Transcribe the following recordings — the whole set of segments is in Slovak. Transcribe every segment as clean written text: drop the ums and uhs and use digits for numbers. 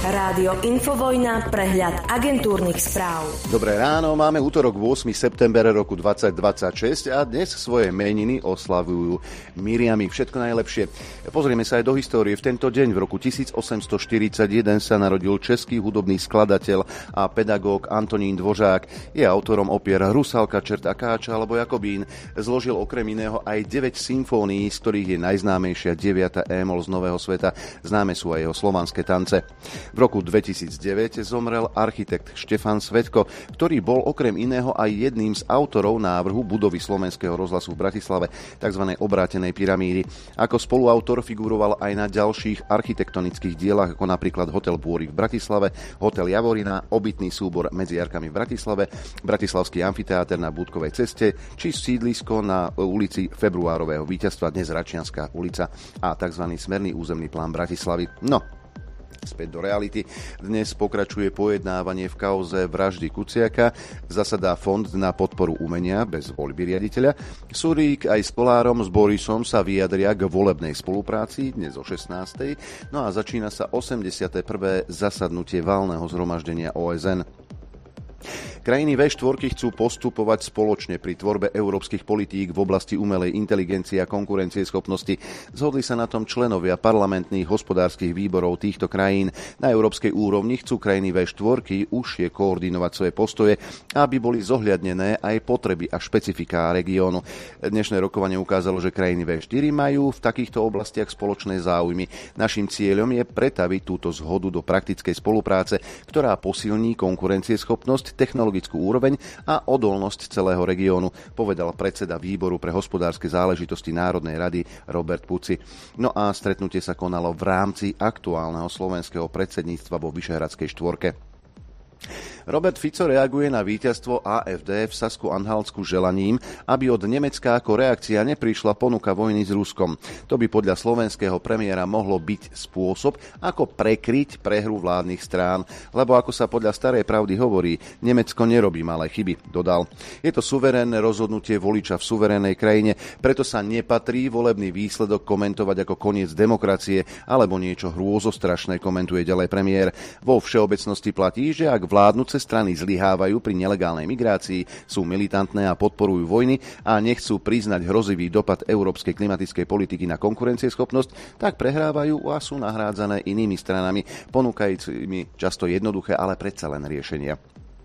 Rádio Infovojna, prehľad agentúrnych správ. Dobré ráno, máme útorok 8. september roku 2026 a dnes svoje meniny oslavujú Miriamy. Všetko najlepšie. Pozrieme sa aj do histórie. V tento deň v roku 1841 sa narodil český hudobný skladateľ a pedagóg Antonín Dvořák. Je autorom opier Rusalka, Čert a Káča alebo Jakobín. Zložil okrem iného aj 9 symfónií, z ktorých je najznámejšia 9. E-moll z Nového sveta. Známe sú aj jeho slovanské tance. V roku 2009 zomrel architekt Štefan Svetko, ktorý bol okrem iného aj jedným z autorov návrhu budovy Slovenského rozhlasu v Bratislave, tzv. Obrátenej pyramídy. Ako spoluautor figuroval aj na ďalších architektonických dielach, ako napríklad Hotel Búrik v Bratislave, Hotel Javorina, obytný súbor Medzi jarkami v Bratislave, Bratislavský amfiteáter na Búdkovej ceste, či sídlisko na ulici Februárového víťazstva, dnes Račianska ulica, a tzv. Smerný územný plán Bratislavy. No, späť do reality. Dnes pokračuje pojednávanie v kauze vraždy Kuciaka. Zasadá fond na podporu umenia bez voľby riaditeľa. Surík aj s Kolárom, s Borisom sa vyjadria k volebnej spolupráci dnes o 16. No a začína sa 81. zasadnutie valného zhromaždenia OSN. Krajiny V4 chcú postupovať spoločne pri tvorbe európskych politík v oblasti umelej inteligencie a konkurencieschopnosti. Zhodli sa na tom členovia parlamentných hospodárskych výborov týchto krajín. Na európskej úrovni chcú krajiny V4 užšie koordinovať svoje postoje, aby boli zohľadnené aj potreby a špecifiká regiónu. Dnešné rokovanie ukázalo, že krajiny V4 majú v takýchto oblastiach spoločné záujmy. Naším cieľom je pretaviť túto zhodu do praktickej spolupráce, ktorá posilní konkurencieschopnosť, technologickú úroveň a odolnosť celého regiónu, povedal predseda výboru pre hospodárske záležitosti Národnej rady Robert Puci. No a stretnutie sa konalo v rámci aktuálneho slovenského predsedníctva vo Vyšehradskej štvorke. Robert Fico reaguje na víťazstvo AfD v Sasku-Anhaltsku želaním, aby od Nemecka ako reakcia neprišla ponuka vojny s Ruskom. To by podľa slovenského premiéra mohlo byť spôsob, ako prekryť prehru vládnych strán, lebo ako sa podľa starej pravdy hovorí, Nemecko nerobí malé chyby, dodal. Je to suverénne rozhodnutie voliča v suverénnej krajine, preto sa nepatrí volebný výsledok komentovať ako koniec demokracie alebo niečo hrôzostrašné, komentuje ďalej premiér. Vo všeobecnosti platí, že ak vládnuce strany zlyhávajú pri nelegálnej migrácii, sú militantné a podporujú vojny a nechcú priznať hrozivý dopad európskej klimatickej politiky na konkurencieschopnosť, tak prehrávajú a sú nahrádzané inými stranami, ponúkajúcimi často jednoduché, ale predsa len riešenia.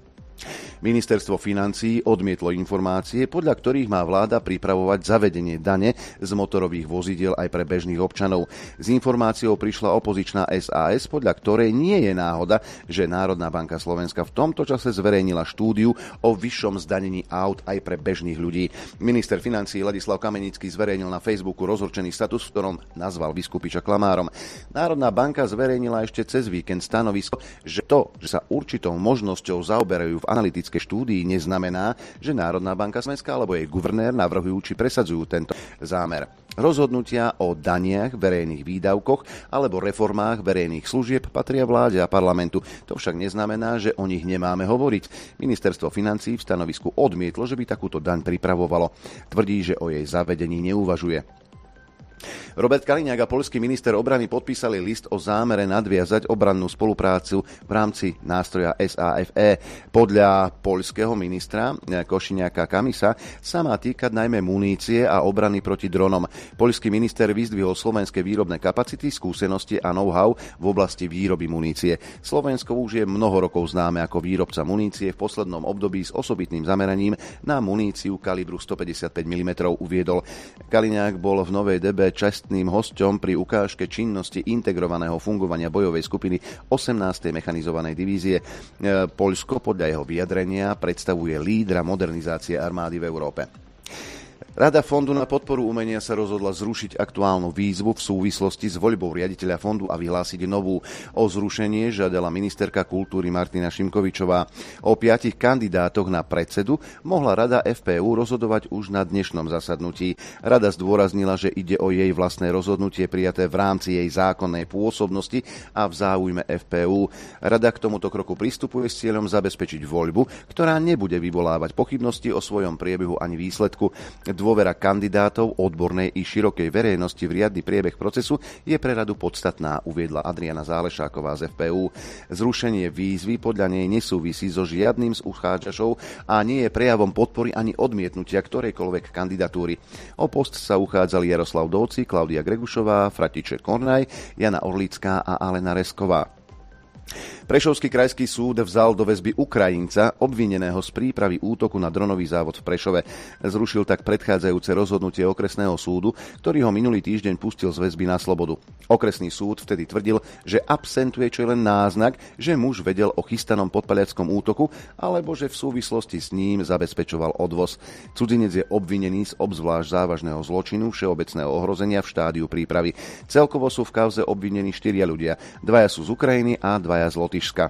Ministerstvo financií odmietlo informácie, podľa ktorých má vláda pripravovať zavedenie dane z motorových vozidiel aj pre bežných občanov. S informáciou prišla opozičná SAS, podľa ktorej nie je náhoda, že Národná banka Slovenska v tomto čase zverejnila štúdiu o vyššom zdanení aut aj pre bežných ľudí. Minister financií Ladislav Kamenický zverejnil na Facebooku rozhorčený status, v ktorom nazval Viskupiča klamárom. Národná banka zverejnila ešte cez víkend stanovisko, že to, že sa určitou možnosťou zaoberajú v analytickej štúdii, neznamená, že Národná banka Slovenska alebo jej guvernér navrhujú či presadzujú tento zámer. Rozhodnutia o daniach, verejných výdavkoch alebo reformách verejných služieb patria vláde a parlamentu. To však neznamená, že o nich nemáme hovoriť. Ministerstvo financií v stanovisku odmietlo, že by takúto daň pripravovalo. Tvrdí, že o jej zavedení neuvažuje. Robert Kaliňák a poľský minister obrany podpísali list o zámere nadviazať obrannú spoluprácu v rámci nástroja SAFE. Podľa poľského ministra Košiňáka Kamisa sa má týkať najmä munície a obrany proti dronom. Poľský minister vyzdvihol slovenské výrobné kapacity, skúsenosti a know-how v oblasti výroby munície. Slovensko už je mnoho rokov známe ako výrobca munície, v poslednom období s osobitným zameraním na muníciu kalibru 155 mm, uviedol. Kaliňák bol v Novej Debe čestným hosťom pri ukážke činnosti integrovaného fungovania bojovej skupiny 18. mechanizovanej divízie. Poľsko podľa jeho vyjadrenia predstavuje lídra modernizácie armády v Európe. Rada Fondu na podporu umenia sa rozhodla zrušiť aktuálnu výzvu v súvislosti s voľbou riaditeľa fondu a vyhlásiť novú. O zrušenie žiadala ministerka kultúry Martina Šimkovičová. O 5 kandidátoch na predsedu mohla Rada FPU rozhodovať už na dnešnom zasadnutí. Rada zdôraznila, že ide o jej vlastné rozhodnutie prijaté v rámci jej zákonnej pôsobnosti a v záujme FPU. Rada k tomuto kroku pristupuje s cieľom zabezpečiť voľbu, ktorá nebude vyvolávať pochybnosti o svojom priebehu ani výsledku. Dôvera kandidátov, odbornej i širokej verejnosti v riadny priebeh procesu je pre radu podstatná, uviedla Adriana Zálešáková z FPU. Zrušenie výzvy podľa nej nesúvisí so žiadnym z uchádzačov a nie je prejavom podpory ani odmietnutia ktorejkoľvek kandidatúry. O post sa uchádzali Jaroslav Dóci, Klaudia Gregušová, František Kornaj, Jana Orlická a Alena Resková. Prešovský krajský súd vzal do väzby Ukrajinca, obvineného z prípravy útoku na dronový závod v Prešove. Zrušil tak predchádzajúce rozhodnutie okresného súdu, ktorý ho minulý týždeň pustil z väzby na slobodu. Okresný súd vtedy tvrdil, že absentuje čo len náznak, že muž vedel o chystanom podpaľackom útoku, alebo že v súvislosti s ním zabezpečoval odvoz. Cudzinec je obvinený z obzvlášť závažného zločinu všeobecného ohrozenia v štádiu prípravy. Celkovo sú v kauze obvinení 4 ľudia. 2 sú z Ukrajiny a 2 z Lotyšska.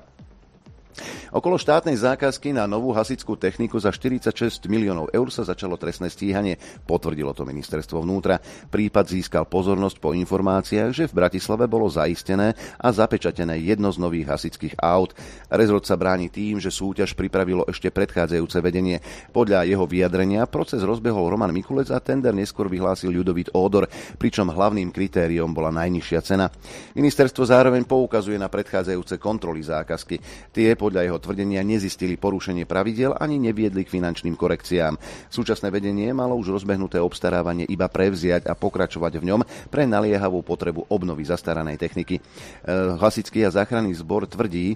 Okolo štátnej zákazky na novú hasičskú techniku za 46 miliónov eur sa začalo trestné stíhanie, potvrdilo to ministerstvo vnútra. Prípad získal pozornosť po informáciách, že v Bratislave bolo zaistené a zapečatené jedno z nových hasičských aut. Rezort sa bráni tým, že súťaž pripravilo ešte predchádzajúce vedenie. Podľa jeho vyjadrenia proces rozbehol Roman Mikulec a tender neskôr vyhlásil Ľudovít Ódor, pričom hlavným kritériom bola najnižšia cena. Ministerstvo zároveň poukazuje na predchádzajúce kontroly zákazky. Tie podľa jeho tvrdenia nezistili porušenie pravidiel ani neviedli k finančným korekciám. Súčasné vedenie malo už rozbehnuté obstarávanie iba prevziať a pokračovať v ňom pre naliehavú potrebu obnovy zastaranej techniky. Hasičský a záchranný zbor tvrdí,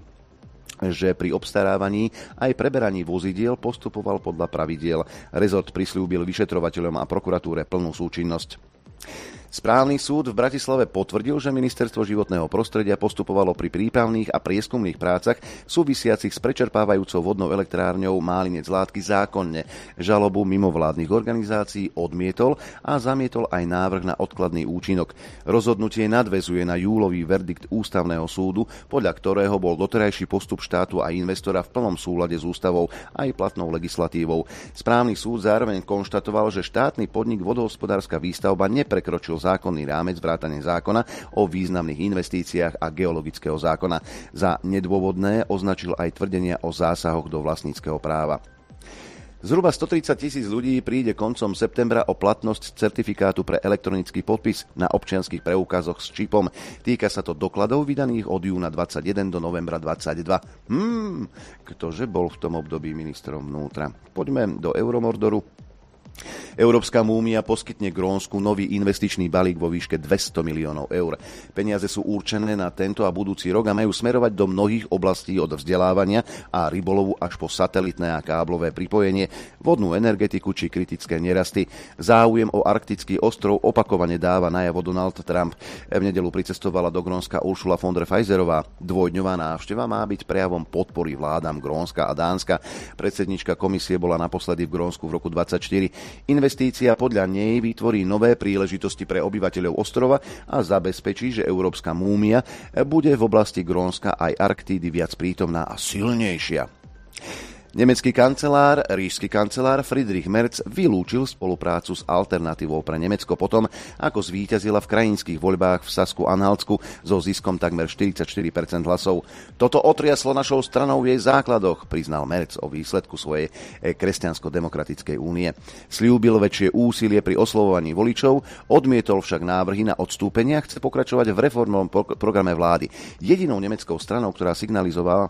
že pri obstarávaní aj preberaní vozidiel postupoval podľa pravidiel. Rezort prisľúbil vyšetrovateľom a prokuratúre plnú súčinnosť. Správny súd v Bratislave potvrdil, že Ministerstvo životného prostredia postupovalo pri prípravných a prieskumných prácach súvisiacich s prečerpávajúcou vodnou elektrárňou Málinec Látky zákonne. Žalobu mimovládnych organizácií odmietol a zamietol aj návrh na odkladný účinok. Rozhodnutie nadväzuje na júlový verdikt Ústavného súdu, podľa ktorého bol doterajší postup štátu a investora v plnom súlade s ústavou aj platnou legislatívou. Správny súd zároveň konštatoval, že štátny podnik Vodohospodárska výstavba neprekročil zákonný rámec vrátane zákona o významných investíciách a geologického zákona. Za nedôvodné označil aj tvrdenia o zásahoch do vlastníckeho práva. Zhruba 130 000 ľudí príde koncom septembra o platnosť certifikátu pre elektronický podpis na občianskych preukazoch s čipom. Týka sa to dokladov vydaných od júna 21 do novembra 22. Ktože bol v tom období ministrom vnútra? Poďme do Euromordoru. Európska múmia poskytne Grónsku nový investičný balík vo výške 200 miliónov eur. Peniaze sú určené na tento a budúci rok a majú smerovať do mnohých oblastí od vzdelávania a rybolovu až po satelitné a káblové pripojenie, vodnú energetiku či kritické nerasty. Záujem o arktický ostrov opakovane dáva najavo Donald Trump. V nedeľu pricestovala do Grónska Ursula von der Pfizerová. Dvojdňová návšteva má byť prejavom podpory vládam Grónska a Dánska. Predsednička komisie bola naposledy v Grónsku v roku 2024. Investícia podľa nej vytvorí nové príležitosti pre obyvateľov ostrova a zabezpečí, že európska múmia bude v oblasti Grónska aj Arktídy viac prítomná a silnejšia. Nemecký kancelár, ríšsky kancelár Friedrich Merz vylúčil spoluprácu s Alternatívou pre Nemecko potom, ako zvíťazila v krajinských voľbách v Sasku-Anhaltsku so ziskom takmer 44% hlasov. Toto otriaslo našou stranou v jej základoch, priznal Merz o výsledku svojej kresťansko-demokratickej únie. Sľúbil väčšie úsilie pri oslovovaní voličov, odmietol však návrhy na odstúpenie a chce pokračovať v reformnom programe vlády. Jedinou nemeckou stranou, ktorá signalizovala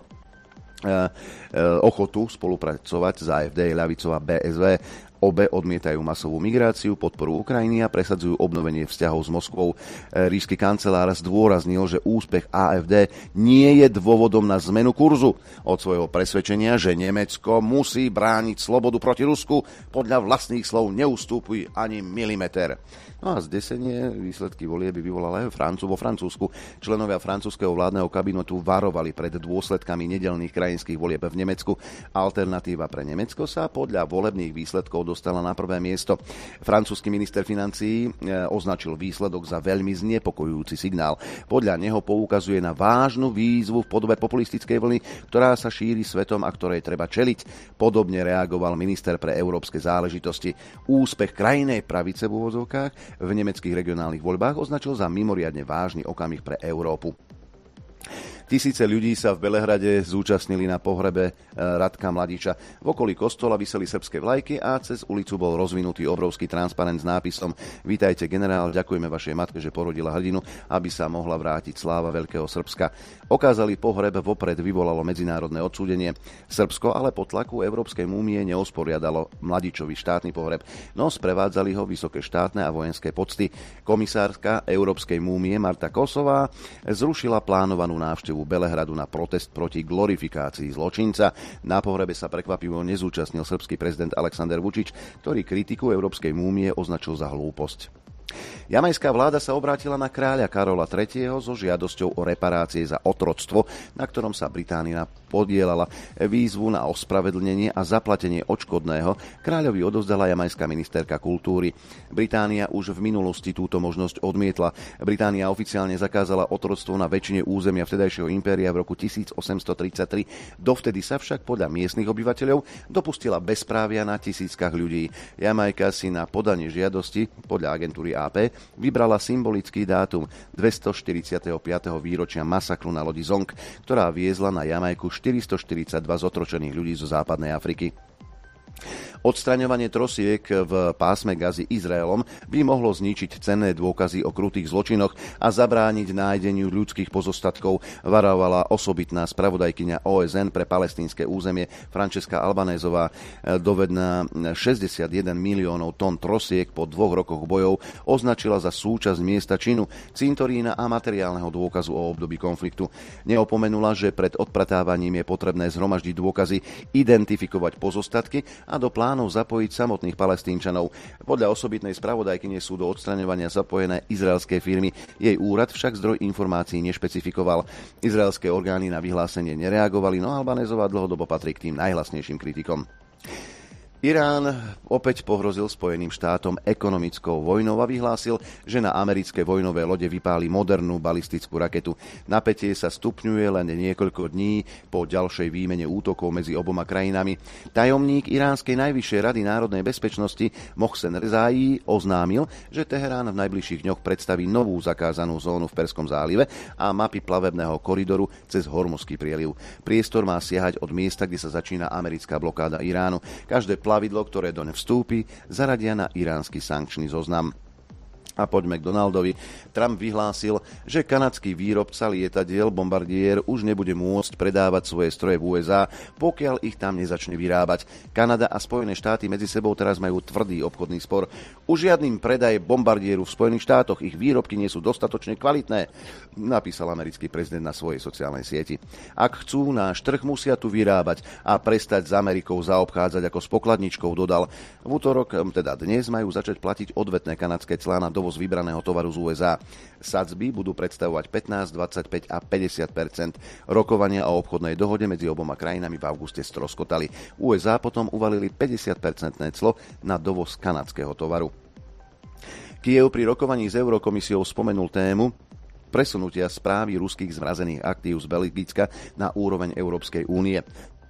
ochotu spolupracovať s AfD je ľavicová BSV. Obe odmietajú masovú migráciu, podporu Ukrajiny a presadzujú obnovenie vzťahov s Moskvou. Ríšsky kancelár zdôraznil, že úspech AfD nie je dôvodom na zmenu kurzu. Od svojho presvedčenia, že Nemecko musí brániť slobodu proti Rusku, podľa vlastných slov neustúpi ani milimeter. No a zdesenie výsledky volieb vyvolala aj vo Francúzsku. Členovia francúzskeho vládneho kabinetu varovali pred dôsledkami nedeľných krajinských volieb v Nemecku. Alternatíva pre Nemecko sa podľa volebných výsledkov dostala na prvé miesto. Francúzsky minister financií označil výsledok za veľmi znepokojujúci signál. Podľa neho poukazuje na vážnu výzvu v podobe populistickej vlny, ktorá sa šíri svetom a ktorej treba čeliť. Podobne reagoval minister pre európske záležitosti. Úspech krajnej pravice v úvodzovkách v nemeckých regionálnych voľbách označil za mimoriadne vážny okamih pre Európu. Tisíce ľudí sa v Belehrade zúčastnili na pohrebe Radka Mladiča. V okolí kostola viseli srbské vlajky a cez ulicu bol rozvinutý obrovský transparent s nápisom Vítajte generál, ďakujeme vašej matke, že porodila hrdinu, aby sa mohla vrátiť sláva Veľkého Srbska. Okázalý pohreb vopred vyvolalo medzinárodné odsúdenie. Srbsko ale po tlaku Európskej múmie neusporiadalo Mladičovi štátny pohreb, no sprevádzali ho vysoké štátne a vojenské pocty. Komisárka Európskej múmie Marta Kosová zrušila plánovanú návštevu Belehradu na protest proti glorifikácii zločinca. Na pohrebe sa prekvapivo nezúčastnil srbský prezident Aleksandar Vučić, ktorý kritiku Európskej múmie označil za hlúposť. Jamajská vláda sa obrátila na kráľa Karola III. So žiadosťou o reparácie za otroctvo, na ktorom sa Británia podielala. Výzvu na ospravedlnenie a zaplatenie odškodného kráľovi odovzdala jamajská ministerka kultúry. Británia už v minulosti túto možnosť odmietla. Británia oficiálne zakázala otroctvo na väčšine územia vtedajšieho impéria v roku 1833. Dovtedy sa však podľa miestnych obyvateľov dopustila bezprávia na tisíckach ľudí. Jamajka si na podanie žiadosti podľa agentúry AP vybrala symbolický dátum 245. výročia masakru na lodi Zong, ktorá viezla na Jamajku 442 zotročených ľudí zo západnej Afriky. Odstraňovanie trosiek v pásme Gazy Izraelom by mohlo zničiť cenné dôkazy o krutých zločinoch a zabrániť nájdeniu ľudských pozostatkov, varovala osobitná spravodajkyňa OSN pre palestínske územie Francesca Albanézová. Dovedná 61 miliónov tón trosiek po 2 rokoch bojov označila za súčasť miesta činu, cintorína a materiálneho dôkazu o období konfliktu. Neopomenula, že pred odpratávaním je potrebné zhromaždiť dôkazy, identifikovať pozostatky a do plánov zapojiť samotných Palestínčanov. Podľa osobitnej spravodajkyne sú do odstraňovania zapojené izraelské firmy. Jej úrad však zdroj informácií nešpecifikoval. Izraelské orgány na vyhlásenie nereagovali, no Albanézová dlhodobo patrí k tým najhlasnejším kritikom. Irán opäť pohrozil Spojeným štátom ekonomickou vojnou a vyhlásil, že na americké vojnové lode vypáli modernú balistickú raketu. Napätie sa stupňuje len niekoľko dní po ďalšej výmene útokov medzi oboma krajinami. Tajomník Iránskej najvyššej rady národnej bezpečnosti Mohsen Rezaí oznámil, že Teherán v najbližších dňoch predstaví novú zakázanú zónu v Perskom zálive a mapy plavebného koridoru cez Hormuzský prieliv. Priestor má siahať od miesta, kde sa začína americká blokáda Iránu. Každé plavidlo, ktoré doň vstúpi, zaradia na iránsky sankčný zoznam. A poďme k Donaldovi. Trump vyhlásil, že kanadský výrobca lietadiel Bombardier už nebude môcť predávať svoje stroje v USA, pokiaľ ich tam nezačne vyrábať. Kanada a Spojené štáty medzi sebou teraz majú tvrdý obchodný spor. Už žiadnym predaj Bombardieru v Spojených štátoch, ich výrobky nie sú dostatočne kvalitné, napísal americký prezident na svojej sociálnej sieti. Ak chcú náš trh, musia tu vyrábať a prestať s Amerikou zaobchádzať ako s pokladničkou, dodal. V útorok, teda dnes, majú začať platiť odvetné kanadské clá na dovoz vybraného tovaru z USA. Sadzby budú predstavovať 15, 25 a 50%. Rokovania o obchodnej dohode medzi oboma krajinami v auguste stroskotali. USA potom uvalili 50% clo na dovoz kanadského tovaru. Kyjev pri rokovaní s Eurokomisiou spomenul tému presunutia správy ruských zmrazených aktív z Belgicka na úroveň Európskej únie.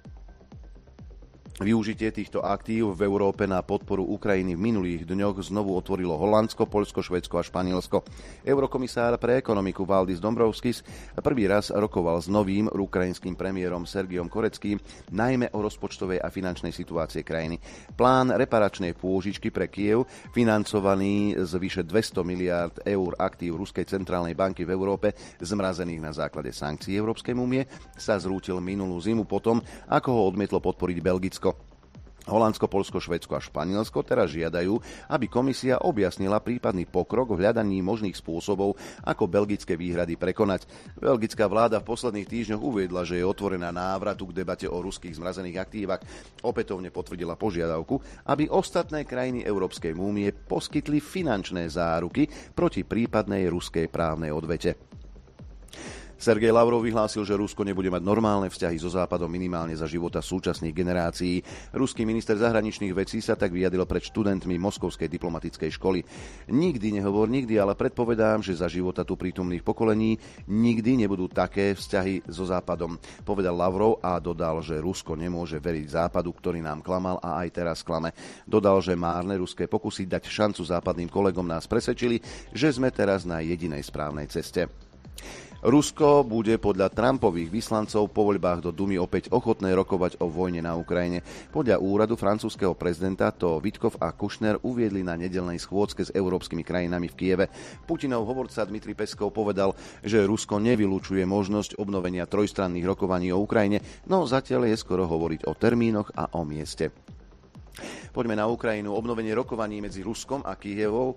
Využitie týchto aktív v Európe na podporu Ukrajiny v minulých dňoch znovu otvorilo Holandsko, Poľsko, Švédsko a Španielsko. Eurokomisár pre ekonomiku Valdis Dombrovskis prvý raz rokoval s novým ukrajinským premiérom Sergijom Koreckým najmä o rozpočtovej a finančnej situácie krajiny. Plán reparačnej pôžičky pre Kyjev, financovaný z vyše 200 miliárd eur aktív Ruskej centrálnej banky v Európe, zmrazených na základe sankcií Európskej únie, sa zrútil minulú zimu potom, ako ho odmietlo podporiť Belgicko. Holandsko, Poľsko, Švédsko a Španielsko teraz žiadajú, aby komisia objasnila prípadný pokrok v hľadaní možných spôsobov, ako belgické výhrady prekonať. Belgická vláda v posledných týždňoch uviedla, že je otvorená návratu k debate o ruských zmrazených aktívach. Opätovne potvrdila požiadavku, aby ostatné krajiny Európskej únie poskytli finančné záruky proti prípadnej ruskej právnej odvete. Sergej Lavrov vyhlásil, že Rusko nebude mať normálne vzťahy so Západom minimálne za života súčasných generácií. Ruský minister zahraničných vecí sa tak vyjadril pred študentmi Moskovskej diplomatickej školy. Nikdy nehovor nikdy, ale predpovedám, že za života tu prítomných pokolení nikdy nebudú také vzťahy so Západom, povedal Lavrov a dodal, že Rusko nemôže veriť Západu, ktorý nám klamal a aj teraz klame. Dodal, že márne ruské pokusy dať šancu západným kolegom nás presvedčili, že sme teraz na jedinej správnej ceste. Rusko bude podľa Trumpových vyslancov po voľbách do Dumy opäť ochotné rokovať o vojne na Ukrajine. Podľa úradu francúzskeho prezidenta to Vitkov a Kušner uviedli na nedeľnej schôdzke s európskymi krajinami v Kieve. Putinov hovorca Dmitrij Peskov povedal, že Rusko nevylučuje možnosť obnovenia trojstranných rokovaní o Ukrajine, no zatiaľ je skoro hovoriť o termínoch a o mieste. Poďme na Ukrajinu. Obnovenie rokovaní medzi Ruskom a Kyjevom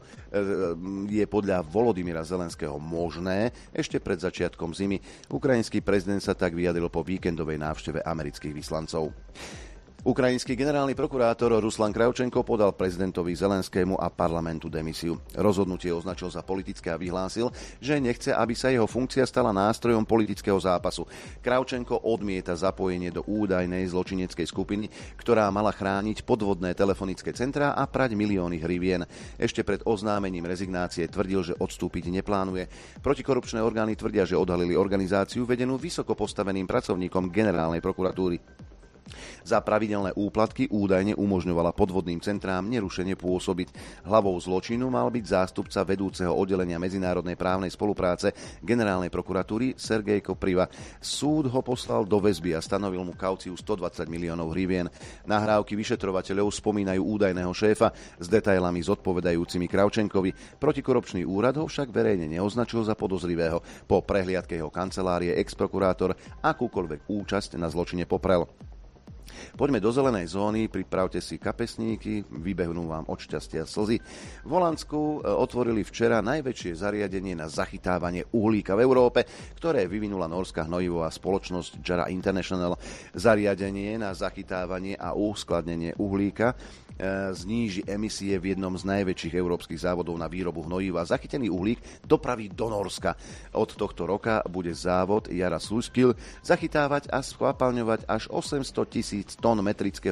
je podľa Volodymyra Zelenského možné ešte pred začiatkom zimy. Ukrajinský prezident sa tak vyjadril po víkendovej návšteve amerických vyslancov. Ukrajinský generálny prokurátor Ruslan Kravčenko podal prezidentovi Zelenskému a parlamentu demisiu. Rozhodnutie označil za politické a vyhlásil, že nechce, aby sa jeho funkcia stala nástrojom politického zápasu. Kravčenko odmieta zapojenie do údajnej zločineckej skupiny, ktorá mala chrániť podvodné telefonické centrá a prať milióny hrivien. Ešte pred oznámením rezignácie tvrdil, že odstúpiť neplánuje. Protikorupčné orgány tvrdia, že odhalili organizáciu vedenú vysoko postaveným pracovníkom generálnej prokuratúry. Za pravidelné úplatky údajne umožňovala podvodným centrám nerušene pôsobiť. Hlavou zločinu mal byť zástupca vedúceho oddelenia medzinárodnej právnej spolupráce generálnej prokuratúry Sergej Kopriva. Súd ho poslal do väzby a stanovil mu kauciu 120 miliónov hrivien. Nahrávky vyšetrovateľov spomínajú údajného šéfa s detailami zodpovedajúcimi Kravčenkovi. Protikorupčný úrad ho však verejne neoznačil za podozrivého. Po prehliadke jeho kancelárie ex-prokurátor akúkoľvek účasť na zločine poprel. Poďme do zelenej zóny, pripravte si kapesníky, vybehnú vám od šťastia slzy. V Holandsku otvorili včera najväčšie zariadenie na zachytávanie uhlíka v Európe, ktoré vyvinula norská hnojivová spoločnosť Jara International. Zariadenie na zachytávanie a uskladnenie uhlíka zníži emisie v jednom z najväčších európskych závodov na výrobu hnojíva. Zachytený uhlík dopraví do Norska. Od tohto roka bude závod Jara Sluiskil zachytávať a skvapalňovať až 800 000 tón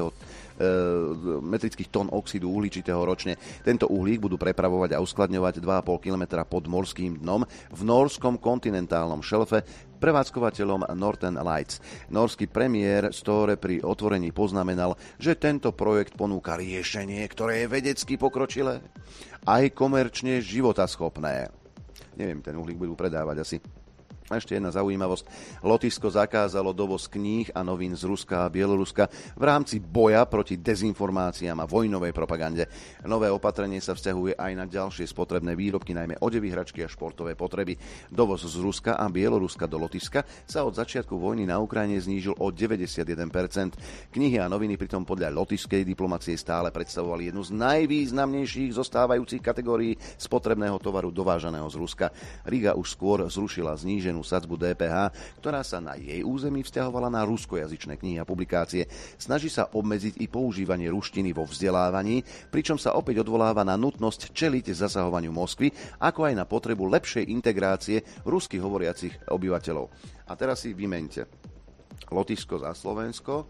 metrických tón oxidu uhličitého ročne. Tento uhlík budú prepravovať a uskladňovať 2,5 km pod morským dnom v norskom kontinentálnom šelfe prevádzkovateľom Northern Lights. Norský premiér Støre pri otvorení poznamenal, že tento projekt ponúka riešenie, ktoré je vedecky pokročilé aj komerčne životaschopné. Neviem, ten uhlík budú predávať asi. A ešte jedna zaujímavosť. Lotyšsko zakázalo dovoz kníh a novín z Ruska a Bieloruska v rámci boja proti dezinformáciám a vojnovej propagande. Nové opatrenie sa vzťahuje aj na ďalšie spotrebné výrobky, najmä odevy, hračky a športové potreby. Dovoz z Ruska a Bieloruska do Lotyšska sa od začiatku vojny na Ukrajine znížil o 91%. Knihy a noviny pritom podľa lotyšskej diplomacie stále predstavovali jednu z najvýznamnejších zostávajúcich kategórií spotrebného tovaru dovážaného z Ruska. Riga už skôr zrušila zníženú sadzbu DPH, ktorá sa na jej území vzťahovala na ruskojazyčné knihy a publikácie. Snaží sa obmedziť i používanie ruštiny vo vzdelávaní, pričom sa opäť odvoláva na nutnosť čeliť zasahovaniu Moskvy, ako aj na potrebu lepšej integrácie rusky hovoriacich obyvateľov. A teraz si vymente Lotyšsko za Slovensko,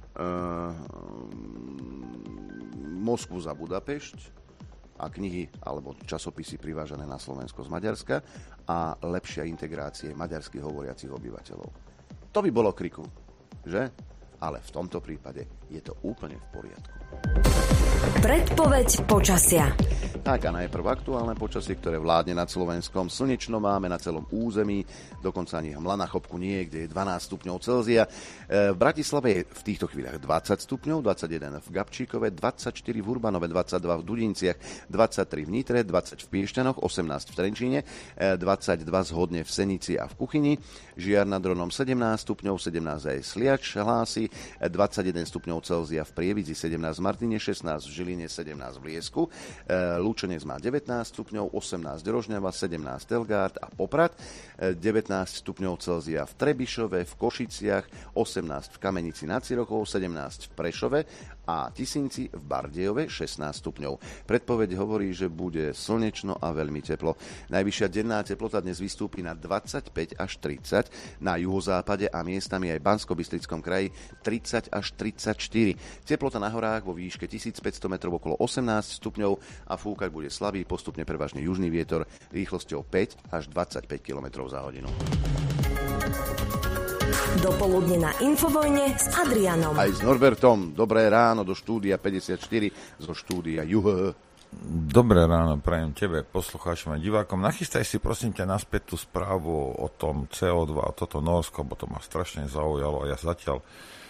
Moskvu za Budapešť a knihy alebo časopisy privážané na Slovensko z Maďarska a lepšia integrácie maďarských hovoriacich obyvateľov. To by bolo kriku, že? Ale v tomto prípade je to úplne v poriadku. Predpoveď počasia. Tak a najprv aktuálne počasie, ktoré vládne nad Slovenskom. Slnečno máme na celom území, dokonca ani hmla na chopku nie, kde je 12 stupňov Celzia. V Bratislave je v týchto chvíľach 20 stupňov, 21 v Gabčíkove, 24 v Urbanove, 22 v Dudinciach, 23 v Nitre, 20 v Piešťanoch, 18 v Trenčíne, 22 zhodne v Senici a v Kuchyni, Žiar nad Hronom 17 stupňov, 17 aj Sliač hlási, 21 stupňov Celzia v Prievidzi, 17 v Martine, 16 v Žiline, 17 v Liesku, Lučenec má 19 stupňov, 18 Rožňava, 17 Telgárd a Poprad, 19 stupňov Celzia v Trebišove, v Košiciach, 18 v Kamenici nad Cirochou, 17 v Prešove a Tisinci v Bardejove 16 stupňov. Predpoveď hovorí, že bude slnečno a veľmi teplo. Najvyššia denná teplota dnes vystúpi na 25 až 30, na juhozápade a miestami aj v Banskobystrickom kraji 30 až 34. Teplota na horách vo výške 1500 metrov okolo 18 stupňov a fúkať bude slabý, postupne prevažne južný vietor rýchlosťou 5 až 25 km za hodinu. Dopoludne na Infovojne s Adrianom. Aj s Norbertom. Dobré ráno do štúdia 54, zo štúdia Juh. Dobré ráno prajem tebe, poslucháčom a divákom. Nachystaj si prosím ťa naspäť tú správu o tom CO2 a toto Norsko, bo to ma strašne zaujalo a ja zatiaľ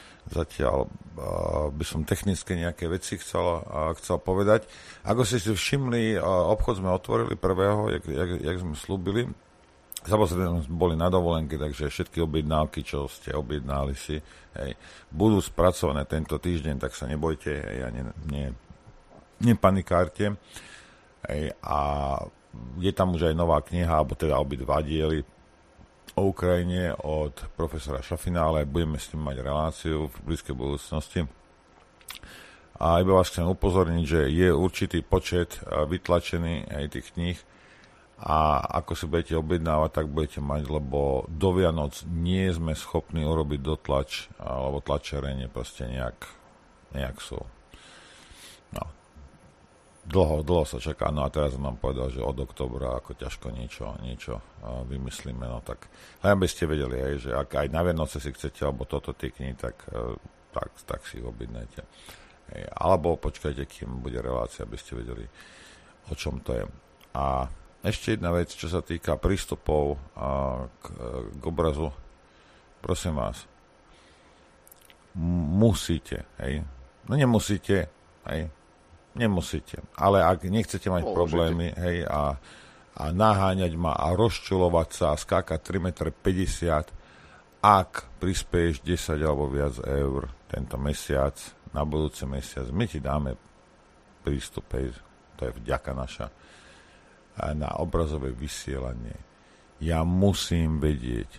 by som technicky nejaké veci chcel povedať. Ako ste si všimli, obchod sme otvorili prvého, jak sme slúbili. Samozrejme boli na dovolenke, takže všetky objednávky, čo ste objednali si, budú spracované tento týždeň, tak sa nebojte, nepanikárte. A je tam už aj nová kniha, alebo teda obidva diely o Ukrajine od profesora Šafina, ale budeme s tým mať reláciu v blízkej budúcnosti. A iba vás chcem upozorniť, že je určitý počet vytlačený aj tých kníh a ako si budete objednávať, tak budete mať, lebo do Vianoc nie sme schopní urobiť dotlač, alebo tlačerenie proste nejak sú. No. Dlho sa čaká, no a teraz nám povedal, že od októbra ako ťažko niečo vymyslíme, no tak aby ste vedeli, že ak aj na Vianoce si chcete, alebo toto tie knihy, tak si ich objednajte. Alebo počkajte, kým bude relácia, aby ste vedeli, o čom to je. A ešte jedna vec, čo sa týka prístupov k obrazu, prosím vás, musíte, no nemusíte, nemusíte, ale ak nechcete mať problémy, a naháňať ma a rozčulovať sa a skákať 3,50 m, ak prispieješ 10 alebo viac eur tento mesiac, na budúci mesiac, my ti dáme prístup, to je vďaka naša, na obrazové vysielanie. Ja musím vedieť,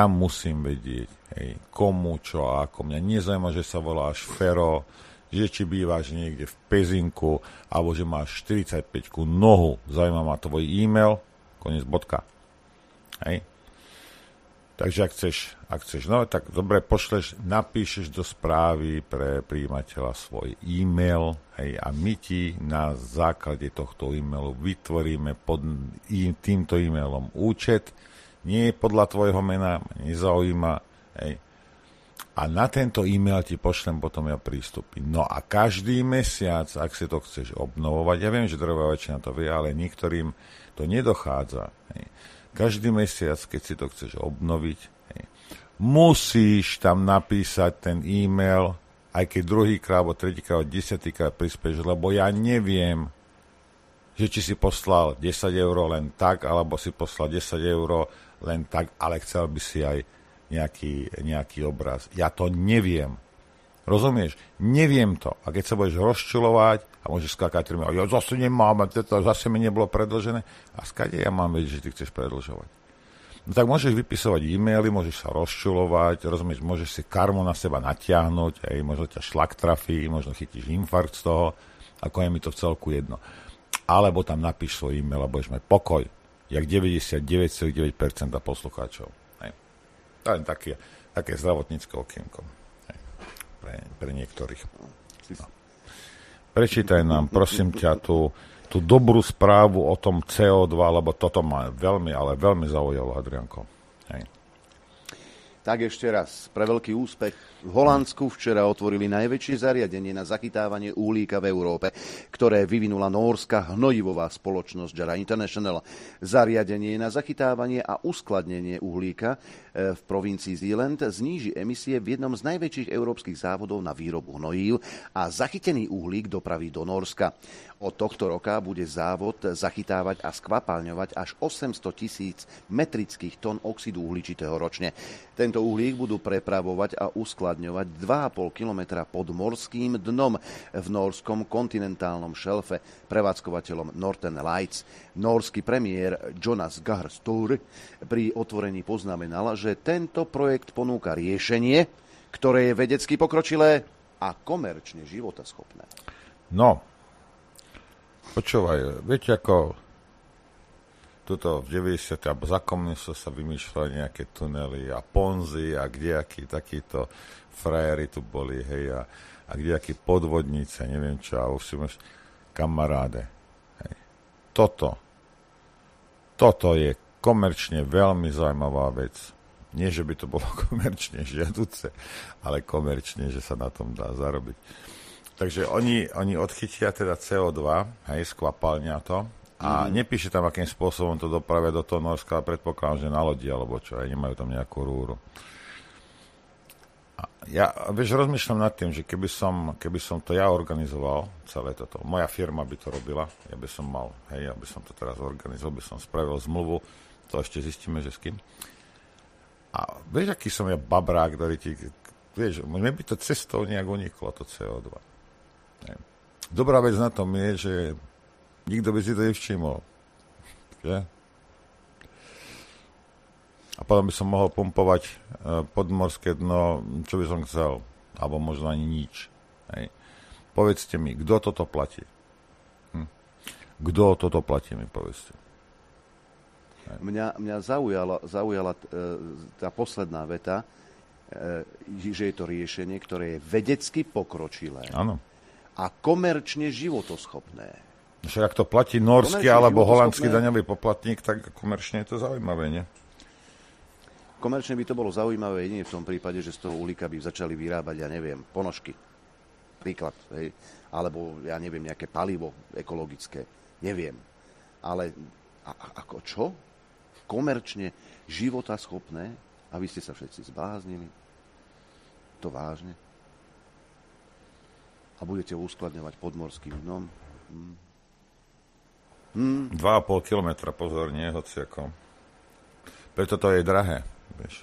komu, čo a ako. Mňa nezaujíma, že sa voláš Fero, že či bývaš niekde v Pezinku, alebo že máš 45 nohu, zaujíma ma tvoj e-mail, koniec bodka. Takže ak chceš, no tak dobre, napíšeš do správy pre prijímateľa svoj e-mail, a my ti na základe tohto e-mailu vytvoríme pod týmto e-mailom účet, nie podľa tvojho mena, nezaujíma, a na tento e-mail ti pošlem potom ja prístupy. No a každý mesiac, ak si to chceš obnovovať, ja viem, že drvá väčšina to vie, ale niektorým to nedochádza. Každý mesiac, keď si to chceš obnoviť, musíš tam napísať ten e-mail, aj keď druhýkrát, alebo tretíkrát, 10-krát prispieš, lebo ja neviem, že či si poslal 10 eur len tak, alebo si poslal 10 eur len tak, ale chcel by si aj nejaký obraz. Ja to neviem. Rozumieš? Neviem to. A keď sa budeš rozčulovať a môžeš skákať 3 ja zase nemám, zase mi nebolo predĺžené. A skade ja mám vedieť, že ty chceš predĺžovať? No tak môžeš vypisovať e-maily, môžeš sa rozčulovať, rozumieš, môžeš si karmu na seba natiahnuť, možno ťa šlak trafí, možno chytíš infarkt z toho, ako je mi to v celku jedno. Alebo tam napíš svoj e-mail a budeš mať pokoj, jak 99,9% poslucháčov. To je také zdravotnícke okienko. Pre niektorých. No. Prečítaj nám, prosím ťa, tú dobrú správu o tom CO2, lebo toto ma veľmi, ale veľmi zaujalo, Adrianko. Tak ešte raz, pre veľký úspech v Holandsku včera otvorili najväčšie zariadenie na zachytávanie uhlíka v Európe, ktoré vyvinula nórska hnojivová spoločnosť Jara International. Zariadenie na zachytávanie a uskladnenie uhlíka v provincii Zeeland zníži emisie v jednom z najväčších európskych závodov na výrobu hnojív a zachytený uhlík dopraví do Nórska. Od tohto roka bude závod zachytávať a skvapalňovať až 800 000 metrických tón oxidu uhličitého ročne. Tento uhlík budú prepravovať a uskladňovať 2,5 kilometra pod morským dnom v nórskom kontinentálnom šelfe prevádzkovateľom Northern Lights. Nórsky premiér Jonas Gahr Store pri otvorení poznamenal, že tento projekt ponúka riešenie, ktoré je vedecky pokročilé a komerčne životaschopné. No, počúvaj, viete, ako tuto v 90. alebo za komunistov sa vymýšľali nejaké tunely a Ponzi a kdejakí takíto frajeri tu boli, a kdejakí podvodníci, neviem čo, a už si máš kamaráde. Toto je komerčne veľmi zaujímavá vec. Nie, že by to bolo komerčne žiaduce, ale komerčne, že sa na tom dá zarobiť. Takže oni odchytia teda CO2, hej, skvapalnia to a nepíše tam, akým spôsobom to dopravia do toho Norska, ale predpokladám, že na lodi alebo čo, aj nemajú tam nejakú rúru. A ja, vieš, rozmýšľam nad tým, že keby som to ja organizoval, celé toto, moja firma by to robila, ja by som mal, hej, ja by som to teraz organizoval, by som spravil zmluvu, to ešte zistíme, že s kým. A vieš, aký som ja babrák, ktorý ti, vieš, mne by to cestou nejak uniklo, to CO2. Dobrá vec na tom je, že nikto by si to nevšimol. Že? A potom by som mohol pumpovať podmorské dno, čo by som chcel. Alebo možno ani nič. Hej. Povedzte mi, kto toto platí? Kto toto platí, mi povedzte. Mňa zaujala tá posledná veta, že je to riešenie, ktoré je vedecky pokročilé. Áno. A komerčne životoschopné. Však ak to platí norský alebo holandský daňový poplatník, tak komerčne je to zaujímavé, nie? Komerčne by to bolo zaujímavé jedine v tom prípade, že z toho uhlíka by začali vyrábať, ja neviem, ponožky. Príklad. Hej. Alebo, ja neviem, nejaké palivo ekologické. Neviem. Ale ako čo? Komerčne životaschopné? A vy ste sa všetci zbláznili? To vážne? A budete uskladňovať podmorským dnom? 2,5 kilometra, pozor, nie, hociako. Preto to je drahé, vieš.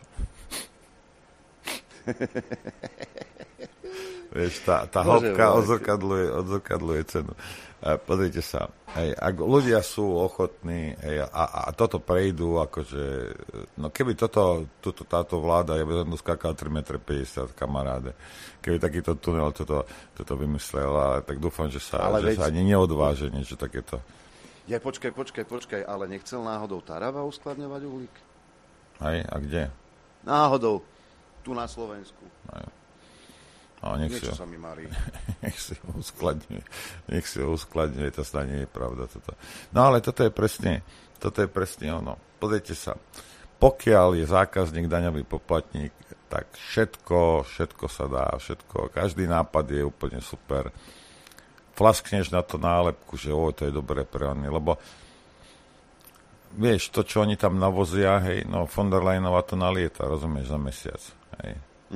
Vieš, tá hĺbka odzrkadluje cenu. Pozrite sa, hej, ak ľudia sú ochotní a toto prejdú, akože, no keby táto vláda, ja by som tu skákal 3,50 m, kamaráde, keby takýto tunel toto vymyslela, tak dúfam, že sa ani neodváže niečo takéto. Ja, počkaj, ale nechcel náhodou Taraba uskladňovať uhlík? Hej, a kde? Náhodou, tu na Slovensku. Hej. No, niečo sa mi marí. Nech si ho uskladňuje, to snad nie je pravda. Toto. No ale toto je presne ono. Pozrite sa, pokiaľ je zákazník daňový poplatník, tak všetko sa dá, každý nápad je úplne super. Flaskneš na to nálepku, že to je dobré pre oni, lebo vieš, to, čo oni tam navozia, hej, no von der Leyenová to nalieta, rozumieš, za mesiac, hej.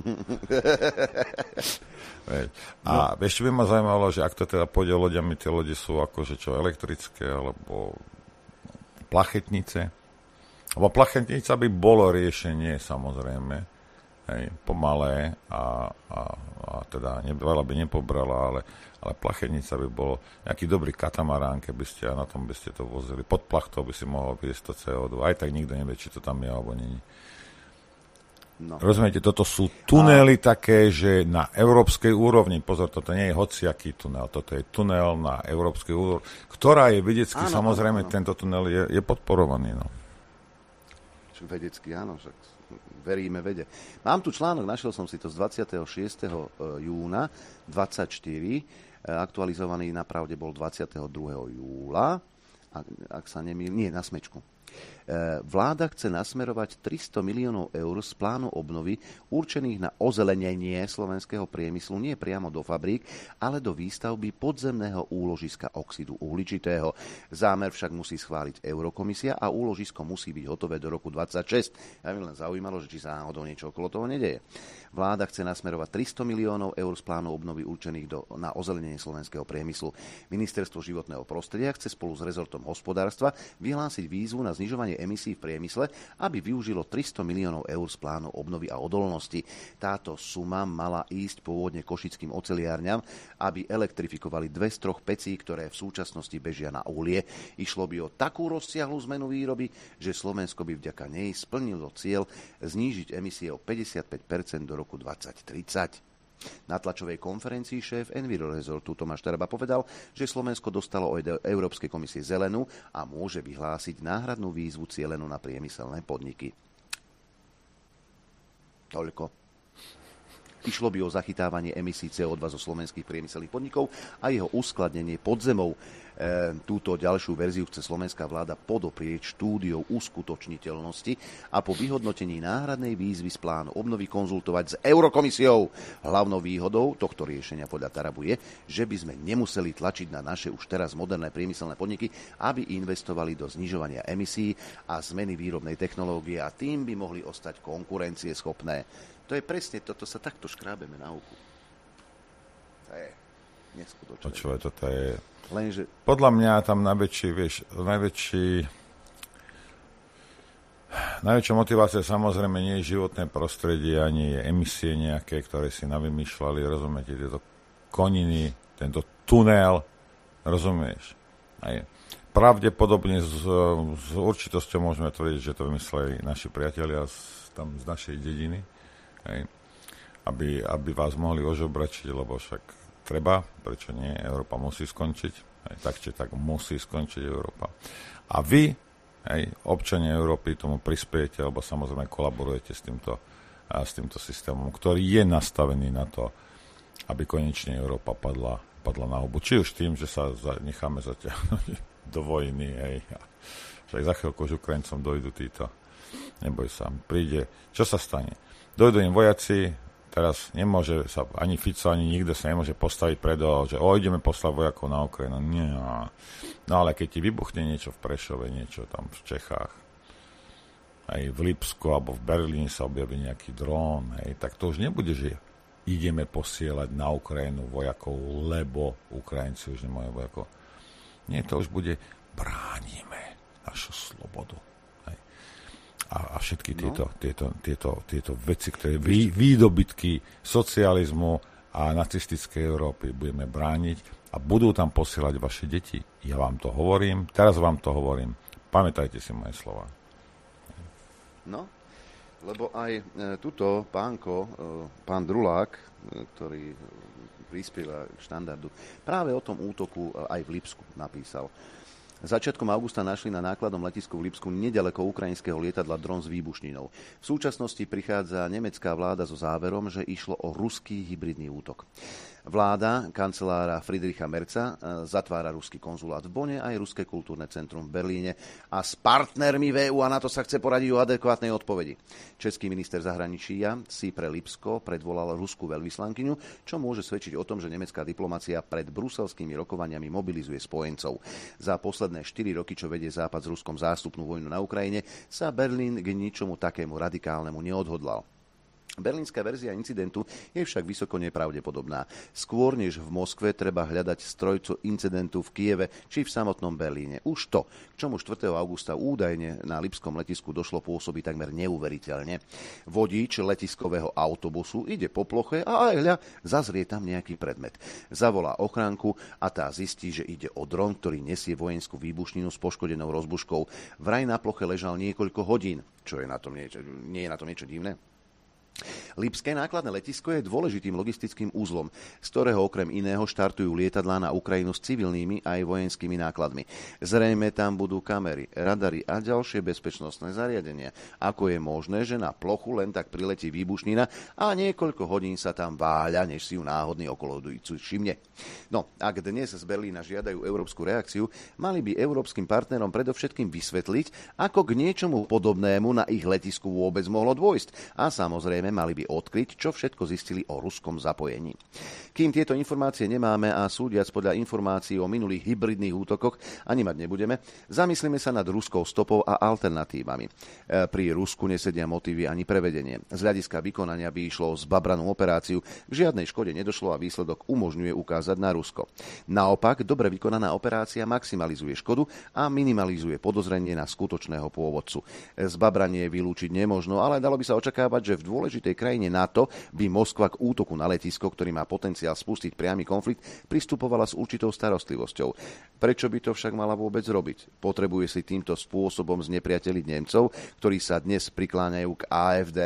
A ešte by ma zaujímalo, že ak to teda pôjde loďami, tie lode sú akože čo, elektrické alebo plachetnice. Lebo plachetnica by bolo riešenie, samozrejme, hej, pomalé a teda veľa by nepobrala, ale plachetnica by bolo nejaký dobrý katamarán, keby ste a na tom by ste to vozili. Pod plachtou by si mohol viesť to CO2. Aj tak nikto nevie, či to tam je alebo nie. No. Rozumiete, toto sú tunely také, že na európskej úrovni, pozor, toto nie je hociaký tunel, toto je tunel na európskej úrovni, ktorá je vedecky, samozrejme, tento tunel je podporovaný. No. Vedecky, áno, však veríme vede. Mám tu článok, našiel som si to z 26. júna 24, aktualizovaný na pravde bol 22. júla, ak sa nemýlim, nie, na Smečku. Vláda chce nasmerovať 300 miliónov eur z plánu obnovy určených na ozelenenie slovenského priemyslu nie priamo do fabrík, ale do výstavby podzemného úložiska oxidu uhličitého. Zámer však musí schváliť Eurokomisia a úložisko musí byť hotové do roku 2026. Ja mi len zaujímalo, že či sa náhodou niečo okolo toho nedeje. Vláda chce nasmerovať 300 miliónov eur z plánu obnovy určených na ozelenenie slovenského priemyslu. Ministerstvo životného prostredia chce spolu s rezortom hospodárstva vyhlásiť výzvu na znižovanie emisí v priemysle, aby využilo 300 miliónov eur z plánu obnovy a odolnosti. Táto suma mala ísť pôvodne košickým oceliárňam, aby elektrifikovali 2 z 3 pecí, ktoré v súčasnosti bežia na uhlie. Išlo by o takú rozsiahlu zmenu výroby, že Slovensko by vďaka nej splnilo cieľ znížiť emisie o 55% do roku 2030. Na tlačovej konferencii šéf Envirorezortu Tomáš Taraba povedal, že Slovensko dostalo od Európskej komisie zelenú a môže vyhlásiť náhradnú výzvu cielenú na priemyselné podniky. Toľko. Išlo by o zachytávanie emisí CO2 zo slovenských priemyselných podnikov a jeho uskladnenie pod zemou. Túto ďalšiu verziu chce slovenská vláda podoprieť štúdiou uskutočniteľnosti a po vyhodnotení náhradnej výzvy z plánu obnovy konzultovať s Eurokomisiou. Hlavnou výhodou tohto riešenia podľa Tarabu je, že by sme nemuseli tlačiť na naše už teraz moderné priemyselné podniky, aby investovali do znižovania emisí a zmeny výrobnej technológie a tým by mohli ostať konkurencieschopné. To je presne toto, sa takto škrábeme na uchu. To je neskutočné. Počúvaj, toto je... Lenže... Podľa mňa tam najväčšia motivácia samozrejme nie je životné prostredie, ani je emisie nejaké, ktoré si navymýšľali, rozumiete, tieto koniny, tento tunel, rozumieš? Aj pravdepodobne s určitosťou môžeme tvrdiť, že to vymysleli naši priatelia tam z našej dediny, aj, aby vás mohli ožobračiť, lebo však treba, prečo nie, Európa musí skončiť, aj tak či tak musí skončiť Európa. A vy, aj občania Európy, tomu prispiejete, alebo samozrejme kolaborujete s týmto systémom, ktorý je nastavený na to, aby konečne Európa padla na hubu. Či už tým, že sa necháme zatiahnuť do vojny, hej. Však za chvíľku už Ukrajincom dojdu títo. Neboj sa, príde. Čo sa stane? Dojdu im vojaci, teraz nemôže sa ani Fico, ani nikto sa nemôže postaviť predo, že ideme poslať vojakov na Ukrajinu. Nie. No ale keď ti vybuchne niečo v Prešove, niečo tam v Čechách, aj v Lipsku alebo v Berlíne sa objaví nejaký dron, hej, tak to už nebude, že ideme posielať na Ukrajinu vojakov, lebo Ukrajinci už nemajú vojakov. Nie, to už bude bránime našu slobodu. Hej. A všetky tieto veci, ktoré výdobytky socializmu a nacistickej Európy budeme brániť a budú tam posielať vaše deti. Ja vám to hovorím, teraz vám to hovorím. Pamätajte si moje slova. No, lebo aj tuto pán Drulák, ktorý prispieva k štandardu, práve o tom útoku aj v Lipsku napísal. Začiatkom augusta našli na nákladnom letisku v Lipsku nedaleko ukrajinského lietadla dron s výbušninou. V súčasnosti prichádza nemecká vláda so záverom, že išlo o ruský hybridný útok. Vláda kancelára Friedricha Merza zatvára ruský konzulát v Bonne aj ruské kultúrne centrum v Berlíne a s partnermi v EU a NATO sa chce poradiť o adekvátnej odpovedi. Český minister zahraničia si pre Lipsko predvolal ruskú veľvyslankyňu, čo môže svedčiť o tom, že nemecká diplomacia pred bruselskými rokovaniami mobilizuje spojencov. Za posledné 4 roky, čo vedie Západ s Ruskom zástupnú vojnu na Ukrajine, sa Berlín k ničomu takému radikálnemu neodhodlal. Berlínska verzia incidentu je však vysoko nepravdepodobná. Skôr než v Moskve treba hľadať strojcu incidentu v Kieve či v samotnom Berlíne. Už to, k čomu 4. augusta údajne na lipskom letisku došlo, pôsobí takmer neuveriteľne. Vodič letiskového autobusu ide po ploche a zazrie tam nejaký predmet. Zavolá ochránku a tá zistí, že ide o dron, ktorý nesie vojenskú výbušninu s poškodenou rozbuškou. Vraj na ploche ležal niekoľko hodín. Čo je na tom nie je na tom niečo divné? Lipské nákladné letisko je dôležitým logistickým úzlom, z ktorého okrem iného štartujú lietadlá na Ukrajinu s civilnými aj vojenskými nákladmi. Zrejme tam budú kamery, radary a ďalšie bezpečnostné zariadenia. Ako je možné, že na plochu len tak priletí výbušnina a niekoľko hodín sa tam váľa, než si ju náhodný okolodujúci všimne? No, ak dnes z Berlína žiadajú európsku reakciu, mali by európskym partnerom predovšetkým vysvetliť, ako k niečomu podobnému na ich letisku vôbec mohlo dôjsť. A samozrejme mali by odkryť, čo všetko zistili o ruskom zapojení. Kým tieto informácie nemáme a súdiac podľa informácií o minulých hybridných útokoch ani mať nebudeme, zamyslíme sa nad ruskou stopou a alternatívami. Pri Rusku nesedia motívy ani prevedenie. Z hľadiska vykonania by išlo o zbabranú operáciu, k žiadnej škode nedošlo a výsledok umožňuje ukázať na Rusko. Naopak, dobre vykonaná operácia maximalizuje škodu a minimalizuje podozrenie na skutočného pôvodcu. Zbabranie vylúčiť nemožno, ale dalo by sa očakávať, že v dôležitej krajine NATO by Moskva k útoku na letisko, ktorý má potenciál spustiť priamy konflikt, pristupovala s určitou starostlivosťou. Prečo by to však mala vôbec robiť? Potrebuje si týmto spôsobom znepriateliť Nemcov, ktorí sa dnes prikláňajú k AfD?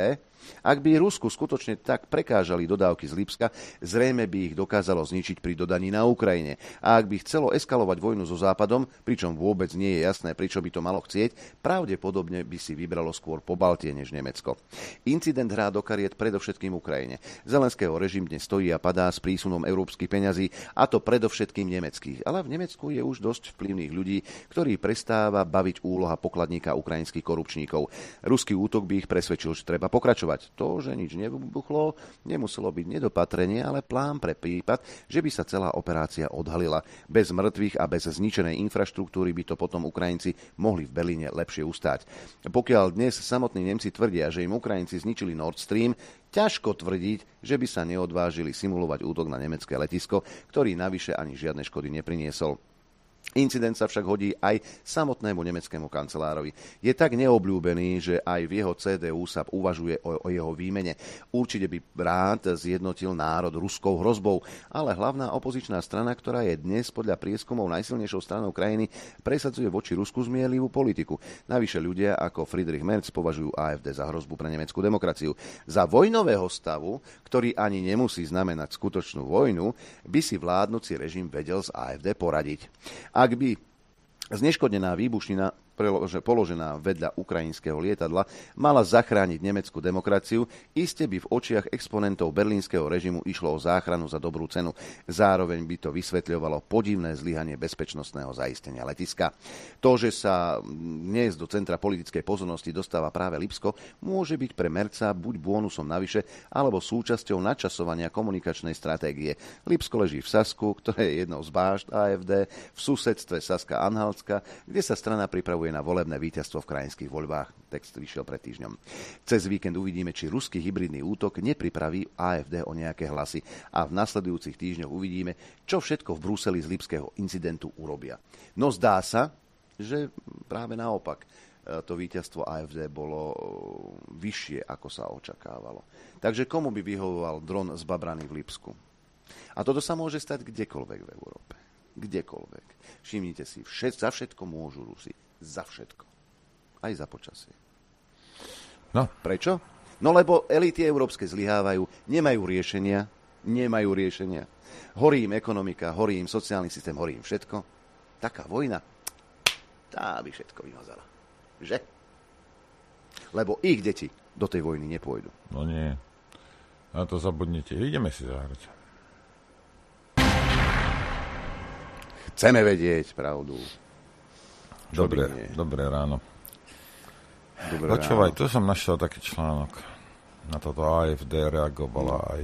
Ak by Rusku skutočne tak prekážali dodávky z Lipska, zrejme by ich dokázalo zničiť pri dodaní na Ukrajine. A ak by chcelo eskalovať vojnu so Západom, pričom vôbec nie je jasné, prečo by to malo chcieť, pravdepodobne by si vybralo skôr Pobaltie než Nemecko. Incident hrá do kariet predovšetkým Ukrajine. Zelenského režim dnes stojí a padá s prísunom európskych peňazí, a to predovšetkým nemeckých. Ale v Nemecku je už dosť vplyvných ľudí, ktorí prestáva baviť úloha pokladníka ukrajinských korupčníkov. Ruský útok by ich presvedčil, že treba pokračovať. To, že nič nevybuchlo, nemuselo byť nedopatrenie, ale plán pre prípad, že by sa celá operácia odhalila. Bez mŕtvych a bez zničenej infraštruktúry by to potom Ukrajinci mohli v Berlíne lepšie ustáť. Pokiaľ dnes samotní Nemci tvrdia, že im Ukrajinci zničili Nord Stream, ťažko tvrdiť, že by sa neodvážili simulovať útok na nemecké letisko, ktorý navyše ani žiadne škody nepriniesol. Incident sa však hodí aj samotnému nemeckému kancelárovi. Je tak neobľúbený, že aj v jeho CDU sa uvažuje o jeho výmene. Určite by rád zjednotil národ ruskou hrozbou, ale hlavná opozičná strana, ktorá je dnes podľa prieskumov najsilnejšou stranou krajiny, presadzuje voči Rusku zmierlivú politiku. Navyše ľudia ako Friedrich Merz považujú AfD za hrozbu pre nemeckú demokraciu. Za vojnového stavu, ktorý ani nemusí znamenať skutočnú vojnu, by si vládnuci režim vedel z AfD poradiť. Ak by zneškodnená výbušnina položená vedľa ukrajinského lietadla mala zachrániť nemeckú demokraciu, iste by v očiach exponentov berlínskeho režimu išlo o záchranu za dobrú cenu. Zároveň by to vysvetľovalo podivné zlyhanie bezpečnostného zaistenia letiska. To, že sa dnes do centra politickej pozornosti dostáva práve Lipsko, môže byť pre Merca buď bonusom navyše, alebo súčasťou načasovania komunikačnej stratégie. Lipsko leží v Sasku, ktoré je jednou z bášt AfD, v susedstve Saska-Anhaltska, kde sa strana pripravuje na volebné víťazstvo v krajinských voľbách. Text vyšiel pred týždňom. Cez víkend uvidíme, či ruský hybridný útok nepripraví AfD o nejaké hlasy a v nasledujúcich týždňoch uvidíme, čo všetko v Bruseli z lipského incidentu urobia. No zdá sa, že práve naopak to víťazstvo AfD bolo vyššie, ako sa očakávalo. Takže komu by vyhovoval dron zbabraný v Lipsku? A toto sa môže stať kdekoľvek v Európe. Kdekoľvek. Všimnite si, za všetko môžu Rusi. Za všetko. Aj za počasie. No. Prečo? No lebo elity európske zlyhávajú, nemajú riešenia. Horí im ekonomika, horí im sociálny systém, horí im všetko. Taká vojna, tá by všetko vymazala. Že? Lebo ich deti do tej vojny nepôjdu. No nie. Na to zabudnite. Ideme si zahrať. Chceme vedieť pravdu. Dobré ráno. Počúvaj, tu som našiel taký článok. Na toto AfD reagovala aj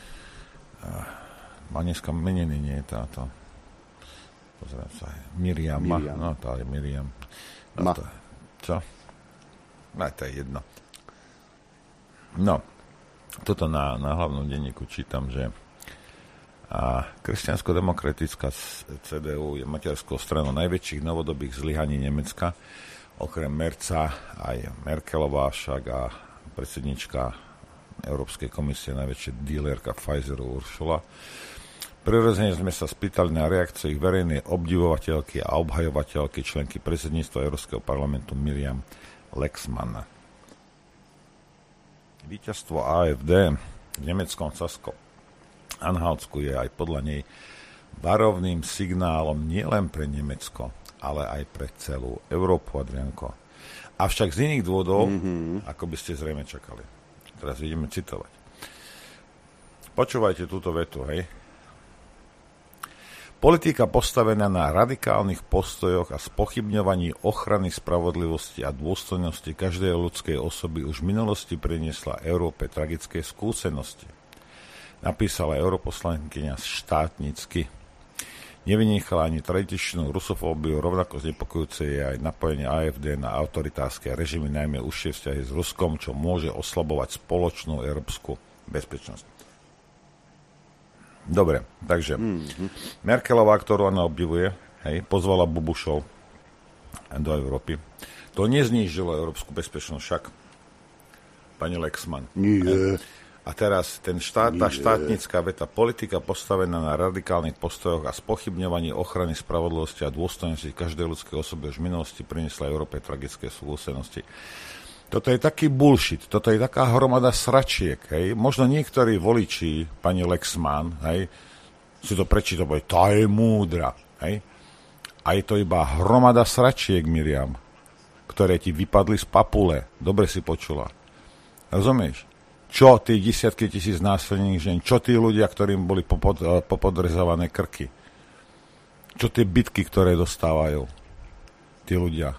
má dneska meniny, nie je táto. Pozriem sa. Miriam. No, tá je Miriam. No, čo? Aj to je jedno. No, toto na hlavnom denníku čítam, že a kresťansko-demokratická CDU je materskou stranou najväčších novodobých zlyhaní Nemecka. Okrem Merca aj Merkelová však a predsednička Európskej komisie, najväčšia dílerka Pfizeru Ursula. Prirodzene sme sa spýtali na reakciu ich verejnej obdivovateľky a obhajovateľky členky predsedníctva Európskeho parlamentu Miriam Lexmann. Víťazstvo AfD v nemeckom Sasko-Anhaltsku je aj podľa nej varovným signálom nielen pre Nemecko, ale aj pre celú Európu, Adrianko. Avšak z iných dôvodov, ako by ste zrejme čakali. Teraz ideme citovať. Počúvajte túto vetu, hej. Politika postavená na radikálnych postojoch a spochybňovaní ochrany spravodlivosti a dôstojnosti každej ľudskej osoby už v minulosti priniesla Európe tragické skúsenosti. Napísala europoslankyňa Štátnicky. Nevynechala ani tradičnú rusofóbiu, rovnako znepokojúce je aj napojenie AfD na autoritárske režimy, najmä užšie vzťahy s Ruskom, čo môže oslabovať spoločnú európsku bezpečnosť. Dobre, takže Merkelová, ktorú ona obdivuje, pozvala Bubušov do Európy. To neznížilo európsku bezpečnosť však, pani Lexmann. Nie. A teraz tá štátnická veta, politika postavená na radikálnych postojoch a spochybňovaní ochrany spravodlivosti a dôstojnosti každej ľudskej osoby už v minulosti priniesla Európe tragické skúsenosti. Toto je taký bullshit, toto je taká hromada sračiek, hej. Možno niektorí voliči, pani Lexman, hej, si to prečíta, bude, tá je múdra, hej. A je to iba hromada sračiek, Miriam, ktoré ti vypadli z papule. Dobre si počula. Rozumieš? Čo tí desiatky tisíc násilných žien, čo tí ľudia, ktorým boli popodrezované krky, čo tie bitky, ktoré dostávajú tí ľudia.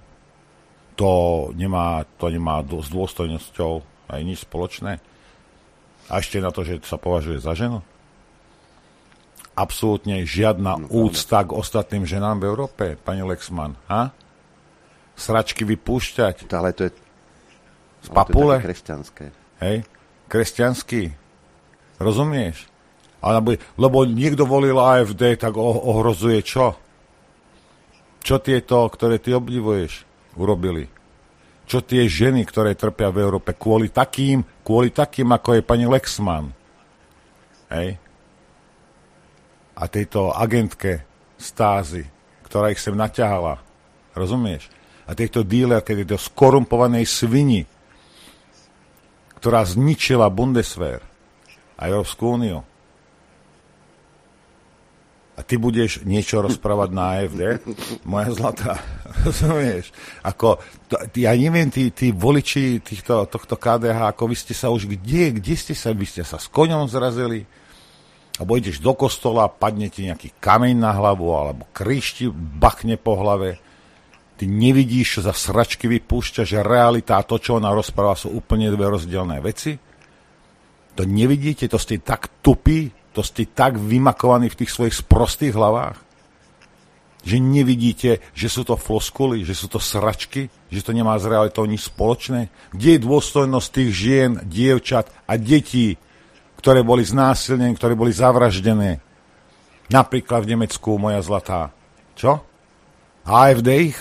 To nemá s dôstojnosťou aj nič spoločné. A ešte na to, že sa považuje za ženu. Absolútne žiadna úcta k ostatným ženám v Európe, pani Lexman. Ha? Sračky vypúšťať. Ale to je z papule. To je kresťanské. Hej? Kresťanský. Rozumieš? Lebo niekto volil AfD, tak ohrozuje čo? Čo tieto, ktoré ty obdivuješ, urobili? Čo tie ženy, ktoré trpia v Európe kvôli takým, ako je pani Lexman? Hej? A tejto agentke Stázy, ktorá ich sem naťahala. Rozumieš? A tejto dílerke, tejto skorumpovanej svini, ktorá zničila Bundeswehr a Európsku úniu. A ty budeš niečo rozprávať na AfD? Moja zlatá, rozumieš? Ja neviem, tí voliči tohto KDH, ako vy ste sa už, kde ste sa, vy ste sa s koňom zrazili? Alebo ideš do kostola, padne ti nejaký kameň na hlavu, alebo kríž ti bachne po hlave. Ty nevidíš, čo za sračky vypúšťa, že realita a to, čo ona rozpráva, sú úplne dve rozdielne veci? To nevidíte? To ste tak tupí? To ste tak vymakovaní v tých svojich sprostých hlavách? Že nevidíte, že sú to floskuly, že sú to sračky, že to nemá s realitou nič spoločné? Kde je dôstojnosť tých žien, dievčat a detí, ktoré boli znásilnené, ktoré boli zavraždené? Napríklad v Nemecku, moja zlatá. Čo? AfD ich?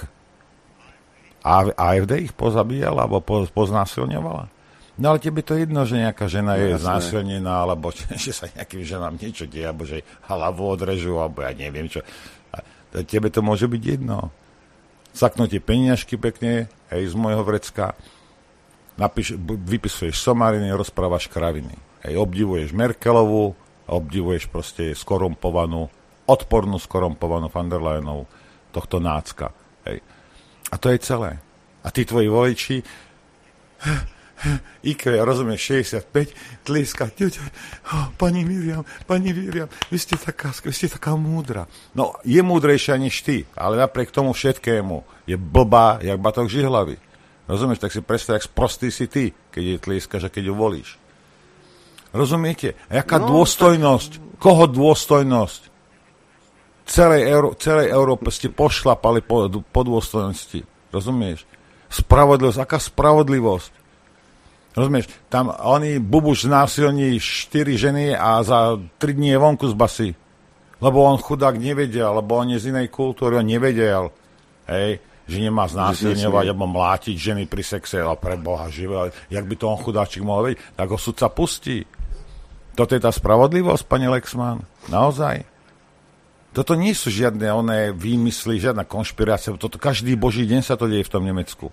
AfD ich pozabíjala alebo poznásilňovala? No ale tebe to jedno, že nejaká žena je znásilnená, alebo že sa nejakým ženám niečo deje, alebo že hlavu odrežú, alebo ja neviem čo. A tebe to môže byť jedno. Saknú ti peniažky pekne, hej, z môjho vrecka, vypisuješ somariny, rozprávaš kraviny. Hej, obdivuješ Merkelovú, obdivuješ proste skorumpovanú, odpornú skorumpovanú von der Leyenovú, tohto nácka. Hej. A to je celé. A tí tvoji voliči IQ, ja rozumieš, 65, tlieska, pani Miriam, vy ste taká múdra. No, je múdrejšia než ty, ale napriek tomu všetkému je blbá, jak batok žihlavy. Rozumieš, tak si predstav, jak sprostý si ty, keď je tlieskaš a keď ju volíš. Rozumiete? A jaká dôstojnosť? Koho dôstojnosť? Celej Európe ste pošlapali po dôstojnosti. Rozumieš? Spravodlivosť, aká spravodlivosť? Rozumieš, tam oni bubuš znásilní 4 ženy a za 3 dní je vonku z basy. Lebo on chudák nevedel, lebo on je z inej kultúry, on nevedel, hej, že nemá znásilňovať alebo mlátiť ženy pri sexe, ale pre Boha živé, jak by to on chudáčik mohol vedieť, tak ho sudca pustí. Toto je tá spravodlivosť, pani Lexman? Naozaj? Toto nie sú žiadne oné výmysly, žiadna konšpirácia, toto každý boží deň sa to deje v tom Nemecku.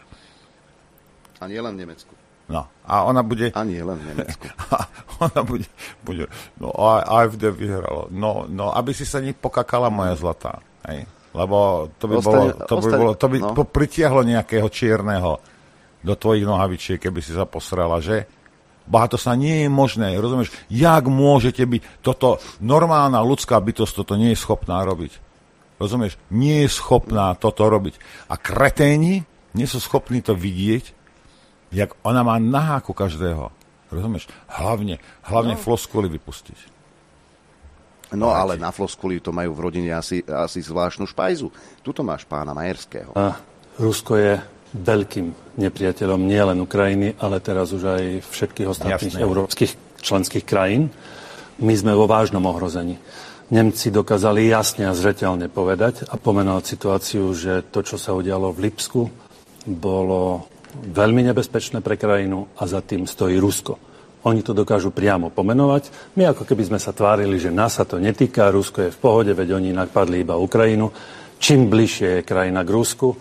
A nie len v Nemecku. No, a ona bude... Ani len v Nemecku. Ona bude... No, AfD vyhralo. No, aby si sa nepokakala, moja zlatá. Hej? Lebo to by pritiahlo nejakého čierneho do tvojich nohavičiek, keby si sa posrala, že? Boha, to sa nie je možné, rozumieš? Jak môžete byť... Toto normálna ľudská bytosť toto nie je schopná robiť. Rozumieš? Nie je schopná toto robiť. A kreténi nie sú schopní to vidieť, jak ona má na háku každého. Rozumieš? Hlavne floskuly vypustiť. No ale na floskuli to majú v rodine asi zvláštnu špajzu. Tuto máš pána Majerského. A Rusko je veľkým nepriateľom nielen Ukrajiny, ale teraz už aj všetkých ostatných európskych členských krajín. My sme vo vážnom ohrození. Nemci dokázali jasne a zreteľne povedať a pomenovať situáciu, že to, čo sa udialo v Lipsku, bolo veľmi nebezpečné pre krajinu a za tým stojí Rusko. Oni to dokážu priamo pomenovať. My ako keby sme sa tvárili, že nás sa to netýka, Rusko je v pohode, veď oni napadli iba Ukrajinu. Čím bližšie je krajina k Rusku,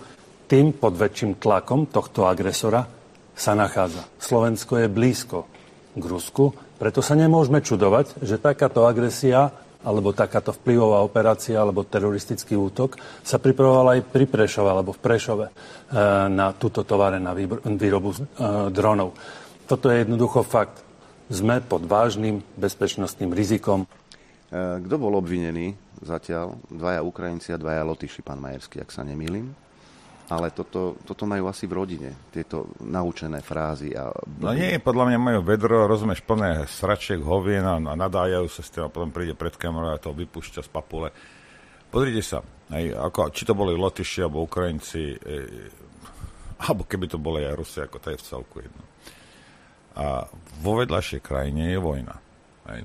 tým pod väčším tlakom tohto agresora sa nachádza. Slovensko je blízko k Rusku, preto sa nemôžeme čudovať, že takáto agresia alebo takáto vplyvová operácia alebo teroristický útok sa pripravovala aj pri Prešove alebo v Prešove na túto továreň na výrobu dronov. Toto je jednoducho fakt. Sme pod vážnym bezpečnostným rizikom. Kto bol obvinený zatiaľ? 2 Ukrajinci a 2 Lotyši, pán Majerský, ak sa nemýlim. Ale toto majú asi v rodine, tieto naučené frázy. No nie, podľa mňa majú vedro, rozumieš, plné sračiek, hovien a nadájajú sa s tým a potom príde pred kamerou a to vypúšťa z papule. Pozrite sa, či to boli Lotyši alebo Ukrajinci, alebo keby to boli aj Rusi, ako to je v celku jedno. A vo vedľajšej krajine je vojna. Hej.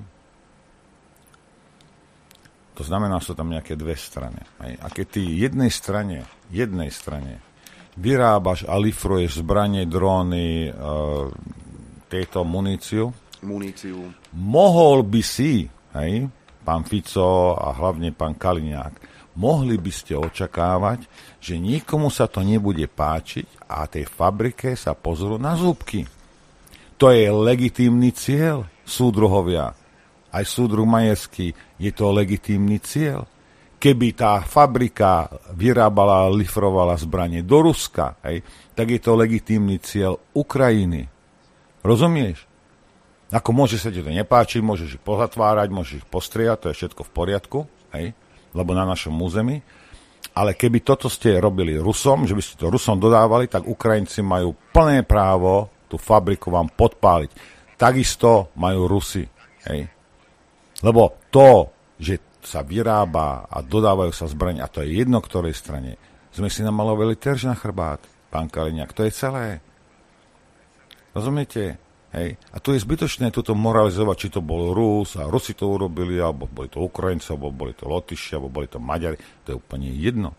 To znamená, sú tam nejaké 2 strany. Hej. A keď ty jednej strane vyrábaš a lifruješ zbranie, dróny, tieto muníciu, mohol by si, hej, pán Fico a hlavne pán Kaliňák, mohli by ste očakávať, že nikomu sa to nebude páčiť a tej fabrike sa pozrú na zúbky. To je legitímny cieľ, súdruhovia. Aj súdruh Majerský, je to legitímny cieľ. Keby tá fabrika vyrábala a lifrovala zbranie do Ruska, hej, tak je to legitímny cieľ Ukrajiny. Rozumieš? Ako môže sa ti to nepáčiť, môžeš ich pozatvárať, môžeš ich postriať, to je všetko v poriadku, hej, lebo na našom území. Ale keby toto ste robili Rusom, že by ste to Rusom dodávali, tak Ukrajinci majú plné právo tú fabriku vám podpáliť. Takisto majú Rusi. Hej. Lebo to, že sa vyrába a dodávajú sa zbrania, a to je jedno ktorej strane, sme si namalovali terž na chrbát, pán Kaliňák. To je celé. Rozumiete? Hej. A tu je zbytočné toto moralizovať, či to bol Rus, a Rusi to urobili, alebo boli to Ukrajinci, alebo boli to Lotyši, alebo boli to Maďari. To je úplne jedno.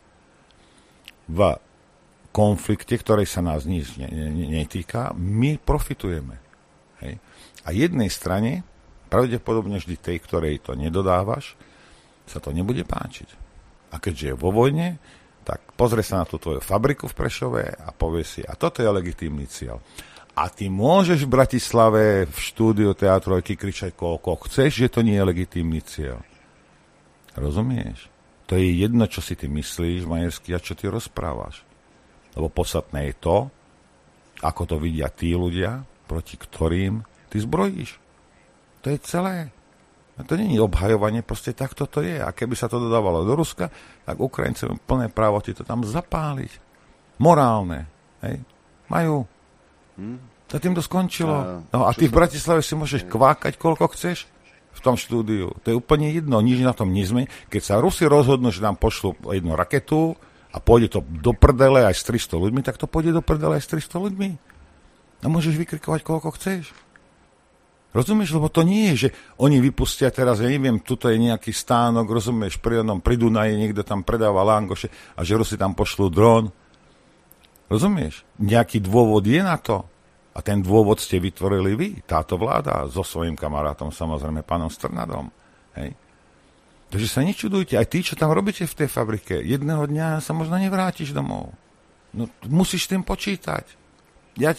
V konflikte, ktorej sa nás nič netýka, my profitujeme. Hej. A jednej strane, pravdepodobne vždy tej, ktorej to nedodávaš, sa to nebude páčiť. A keďže je vo vojne, tak pozrie sa na tú tvoju fabriku v Prešove a povie si, a toto je legitímny cieľ. A ty môžeš v Bratislave v štúdiu Teatrojky kričať koľko chceš, že to nie je legitímny cieľ. Rozumieš? To je jedno, čo si ty myslíš, Majerský, a čo ty rozprávaš. Lebo podstatné je to, ako to vidia tí ľudia, proti ktorým ty zbrojíš. To je celé. A to nie je obhajovanie, proste takto to je. A keby sa to dodávalo do Ruska, tak Ukrajinci majú plné právo ti to tam zapáliť. Morálne. Hej? Majú. To tým to skončilo. No a ty v Bratislave si môžeš kvákať, koľko chceš v tom štúdiu. To je úplne jedno, nič na tom nezme. Keď sa Rusi rozhodnú, že nám pošlú jednu raketu a pôjde to do prdele aj s 300 ľuďmi, tak to pôjde do prdele aj s 300 ľuďmi. A môžeš vykrikovať, koľko chceš. Rozumieš? Lebo to nie je, že oni vypustia teraz, ja neviem, tuto je nejaký stánok, rozumieš, pri Dunaji niekto tam predáva langoše a že Rusi tam pošlú dron. Rozumieš? Nejaký dôvod je na to. A ten dôvod ste vytvorili vy, táto vláda, so svojím kamarátom, samozrejme, pánom Strnadom. Hej? Takže sa nečudujte, aj tí, čo tam robíte v tej fabrike, jedného dňa sa možno nevrátiš domov. No, musíš s tým počítať. Ja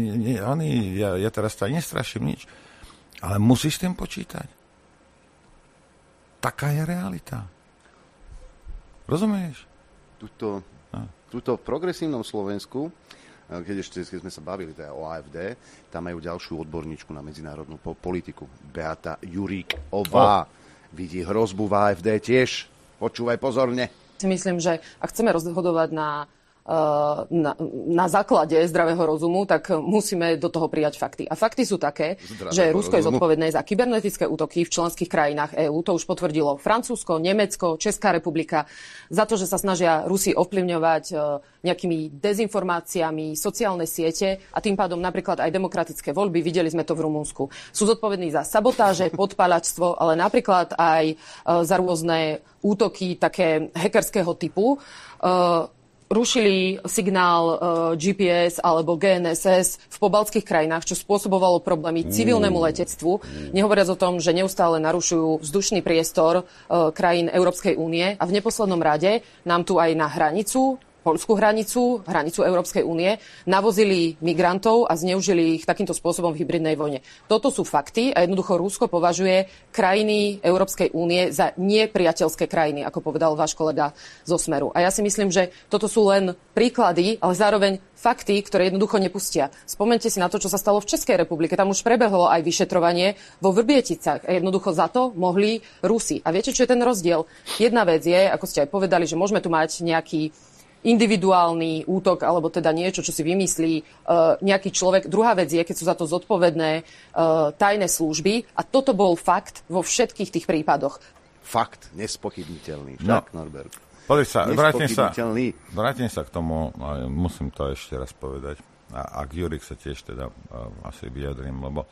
teraz ťa nestraším nič, ale musíš s tým počítať. Taká je realita. Rozumieš? Tuto v progresívnom Slovensku, keď sme sa bavili teda o AfD, tam majú ďalšiu odborníčku na medzinárodnú politiku. Beata Juríková. Vidí hrozbu v AfD tiež. Počúvaj pozorne. Myslím, že ak chceme rozhodovať na základe zdravého rozumu, tak musíme do toho prijať fakty. A fakty sú také, že Rusko je zodpovedné za kybernetické útoky v členských krajinách EÚ. To už potvrdilo Francúzsko, Nemecko, Česká republika. Za to, že sa snažia Rusi ovplyvňovať nejakými dezinformáciami sociálne siete a tým pádom napríklad aj demokratické voľby. Videli sme to v Rumunsku. Sú zodpovední za sabotáže, podpáľačstvo, ale napríklad aj za rôzne útoky také hackerského typu. Rušili signál GPS alebo GNSS v pobaltských krajinách, čo spôsobovalo problémy civilnému letectvu. Nehovoriac o tom, že neustále narušujú vzdušný priestor krajín Európskej únie. A v neposlednom rade nám tu aj na hranicu poľskú hranicu Európskej únie, navozili migrantov a zneužili ich takýmto spôsobom v hybridnej vojne. Toto sú fakty a jednoducho Rusko považuje krajiny Európskej únie za nepriateľské krajiny, ako povedal váš kolega zo Smeru. A ja si myslím, že toto sú len príklady, ale zároveň fakty, ktoré jednoducho nepustia. Spomeňte si na to, čo sa stalo v Českej republike. Tam už prebehlo aj vyšetrovanie vo Vrbieticách. A jednoducho za to mohli Rusi. A viete, čo je ten rozdiel? Jedna vec je, ako ste aj povedali, že môžeme tu mať nejaký individuálny útok, alebo teda niečo, čo si vymyslí nejaký človek. Druhá vec je, keď sú za to zodpovedné tajné služby. A toto bol fakt vo všetkých tých prípadoch. Fakt, nespochybniteľný. Však, Norbert. Vrátim sa k tomu, musím to ešte raz povedať. A k Jurik sa tiež teda asi vyjadrím, lebo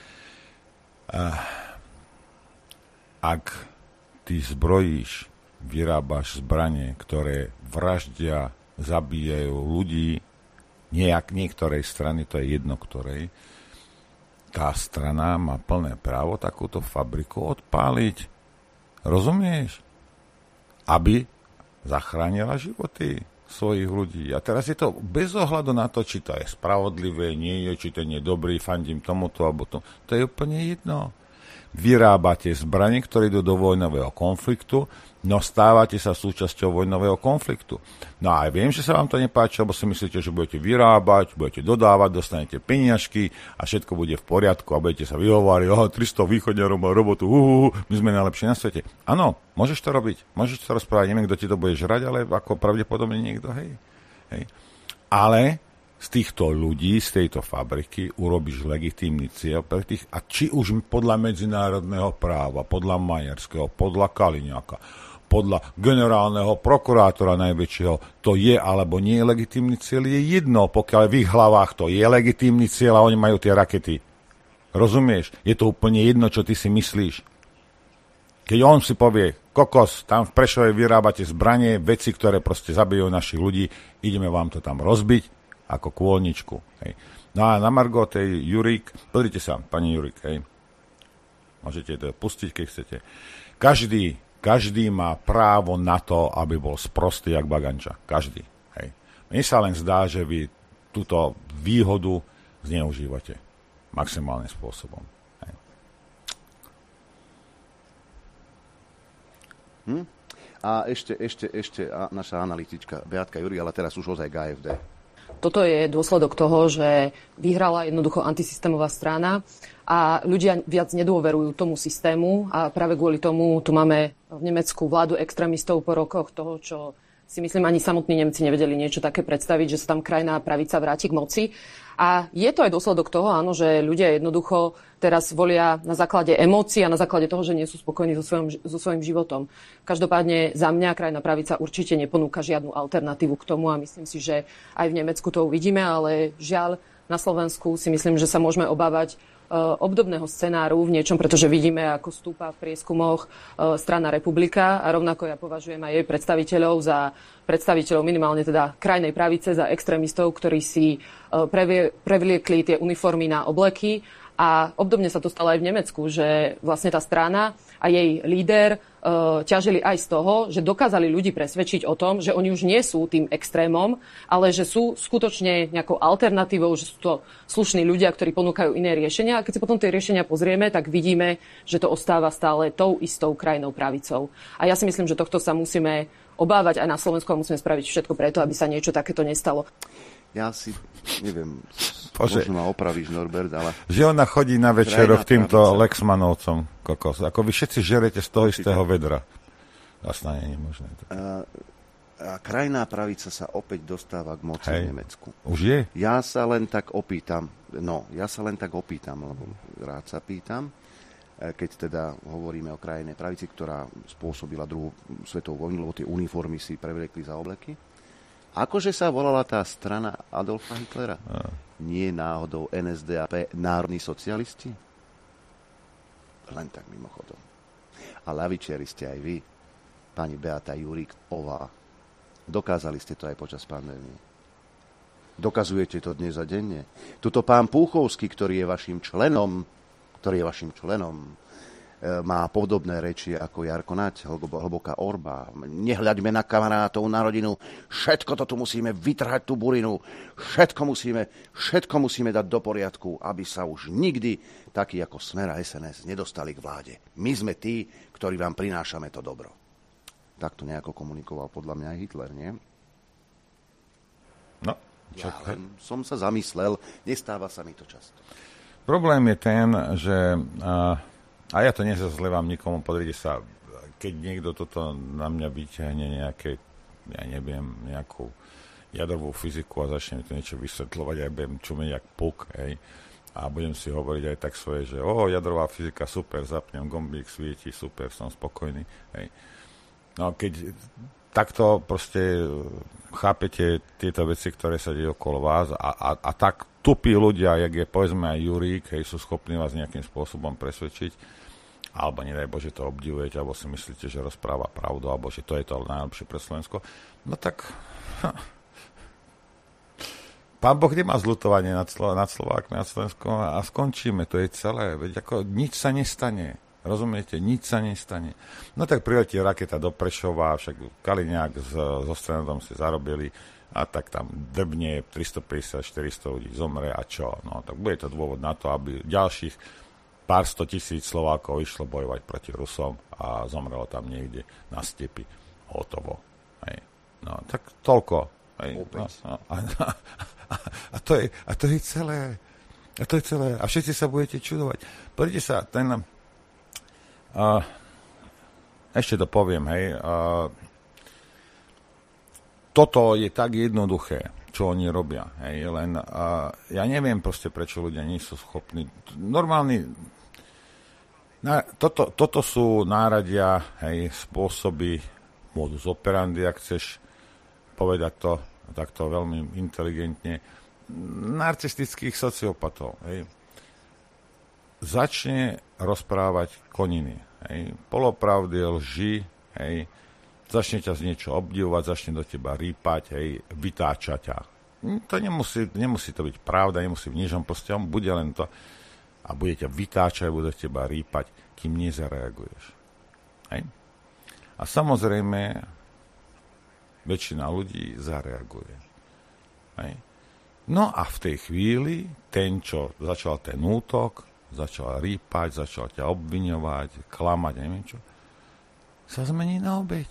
ak ty zbrojíš, vyrábaš zbranie, ktoré vraždia, zabíjajú ľudí niektorej strany, to je jedno ktorej, tá strana má plné právo takúto fabriku odpáliť. Rozumieš? Aby zachránila životy svojich ľudí. A teraz je to bez ohľadu na to, či to je spravodlivé, nie je, či to nie je dobrý, fandím tomuto alebo tomu. To je úplne jedno. Vyrábate zbranie, ktoré idú do vojnového konfliktu, no stávate sa súčasťou vojnového konfliktu. No a viem, že sa vám to nepáči, lebo si myslíte, že budete vyrábať, budete dodávať, dostanete peniažky a všetko bude v poriadku a budete sa vyhovárať, 300 východňarov má robotu, my sme najlepší na svete. Áno, môžeš to robiť, môžeš to rozprávať, neviem, kto ti to bude žrať, ale ako pravdepodobne niekto, hej. Ale z týchto ľudí, z tejto fabriky urobíš legitímny cieľ pre tých, a či už podľa medzinárodného práva, podľa Majerského, podľa Kaliňáka, podľa generálneho prokurátora najväčšieho, to je alebo nie je legitímny cieľ, je jedno, pokiaľ v ich hlavách to je legitímny cieľ a oni majú tie rakety. Rozumieš? Je to úplne jedno, čo ty si myslíš. Keď on si povie, kokos, tam v Prešove vyrábate zbranie, veci, ktoré proste zabijú našich ľudí, ideme vám to tam rozbiť, ako kôlničku. Hej. No a na margo tej Jurík, pozrite sa, pani Jurík, hej. Môžete to pustiť, keď chcete. Každý má právo na to, aby bol sprostý jak baganča. Každý. Hej. Mne sa len zdá, že vy túto výhodu zneužívate maximálnym spôsobom. Hej. A ešte naša analytička Beatka Juri, ale teraz už ozaj KFD. Toto je dôsledok toho, že vyhrala jednoducho antisystémová strana a ľudia viac nedôverujú tomu systému a práve kvôli tomu tu máme v Nemecku vládu extrémistov po rokoch toho, čo si myslím, ani samotní Nemci nevedeli niečo také predstaviť, že sa tam krajná pravica vráti k moci. A je to aj dôsledok toho, áno, že ľudia jednoducho teraz volia na základe emócií a na základe toho, že nie sú spokojní so svojím životom. Každopádne za mňa krajná pravica určite neponúka žiadnu alternatívu k tomu a myslím si, že aj v Nemecku to uvidíme, ale žiaľ na Slovensku si myslím, že sa môžeme obávať obdobného scenáru v niečom, pretože vidíme, ako stúpa v prieskumoch strana Republika a rovnako ja považujem aj jej predstaviteľov za predstaviteľov minimálne teda krajnej pravice, za extrémistov, ktorí si prevliekli tie uniformy na obleky. A obdobne sa to stalo aj v Nemecku, že vlastne tá strana a jej líder ťažili aj z toho, že dokázali ľudí presvedčiť o tom, že oni už nie sú tým extrémom, ale že sú skutočne nejakou alternatívou, že sú to slušní ľudia, ktorí ponúkajú iné riešenia. A keď si potom tie riešenia pozrieme, tak vidíme, že to ostáva stále tou istou krajnou pravicou. A ja si myslím, že tohto sa musíme obávať aj na Slovensku a musíme spraviť všetko preto, aby sa niečo takéto nestalo. Ja si neviem, možno ma opravíš, Norbert, ale... Že ona chodí na večero k týmto Lexmanovcom, kokos. Ako vy všetci žerete z toho istého vedra. Vlastne nie je možné. A krajná pravica sa opäť dostáva k moci v Nemecku. Už je? Ja sa len tak opýtam, lebo rád sa pýtam, keď teda hovoríme o krajnej pravici, ktorá spôsobila druhú svetovú vojnu, lebo tie uniformy si prevliekli za obleky. Akože sa volala tá strana Adolfa Hitlera? Nie náhodou NSDAP, národní socialisti? Len tak mimochodom. A ľavičiari ste aj vy, pani Beata Jurík, ová. Dokázali ste to aj počas pandémie. Dokazujete to dnes a denne. Tuto pán Púchovský, ktorý je vašim členom, má podobné reči ako Jarko Naď, hlboká orba. Nehľaďme na kamarátov, na rodinu, všetko to tu musíme vytrhať, tú burinu, všetko musíme dať do poriadku, aby sa už nikdy takí ako Smer a SNS nedostali k vláde. My sme tí, ktorí vám prinášame to dobro. Takto nejako komunikoval podľa mňa aj Hitler, nie? No, ja som sa zamyslel, nestáva sa mi to často. Problém je ten, že... A ja to nezazlevám nikomu, podrite sa, keď niekto toto na mňa vyťahne nejaké, ja neviem, nejakú jadrovú fyziku a začne mi to niečo vysvetľovať, ja budem čumeť jak puk, hej, a budem si hovoriť aj tak svoje, že jadrová fyzika, super, zapnem gombík, svieti, super, som spokojný, hej. No keď takto proste chápete tieto veci, ktoré sa dejú okolo vás a tak tupí ľudia, jak je povedzme aj Jurík, hej, sú schopní vás nejakým spôsobom presvedčiť, alebo nedaj Bože to obdivujete, alebo si myslíte, že rozpráva pravdu, alebo že to je to najlepšie pre Slovensko, no tak Pán Boh nemá zľutovanie nad Slovákmi, nad Slovenskom a skončíme, to je celé, veď ako nič sa nestane. Rozumiete? Nič sa nestane. No tak priletí raketa do Prešova, však Kaliňák so Stranadom si zarobili a tak tam drbne 350-400 ľudí zomre a čo? No tak bude to dôvod na to, aby ďalších pár 100 000 Slovákov išlo bojovať proti Rusom a zomrelo tam niekde na stepi. Hotovo. Hej. No tak toľko. Hej. No, a to je celé. A to je celé. A všetci sa budete čudovať. Poďte sa, ešte to poviem, hej. Toto je tak jednoduché, čo oni robia. Hej. Len ja neviem proste, prečo ľudia nie sú schopní. Toto sú náradia, hej, spôsoby, modus operandi, ak chceš povedať to takto veľmi inteligentne, narcistických sociopatov. Hej. Začne rozprávať koniny. Hej. Polopravdy, lži, hej. Začne ťa z niečo obdivovať, začne do teba rýpať, hej, vytáča ťa. To nemusí to byť pravda, nemusí v ničom, proste on bude len to a bude ťa vytáčať, bude do teba rýpať, kým nezareaguješ. Hej. A samozrejme väčšina ľudí zareaguje. Hej. No a v tej chvíli ten, čo začal ten útok, začal rýpať, začal ťa obviňovať, klamať, neviem čo, sa zmení na obeť.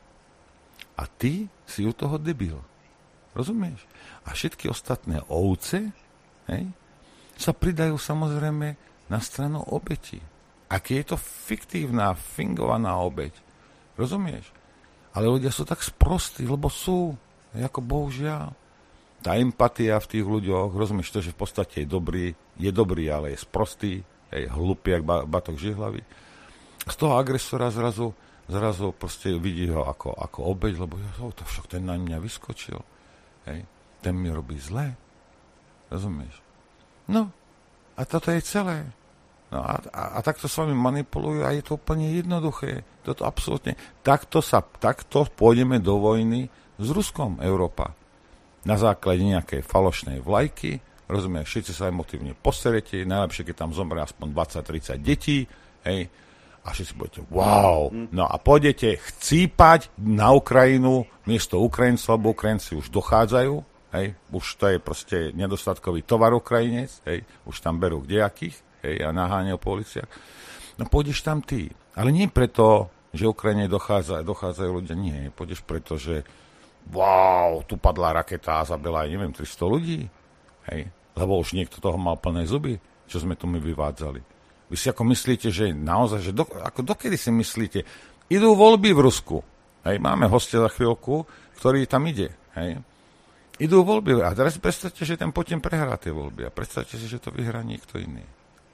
A ty si u toho debil. Rozumieš? A všetky ostatné ovce, hej, sa pridajú samozrejme na stranu obeti. Aký je to fiktívna, fingovaná obeť. Rozumieš? Ale ľudia sú tak sprostí, lebo sú, ako bohužiaľ. Tá empatia v tých ľuďoch, rozumieš to, že v podstate je dobrý, ale je sprostý, je hlupý, jak batok žihlavý. Z toho agresora zrazu proste vidí ho ako obeť, lebo to však ten na mňa vyskočil. Hej. Ten mi robí zlé. Rozumieš? No, a toto je celé. No a takto s vami manipulujú a je to úplne jednoduché. Toto absolútne. Takto pôjdeme do vojny s Ruskom, Európa. Na základe nejakej falošnej vlajky, rozumieš, všetci sa emotívne poserete, najlepšie, keď tam zomre aspoň 20-30 detí, hej, a všetci budete, wow, no a pôjdete chcípať na Ukrajinu miesto Ukrajincov, lebo Ukrajinci už dochádzajú, hej, už to je proste nedostatkový tovar Ukrajinec, hej, už tam berú kdejakých, hej, a naháňajú po uliciach. No pôjdeš tam ty, ale nie preto, že Ukrajine dochádzajú ľudia, nie, pôjdeš preto, že wow, tu padla raketa a zabila aj, neviem, 300 ľudí, hej, lebo už niekto toho mal plné zuby, čo sme tu my vyvádzali. Vy si ako myslíte, že naozaj, že dokedy si myslíte, idú voľby v Rusku, hej, máme hostia za chvíľku, ktorý tam ide, hej, idú voľby a teraz predstavte, že ten Putin prehrá tie voľby a predstavte si, že to vyhrá niekto iný.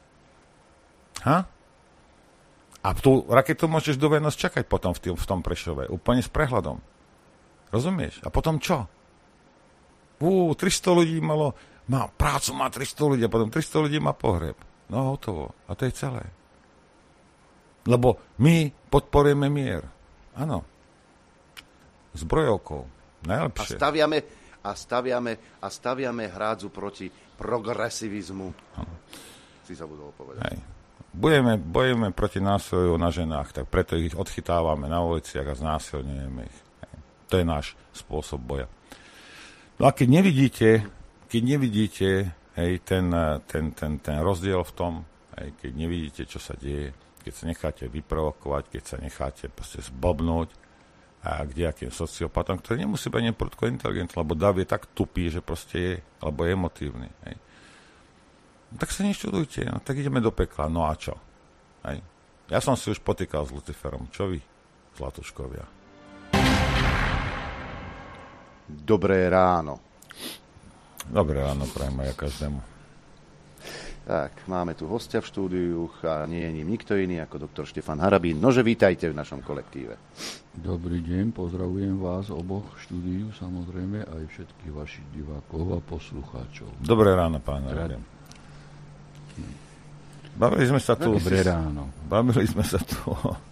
Ha? A tú raketu môžeš do Vianoc čakať potom v tom Prešove, úplne s prehľadom. Rozumieš? A potom čo? 300 ľudí má prácu, má 300 ľudí a potom 300 ľudí má pohreb. No hotovo. A to je celé. Lebo my podporujeme mier. Áno. Zbrojovkou. Najlepšie. A staviame hrádzu proti progresivizmu. Si sa budol povedať. Hej. Bojujeme proti násiliu na ženách, tak preto ich odchytávame na uliciach a znásilňujeme ich. To je náš spôsob boja. No a keď nevidíte ten rozdiel v tom, keď nevidíte, čo sa deje, keď sa necháte vyprovokovať, keď sa necháte proste zblbnúť a kdejakým sociopatom, ktorý nemusí byť neprudko inteligentný, lebo dav je tak tupý, že proste je, alebo je emotívny. Hej. Tak sa nečudujte, no tak ideme do pekla, no a čo? Hej. Ja som si už potýkal s Luciferom, čo vy, zlatuškovia? Dobré ráno. Dobré ráno, prajem aj každému. Tak, máme tu hostia v štúdiu a nie je ním nikto iný ako doktor Štefan Harabín. Nože, vítajte v našom kolektíve. Dobrý deň, pozdravujem vás oboch v štúdiu, samozrejme, aj všetkých vašich divákov a poslucháčov. Dobré ráno, pán Harabín. Bavili sme sa tu... Dobré ráno. Bavili sme sa tu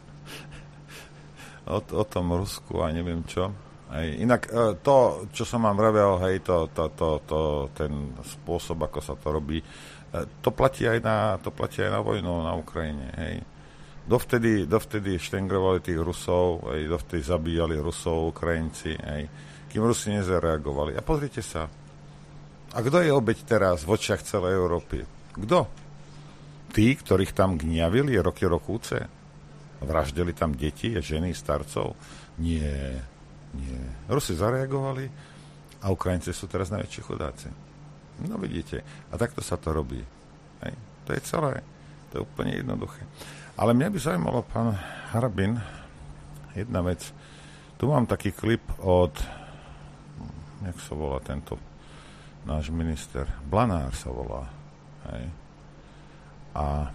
o tom Rusku a neviem čo. Inak to, čo som vám vravel, hej, ten spôsob, ako sa to robí, to platí aj na vojnu na Ukrajine. Hej. Dovtedy štengrovali tých Rusov, hej, dovtedy zabíjali Rusov, Ukrajinci, hej, kým Rusi nezareagovali. A pozrite sa, a kto je obeť teraz v očiach celej Európy? Kto? Tí, ktorých tam gniavili roky rokúce? Vraždili tam deti, ženy, starcov? Nie. Rusi zareagovali a Ukrajinci sú teraz najväčší chudáci. No vidíte. A takto sa to robí. Hej. To je celé. To je úplne jednoduché. Ale mňa by zaujímalo, pán Harabin, jedna vec. Tu mám taký klip od, jak sa volá tento náš minister, Blanár sa volá. Hej. A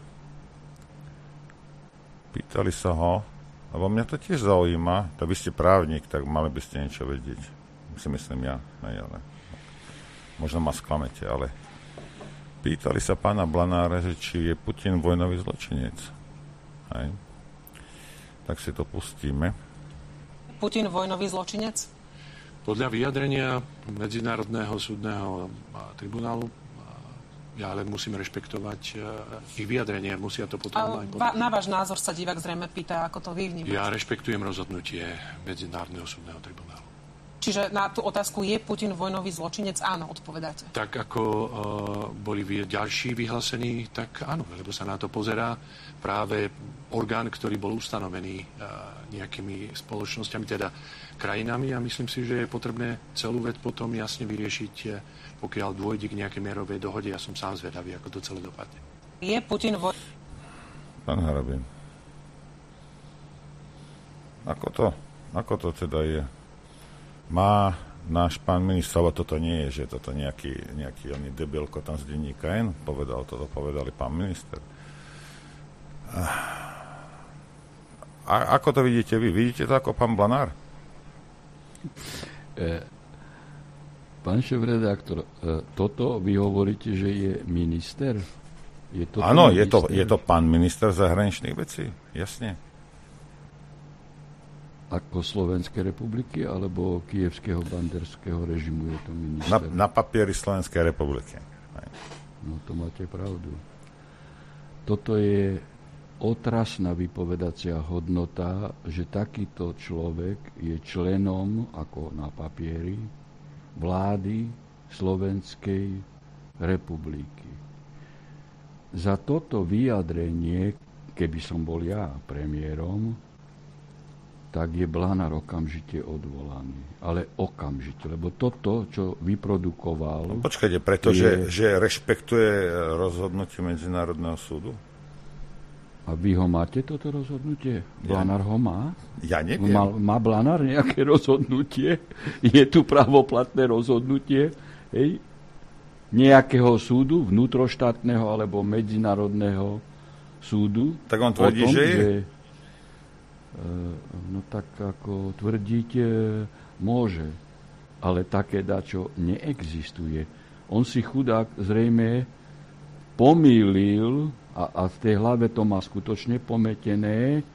pýtali sa ho, lebo mňa to tiež zaujíma, to vy ste právnik, tak mali by ste niečo vedieť. Si myslím ja, ale možno ma sklamete, ale pýtali sa pána Blanára, že či je Putin vojnový zločinec. Hej. Tak si to pustíme. Putin vojnový zločinec? Podľa vyjadrenia Medzinárodného súdneho tribunálu ja ale musím rešpektovať ich vyjadrenie, musia to potom aj povedať. Na váš názor sa divák zrejme pýta, ako to vy vnímate. Ja rešpektujem rozhodnutie Medzinárodného súdneho tribunálu. Čiže na tú otázku, je Putin vojnový zločinec? Áno, odpovedáte. Tak ako boli ďalší vyhlásení, tak áno, lebo sa na to pozerá práve orgán, ktorý bol ustanovený nejakými spoločnosťami, teda krajinami, a myslím si, že je potrebné celú vec potom jasne vyriešiť, pokiaľ dôjde k nejakej mierovej dohode. Ja som sám zvedavý, ako to celé dopadne. Je Putin Pán Harabin, ako to teda je? Má náš pán minister, ale toto nie je, že toto nejaký oný debilko tam z denníka N toto povedali pán minister. A ako to vidíte vy? Vidíte to ako pán Blanár? Pán šéfredaktor, toto vy hovoríte, že je minister? Áno, je to pán minister zahraničných vecí, jasne. Ako Slovenskej republiky, alebo kievského banderského režimu je to minister? Na papieri Slovenskej republiky. No to máte pravdu. Toto je otrasná vypovedacia hodnota, že takýto človek je členom, ako na papieri, vlády Slovenskej republiky. Za toto vyjadrenie, keby som bol ja premiérom, tak je Blanár okamžite odvolaný. Ale okamžite, lebo toto, čo vyprodukoval... No, počkajte, pretože že rešpektuje rozhodnutie Medzinárodného súdu? A vy ho máte, toto rozhodnutie? Blanár ho má? Ja neviem. Má Blanár nejaké rozhodnutie? Je tu pravoplatné rozhodnutie? Hej? Nejakého súdu, vnútroštátneho alebo medzinárodného súdu? Tak on tvrdí, že je? No tak ako tvrdiť môže, ale také dačo neexistuje. On si chudák zrejme pomýlil a v tej hlave to má skutočne pometené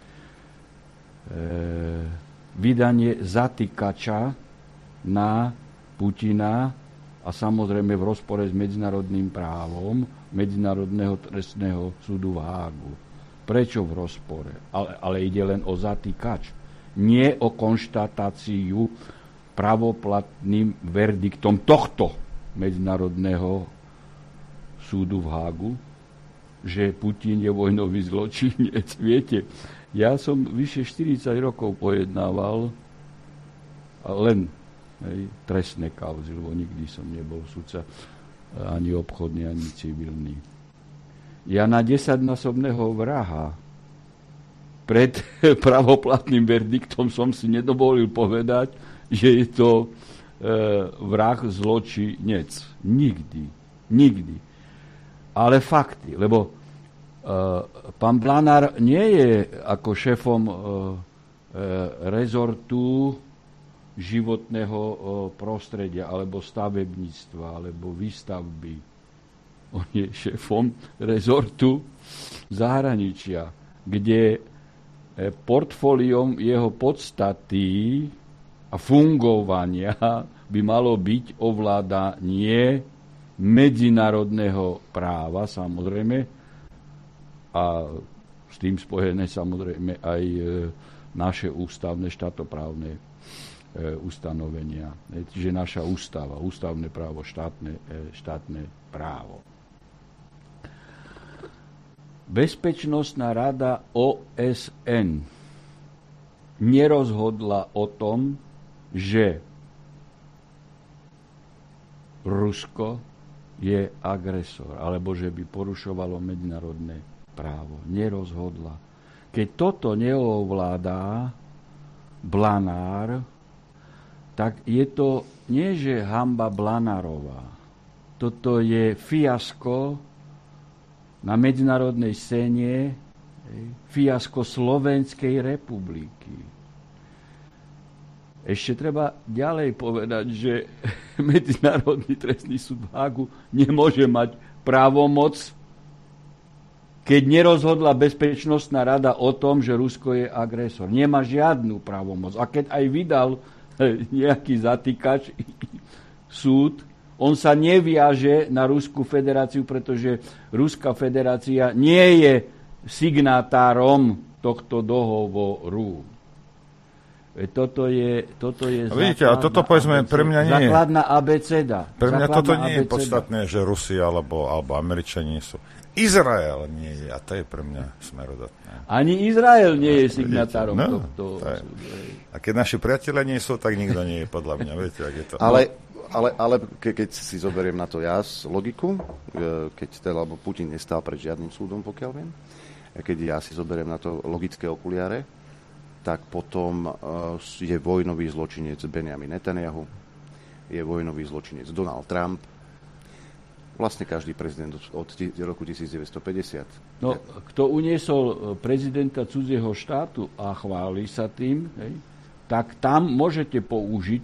vydanie zatýkača na Putina a a samozrejme v rozpore s medzinárodným právom Medzinárodného trestného súdu v Hágu. Prečo v rozpore? Ale ide len o zatýkač. Nie o konštatáciu pravoplatným verdiktom tohto Medzinárodného súdu v Hágu, že Putin je vojnový zločinec. Viete, ja som vyše 40 rokov pojednával len trestné kauzy, lebo nikdy som nebol sudca ani obchodný, ani civilný. Ja na 10-násobného vraha pred pravoplatným verdiktom som si nedovolil povedať, že je to vrah zločinec. Nikdy. Ale fakty, lebo pán Blanár nie je ako šéfom rezortu životného prostredia, alebo stavebníctva, alebo výstavby. On je šéfom rezortu zahraničia, kde portfóliom jeho podstaty a fungovania by malo byť ovládanie medzinárodného práva, samozrejme, a s tým spojené samozrejme aj naše ústavné štátoprávne ustanovenia. Čiže naša ústava, ústavné právo, štátne právo. Bezpečnostná rada OSN nerozhodla o tom, že Rusko je agresor, alebo že by porušovalo medzinárodné právo. Nerozhodla. Keď toto neovládá Blanár, tak je to nie, že hanba Blanárová. Toto je fiasko na medzinárodnej scéne, fiasko Slovenskej republiky. Ešte treba ďalej povedať, že Medzinárodný trestný súd v Hágu nemôže mať právomoc, keď nerozhodla Bezpečnostná rada o tom, že Rusko je agresor. Nemá žiadnu právomoc. A keď aj vydal nejaký zatýkač súd, on sa neviaže na Ruskú federáciu, pretože Ruská federácia nie je signatárom tohto dohovoru. Toto je vidíte, a toto povedzme pre mňa nie je základná abeceda. Pre mňa toto nie je podstatné, že Rusia alebo Američania sú. Izrael nie je, a to je pre mňa smerodatné. Ani Izrael nie je signatárom tohto súdu. A keď naši priatelia nie sú, tak nikto nie je, podľa mňa. Viete, ak je to... Ale keď si zoberiem na to logiku, keď teda, lebo Putin nestál pred žiadnym súdom, pokiaľ viem, keď ja si zoberiem na to logické okuliare, tak potom je vojnový zločinec Benjamin Netanyahu, je vojnový zločinec Donald Trump, vlastne každý prezident od roku 1950. No, kto uniesol prezidenta cudzieho štátu a chváli sa tým, tak tam môžete použiť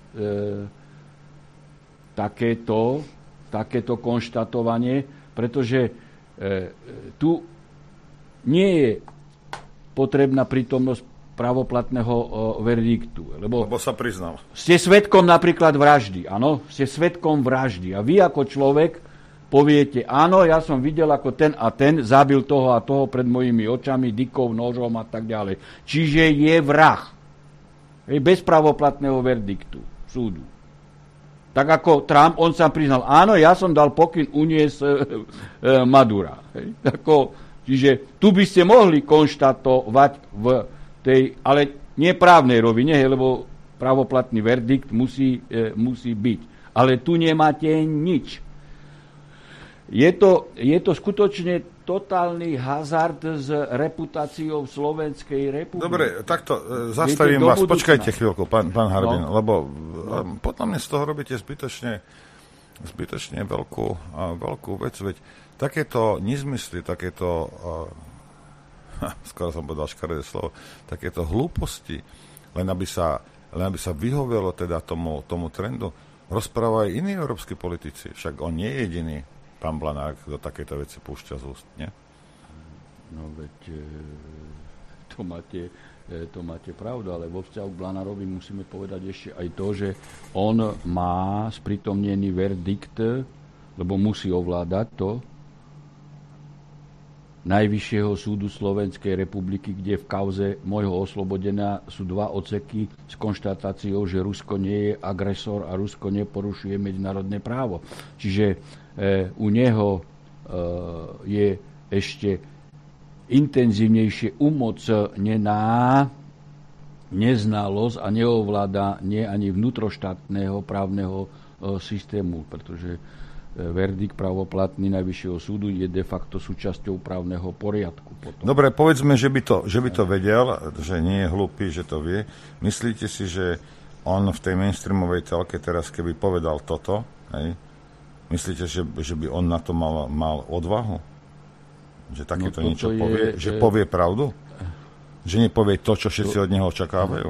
takéto konštatovanie, pretože tu nie je potrebná prítomnosť pravoplatného verdiktu. Lebo sa priznal. Ste svedkom napríklad vraždy, áno? Ste svedkom vraždy. A vy ako človek poviete, áno, ja som videl, ako ten a ten zabil toho a toho pred mojimi očami, dykou, nožom a tak ďalej. Čiže je vrah. Bez pravoplatného verdiktu súdu. Tak ako Trump, on sa priznal, áno, ja som dal pokyn uniesť Madura. Čiže tu by ste mohli konštatovať v tej, ale nie právnej rovine, lebo pravoplatný verdikt musí byť. Ale tu nemáte nič. Je to skutočne totálny hazard s reputáciou Slovenskej republiky. Dobre, takto zastavím vás. Počkajte chvíľku, pán Harbin, lebo podľa mňa z toho robíte zbytočne veľkú vec. Veď takéto nezmysly, takéto skoro som povedal škaredé slovo, takéto hlúposti, len aby sa vyhovelo teda tomu trendu, rozprávajú aj iní európski politici. Však on nie je jediný, pán Blanár, kto takéto veci púšťa z úst, nie? No veď To máte pravdu, ale vo vzťahu k Blanárovi musíme povedať ešte aj to, že on má sprítomnený verdikt, lebo musí ovládať to, Najvyššieho súdu Slovenskej republiky, kde v kauze môjho oslobodenia sú 2 odseky s konštatáciou, že Rusko nie je agresor a Rusko neporušuje medzinárodné právo. Čiže u neho je ešte intenzívnejšie umocnená neznalosť a neovláda ani vnútroštátneho právneho systému, pretože verdikt pravoplatný Najvyššieho súdu je de facto súčasťou právneho poriadku. Potom. Dobre, povedzme, že by to vedel, že nie je hlupý, že to vie. Myslíte si, že on v tej mainstreamovej telke teraz, keby povedal toto, hej, myslíte, že by on na to mal odvahu? Že takéto niečo povie? Že povie pravdu? Že nepovie to, čo všetci od neho očakávajú?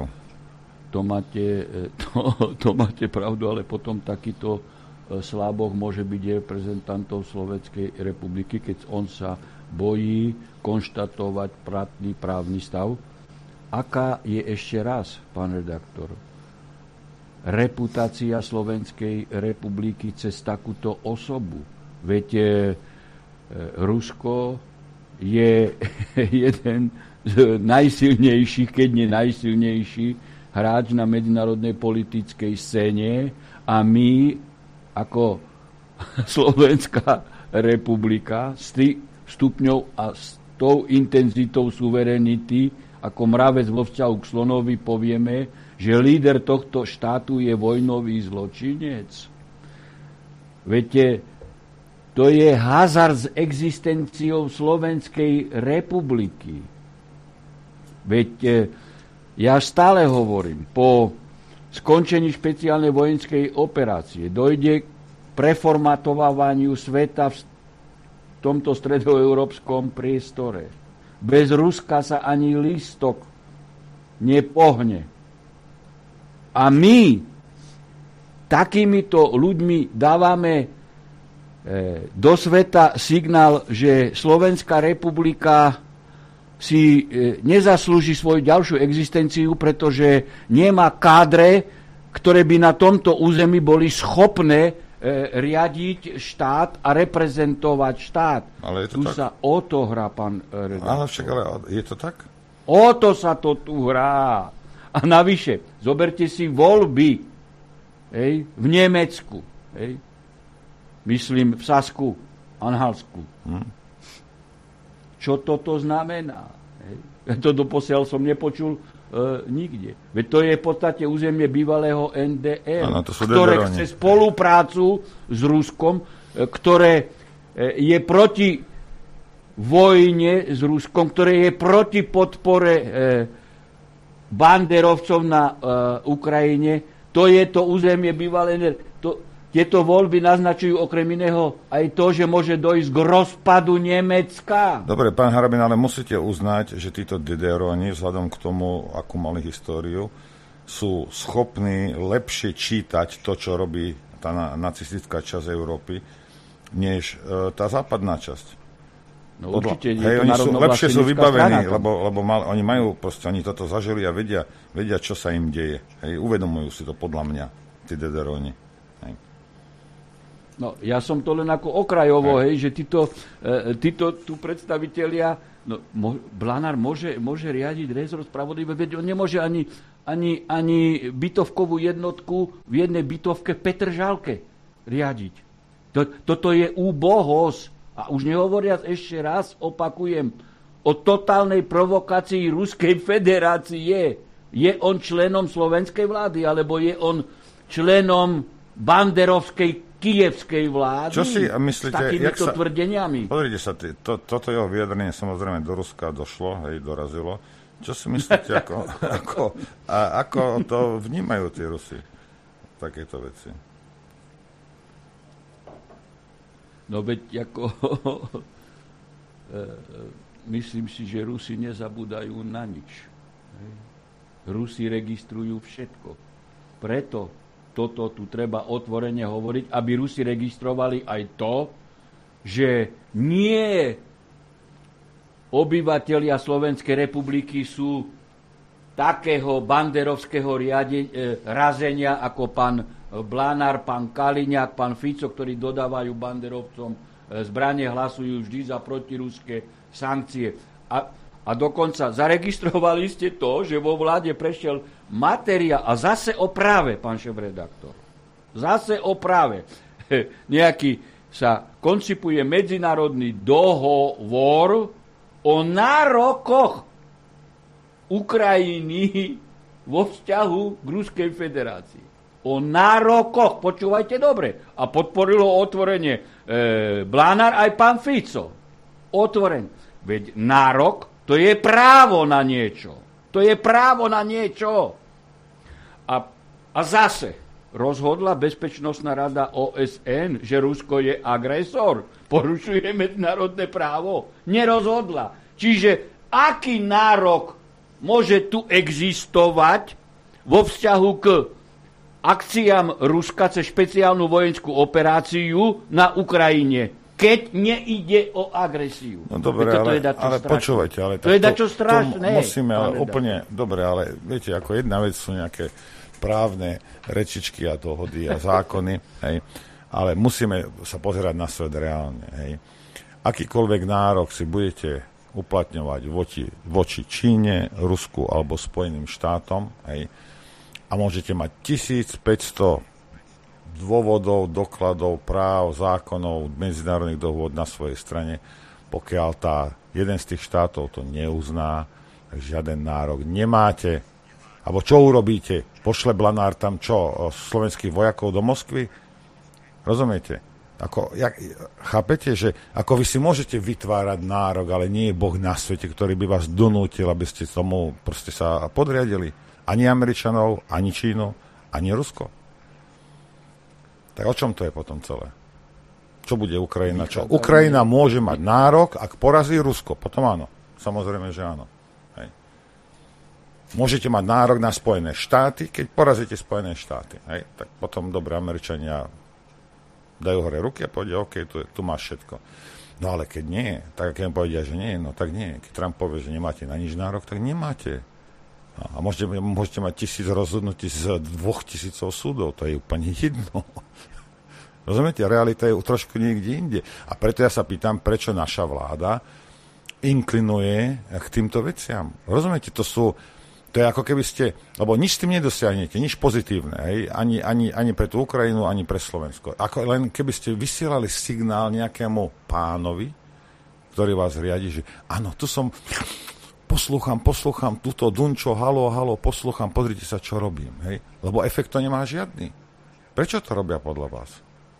To máte pravdu, ale potom takýto sláboch môže byť reprezentantov Slovenskej republiky, keď on sa bojí konštatovať platný právny stav. Aká je ešte raz, pán redaktor, reputácia Slovenskej republiky cez takúto osobu? Veď Rusko je jeden z najsilnejších, keď nie najsilnejší hráč na medzinárodnej politickej scéne a my ako Slovenská republika s tým stupňou a s tou intenzitou suverenity ako mravec vo vzťahu k slonovi povieme, že líder tohto štátu je vojnový zločinec. Viete, to je hazard s existenciou Slovenskej republiky. Veď ja stále hovorím, po skončení špeciálnej vojenskej operácie dojde k preformatovávaniu sveta v tomto stredoeurópskom priestore. Bez Ruska sa ani lístok nepohne. A my takýmito ľuďmi dávame do sveta signál, že Slovenská republika si nezaslúži svoju ďalšiu existenciu, pretože nemá kádre, ktoré by na tomto území boli schopné riadiť štát a reprezentovať štát. Ale je to tu tak? Sa o to hrá, pán redaktor. Ale však, je to tak? O to sa to tu hrá. A navyše, zoberte si voľby v Nemecku. Myslím v Sasku, Anhalsku. Čo toto znamená? To doposiaľ som nepočul nikde. Veď to je v podstate územie bývalého NDR, ktoré chce spoluprácu s Ruskom, ktoré je proti vojne s Ruskom, ktoré je proti podpore banderovcov na Ukrajine. To je to územie bývalé NDR. Tieto voľby naznačujú okrem iného aj to, že môže dojsť k rozpadu Nemecka. Dobre, pán Harabin, ale musíte uznať, že títo DDR-oni, vzhľadom k tomu, akú mali históriu, sú schopní lepšie čítať to, čo robí tá nacistická časť Európy, než tá západná časť. No určite. Oni sú lepšie sú vybavení, lebo oni majú, proste, oni toto zažili a vedia, čo sa im deje. Uvedomujú si to podľa mňa, tí DDR-oni. No, ja som to len ako okrajovo, že títo tu predstavitelia, Blanár môže riadiť rezort spravodlivosti, veď on nemôže ani bytovkovú jednotku v jednej bytovke v Petržalke riadiť. Toto je úbohosť. A už nehovoriac ešte raz, opakujem, o totálnej provokácii Ruskej federácie. Je on členom slovenskej vlády, alebo je on členom banderovskej kievskej vlády. Čo si myslíte, s takýmito tvrdeniami? Pozrite sa, toto jeho vyjadrenie samozrejme do Ruska došlo, dorazilo. Čo si myslíte, ako to vnímajú tí Rusi? Takéto veci. No veď myslím si, že Rusi nezabúdajú na nič. Rusi registrujú všetko. Preto toto tu treba otvorene hovoriť, aby Rusi registrovali aj to, že nie obyvatelia Slovenskej republiky sú takého banderovského razenia ako pán Blanár, pán Kaliňák, pán Fico, ktorí dodávajú banderovcom zbranie, hlasujú vždy za protiruské sankcie. A dokonca zaregistrovali ste to, že vo vláde prešiel materiál, a zase o práve, pán šéfredaktor, zase o práve. Nejaký sa koncipuje medzinárodný dohovor o nárokoch Ukrajiny vo vzťahu k Ruskej federácii. O nárokoch, počúvajte dobre. A podporilo otvorenie Blanár aj pán Fico. Otvoreň. Veď nárok, to je právo na niečo. To je právo na niečo. A zase rozhodla Bezpečnostná rada OSN, že Rusko je agresor. Porušuje medzinárodné právo. Nerozhodla. Čiže aký nárok môže tu existovať vo vzťahu k akciám Ruska cez špeciálnu vojenskú operáciu na Ukrajine, keď neide o agresiu. No dobre, ale počúvajte, ale to je dačo strašné. Musíme, ale úplne, dobre, ale viete, ako jedna vec sú nejaké právne rečičky a dohody a zákony, hej, ale musíme sa pozerať na svet reálne, hej. Akýkoľvek nárok si budete uplatňovať voči Číne, Rusku alebo Spojeným štátom, hej, a môžete mať 1500 dôvodov, dokladov, práv, zákonov, medzinárodných dohôd na svojej strane, pokiaľ jeden z tých štátov to neuzná, tak žiaden nárok nemáte. Alebo čo urobíte? Pošle Blanár tam čo? Slovenských vojakov do Moskvy? Rozumiete? Chápete, že ako vy si môžete vytvárať nárok, ale nie je Boh na svete, ktorý by vás donútil, aby ste tomu proste sa podriadili. Ani Američanov, ani Čínu, ani Rusko. Tak o čom to je potom celé? Čo bude Ukrajina? Čo? Ukrajina môže mať nárok, ak porazí Rusko. Potom áno. Samozrejme, že áno. Hej. Môžete mať nárok na Spojené štáty, keď porazíte Spojené štáty. Hej. Tak potom dobre Američania dajú hore ruky a povedia, OK, tu máš všetko. No ale keď nie, tak keď im povedia, že nie, no tak nie. Keď Trump povie, že nemáte na nič nárok, tak nemáte. A môžete mať 1000 rozhodnutí z 2000 súdov, to je úplne jedno. Rozumiete, realita je trošku niekde inde. A preto ja sa pýtam, prečo naša vláda inklinuje k týmto veciam. Rozumiete, to je ako keby ste, lebo nič s tým nedosiahnete, nič pozitívne, hej? Ani pre tú Ukrajinu, ani pre Slovensko. Ako len keby ste vysielali signál nejakému pánovi, ktorý vás riadi, že áno, tu som... Poslúcham túto Dunčo, halo, poslúcham, pozrite sa, čo robím. Hej? Lebo efekt to nemá žiadny. Prečo to robia podľa vás?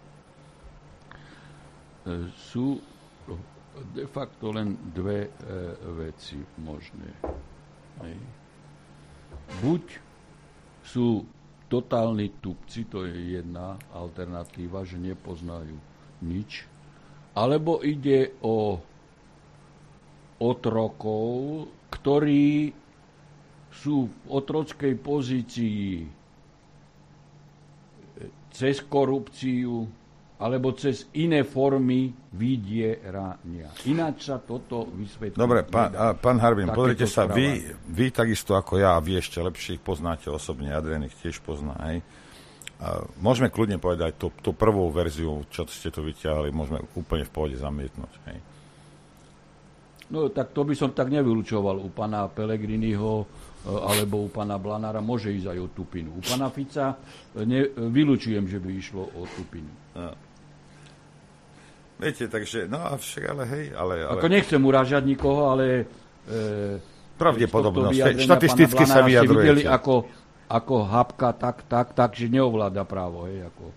Sú de facto len dve veci možné. Hej. Buď sú totálni tupci, to je jedna alternatíva, že nepoznajú nič, alebo ide o otrokov, ktorí sú v otrockej pozícii cez korupciu alebo cez iné formy vydierania. Ináč sa toto vysvetlí. Dobre, pán Harbin, pozrite sa, vy takisto ako ja, vy ešte lepšie ich poznáte osobne, Adrian ich tiež pozná, hej. Môžeme kľudne povedať tú prvú verziu, čo ste tu vyťahli, môžeme úplne v pohode zamietnúť, hej. No tak to by som tak nevylučoval. U pána Pellegriniho alebo u pána Blanára môže ísť aj o tupinu. U pána Fica vylučujem, že by išlo o tupinu. No. Viete, takže, no a však ale hej, ale... Ako nechcem urážať nikoho, ale... pravdepodobnosť. Štatisticky sa vyjadrujete. Videli ako hapka tak, že neovláda právo, hej, ako...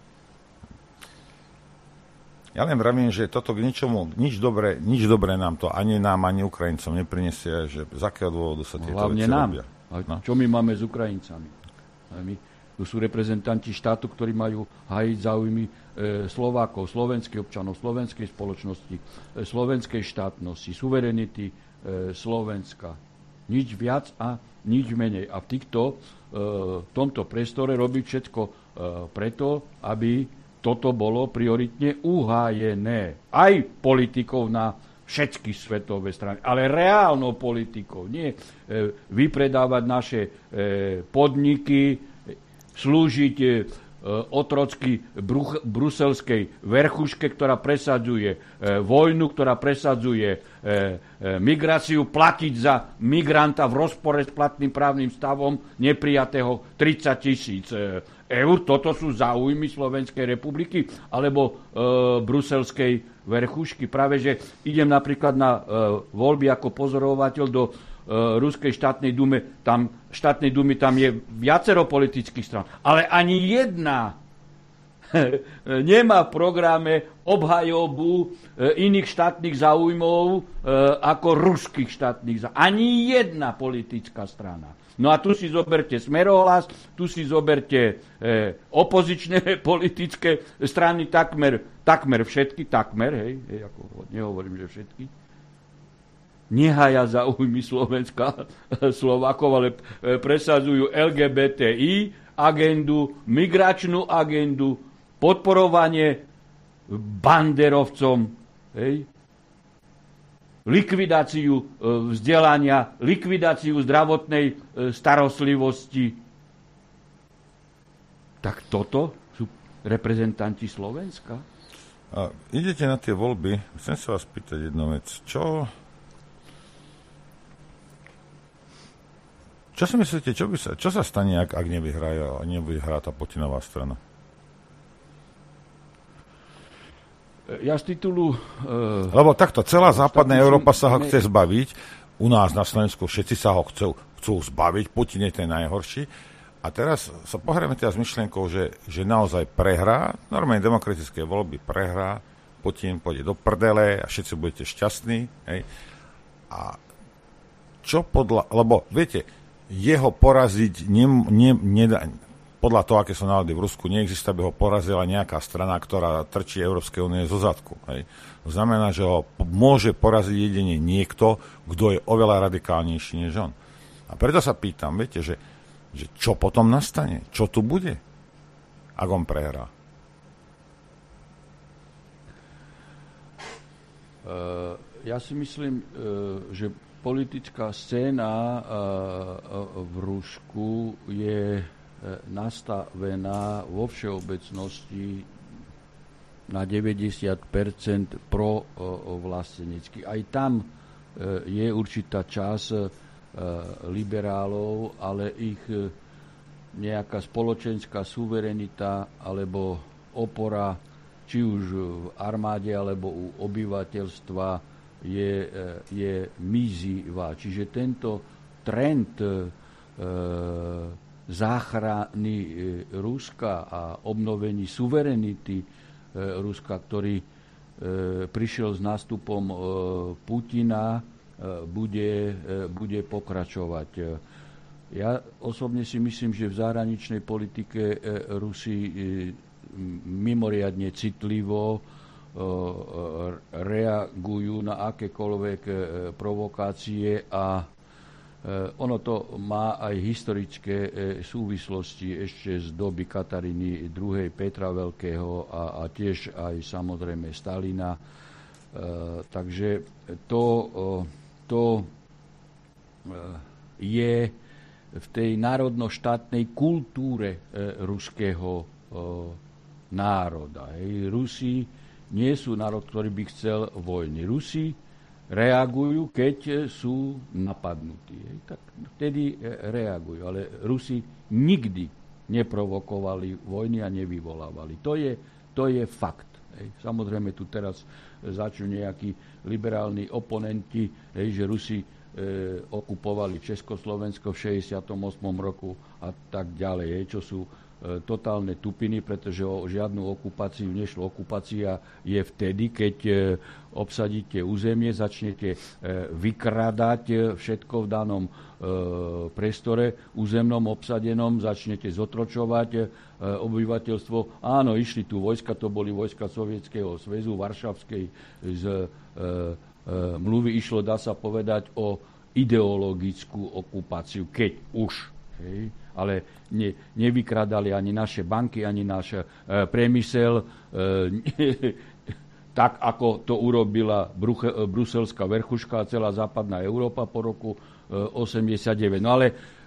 Ja len vravím, že toto k ničomu, nič dobré nám to ani nám, ani Ukrajincom neprinesie, že z akého dôvodu sa tieto hlavne veci nám. robia. No. Čo my máme s Ukrajincami? Tu sú reprezentanti štátu, ktorí majú hájiť záujmy Slovákov, slovenských občanov, slovenskej spoločnosti, slovenskej štátnosti, suverenity Slovenska. Nič viac a nič menej. A v tomto priestore robiť všetko preto, aby toto bolo prioritne uhájené. Aj politikov na všetky svetové strany, ale reálnou politikou. Nie vypredávať naše podniky, slúžiť otrocky bruselskej verchuške, ktorá presadzuje vojnu, ktorá presadzuje migráciu, platiť za migranta v rozpore s platným právnym stavom neprijatého 30 000 eur. Toto sú záujmy Slovenskej republiky alebo bruselskej verchušky. Práve, že idem napríklad na voľby ako pozorovateľ do Ruskej štátnej dumy, tam je viacero politických strán, ale ani jedna nemá v programe obhajobu iných štátnych záujmov ako ruských štátnych záujmov. Ani jedna politická strana. No a tu si zoberte Smerohlas, tu si zoberte opozičné politické strany, takmer všetky, hej, ako nehovorím, že všetky, nehája záujmy Slovenska, Slovákov, ale presadzujú LGBTI agendu, migračnú agendu, podporovanie banderovcom, hej, likvidáciu vzdelania, likvidáciu zdravotnej starostlivosti. Tak toto sú reprezentanti Slovenska? Idete na tie voľby. Chcem sa vás pýtať jednu vec. Čo si myslíte, čo sa stane, ak nevyhrá tá Putinová strana? Ja z titulu... Lebo takto, celá západná Európa sa ho chce zbaviť. U nás na Slovensku všetci sa ho chcú zbaviť. Putin je ten najhorší. A teraz sa pohráme teda s myšlienkou, že naozaj prehrá, normálne demokratické voľby prehrá, Putin pôjde do prdele a všetci budete šťastní. Hej. A čo lebo viete, jeho poraziť nedá. Podľa toho, aké sú nálady v Rusku, neexistuje, aby ho porazila nejaká strana, ktorá trčí Európskej únie zo zadku. Hej. To znamená, že ho môže poraziť jedine niekto, kto je oveľa radikálnejší než on. A preto sa pýtam, viete, že čo potom nastane? Čo tu bude, ak on prehrá? Ja si myslím, že politická scéna v Rusku je nastavená vo všeobecnosti na 90% pro vlastenecky. Aj tam je určitá časť liberálov, ale ich nejaká spoločenská suverenita alebo opora, či už v armáde alebo u obyvateľstva je mizivá. Čiže tento trend záchrany Ruska a obnovení suverenity Ruska, ktorý prišiel s nástupom Putina, bude pokračovať. Ja osobne si myslím, že v zahraničnej politike Rusi mimoriadne citlivo reagujú na akékoľvek provokácie a ono to má aj historické súvislosti ešte z doby Kataríny II. Petra Veľkého a tiež aj samozrejme Stalina. Takže to je v tej národno-štátnej kultúre ruského národa. Rusi nie sú národ, ktorý by chcel vojny. Rusi reagujú, keď sú napadnutí. Tak vtedy reagujú. Ale Rusi nikdy neprovokovali vojny a nevyvolávali. To je fakt. Samozrejme, tu teraz začnú nejakí liberálni oponenti, že Rusi okupovali Československo v 68. roku a tak ďalej, čo sú totálne tupiny, pretože o žiadnu okupáciu nešlo. Okupácia je vtedy, keď obsadíte územie, začnete vykradať všetko v danom priestore územnom obsadenom, začnete zotročovať obyvateľstvo. Áno, išli tu vojska, to boli vojska Sovietskeho zväzu, Varšavskej mluvy. Išlo, dá sa povedať, o ideologickú okupáciu, keď už. Hej. Ale nevykradali ani naše banky, ani náš priemysel, tak ako to urobila bruselská verchuška a celá západná Európa po roku 89. No ale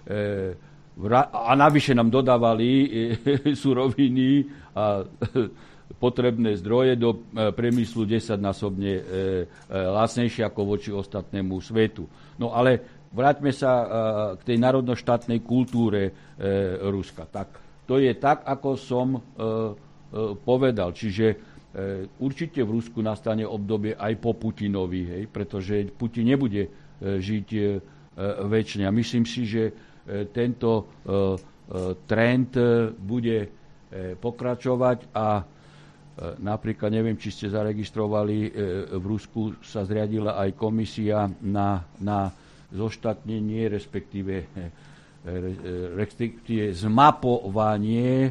a navyše nám dodávali suroviny a potrebné zdroje do priemyslu 10-násobne lacnejšie ako voči ostatnému svetu. No ale vráťme sa k tej národnoštátnej kultúre Ruska. Tak, to je tak, ako som povedal. Čiže určite v Rusku nastane obdobie aj po Putinovi, hej, pretože Putin nebude žiť večne. A myslím si, že tento trend bude pokračovať a napríklad, neviem, či ste zaregistrovali, v Rusku sa zriadila aj komisia na zoštátnenie, respektíve zmapovanie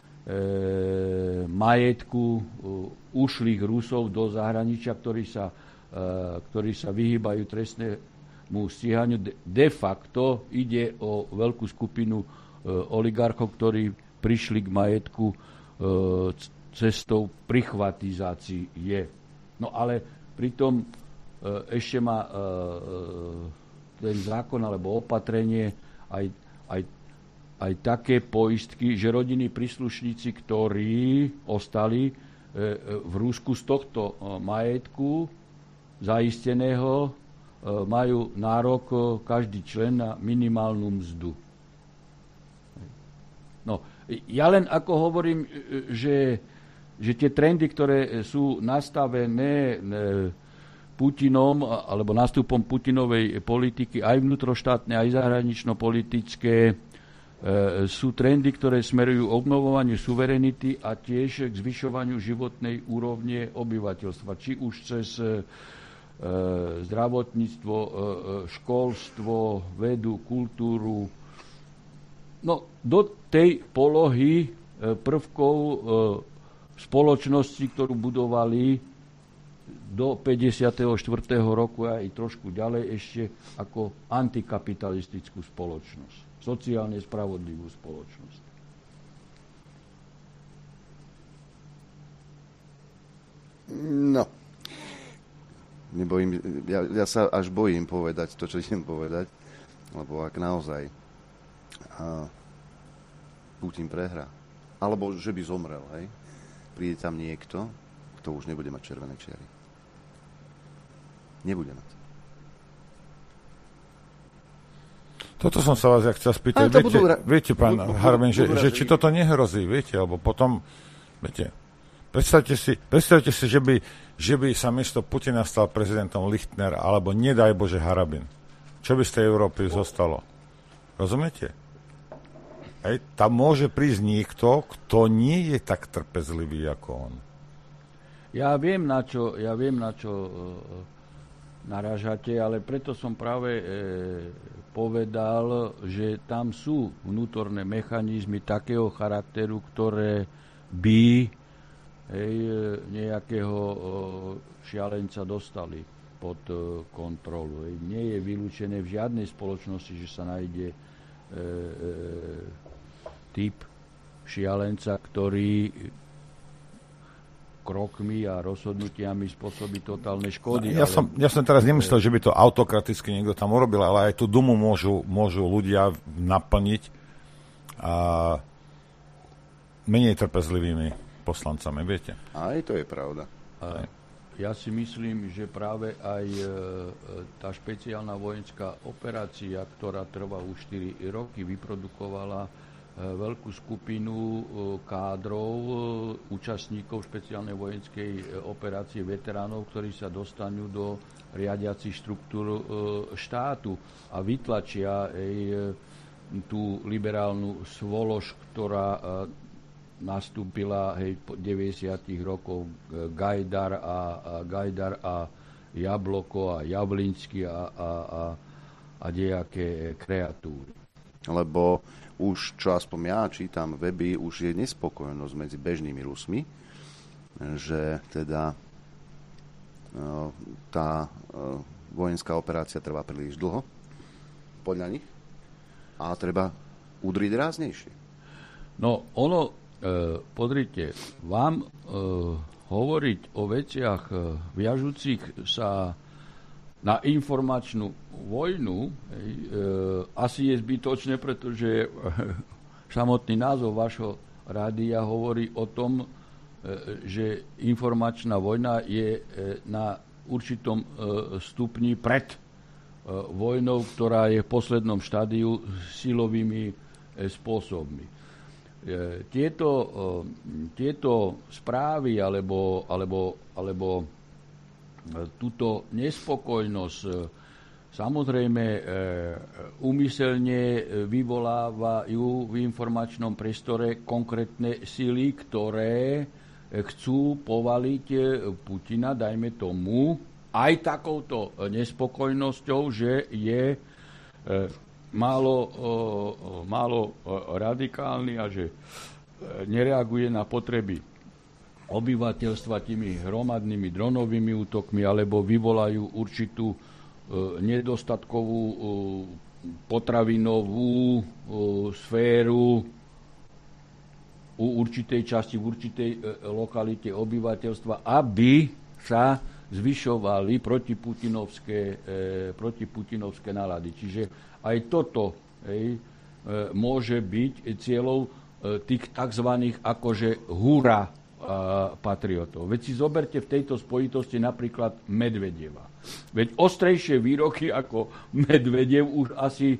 majetku ušlých Rusov do zahraničia, ktorí sa vyhýbajú trestnému stíhaniu. De facto ide o veľkú skupinu oligarchov, ktorí prišli k majetku cestou prichvatizácie. No ale pritom ešte má ten zákon alebo opatrenie aj také poistky, že rodinní príslušníci, ktorí ostali v Rusku z tohto majetku zaisteného, majú nárok každý člen na minimálnu mzdu. No, ja len ako hovorím, že tie trendy, ktoré sú nastavené Putinom alebo nástupom Putinovej politiky, aj vnútroštátne, aj zahranično-politické, sú trendy, ktoré smerujú obnovovaniu suverenity a tiež k zvyšovaniu životnej úrovne obyvateľstva. Či už cez zdravotníctvo, školstvo, vedu, kultúru. No, do tej polohy prvkov spoločnosti, ktorú budovali do 54. roku a aj trošku ďalej ešte ako antikapitalistickú spoločnosť, sociálne spravodlivú spoločnosť. No, ja sa až bojím povedať to, čo idem povedať, lebo ak naozaj Putin prehrá, alebo že by zomrel, hej, príde tam niekto, kto už nebude mať červené čiary. Nebude mať. Toto som sa vás chcel spýtať. Viete, pán Harabin, že či toto nehrozí, viete, alebo potom, viete, predstavte si, že by sa miesto Putina stal prezidentom Lichtner, alebo nedaj Bože Harabin. Čo by z tej Európy zostalo? Rozumiete? Hej, tam môže prísť niekto, kto nie je tak trpezlivý ako on. Ja viem, na čo narážate, ale preto som práve povedal, že tam sú vnútorné mechanizmy takého charakteru, ktoré by nejakého šialenca dostali pod kontrolu. Nie je vylúčené v žiadnej spoločnosti, že sa nájde typ šialenca, ktorý krokmi a rozhodnutiami spôsobí totálne škody. Ja som teraz nemyslel, že by to autokraticky niekto tam urobil, ale aj tú Dumu môžu ľudia naplniť a menej trpezlivými poslancami, viete? Aj to je pravda. Ja si myslím, že práve aj tá špeciálna vojenská operácia, ktorá trvá už 4 roky, vyprodukovala veľkú skupinu kádrov, účastníkov špeciálnej vojenskej operácie veteránov, ktorí sa dostanú do riadiacich štruktúr štátu a vytlačia tú liberálnu svolož, ktorá nastúpila po 90 rokov Gajdar a Jabloko a Javlinsky a nejaké kreatúry. Lebo už, čo aspoň ja čítam weby, už je nespokojnosť medzi bežnými Rusmi, že teda tá vojenská operácia trvá príliš dlho podľa nich a treba udriť ráznejšie. No, pozrite, vám hovoriť o veciach viažúcich sa na informačnú vojnu, asi je zbytočné, pretože samotný názov vášho rádia hovorí o tom, že informačná vojna je na určitom stupni pred vojnou, ktorá je v poslednom štádiu silovými spôsobmi. Tieto správy alebo túto nespokojnosť samozrejme úmyselne vyvolávajú v informačnom priestore konkrétne sily, ktoré chcú povaliť Putina, dajme tomu, aj takouto nespokojnosťou, že je málo radikálny a že nereaguje na potreby obyvateľstva tými hromadnými dronovými útokmi alebo vyvolajú určitú nedostatkovú potravinovú sféru u určitej časti, v určitej lokalite obyvateľstva, aby sa zvyšovali protiputinovské nálady. Čiže aj toto môže byť cieľou tých tzv. Akože hurá patriotov. Veď si zoberte v tejto spojitosti napríklad Medvedeva. Veď ostrejšie výroky ako Medvedev už asi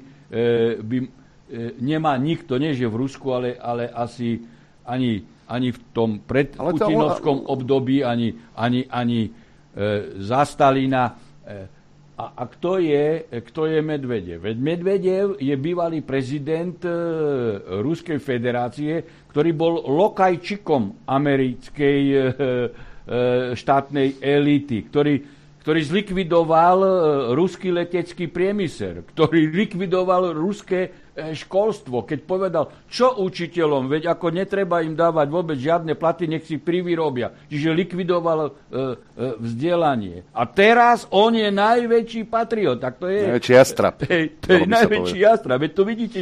nemá nikto, nie že v Rusku, ale asi ani v tom predputinovskom období, ani za Stalina. A kto je Medvedev? Veď Medvedev je bývalý prezident Ruskej federácie, ktorý bol lokajčikom americkej štátnej elity, ktorý zlikvidoval ruský letecký priemysel, ktorý likvidoval ruské školstvo, keď povedal, čo učiteľom, veď ako netreba im dávať vôbec žiadne platy, nech si privyrobia. Čiže likvidoval vzdelanie. A teraz on je najväčší patriot. Tak to je najväčší jastrab. To je najväčší jastrab. Veď to vidíte,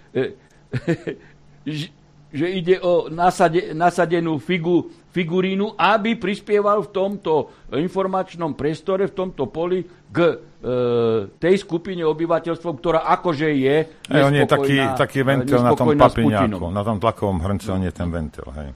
že ide o nasadenú figurínu, aby prispieval v tomto informačnom priestore, v tomto poli k tej skupine obyvateľstva, ktorá akože je on je taký ventil na tom papiňáku, na tom tlakovom hrnce, on je ten ventil. Hej.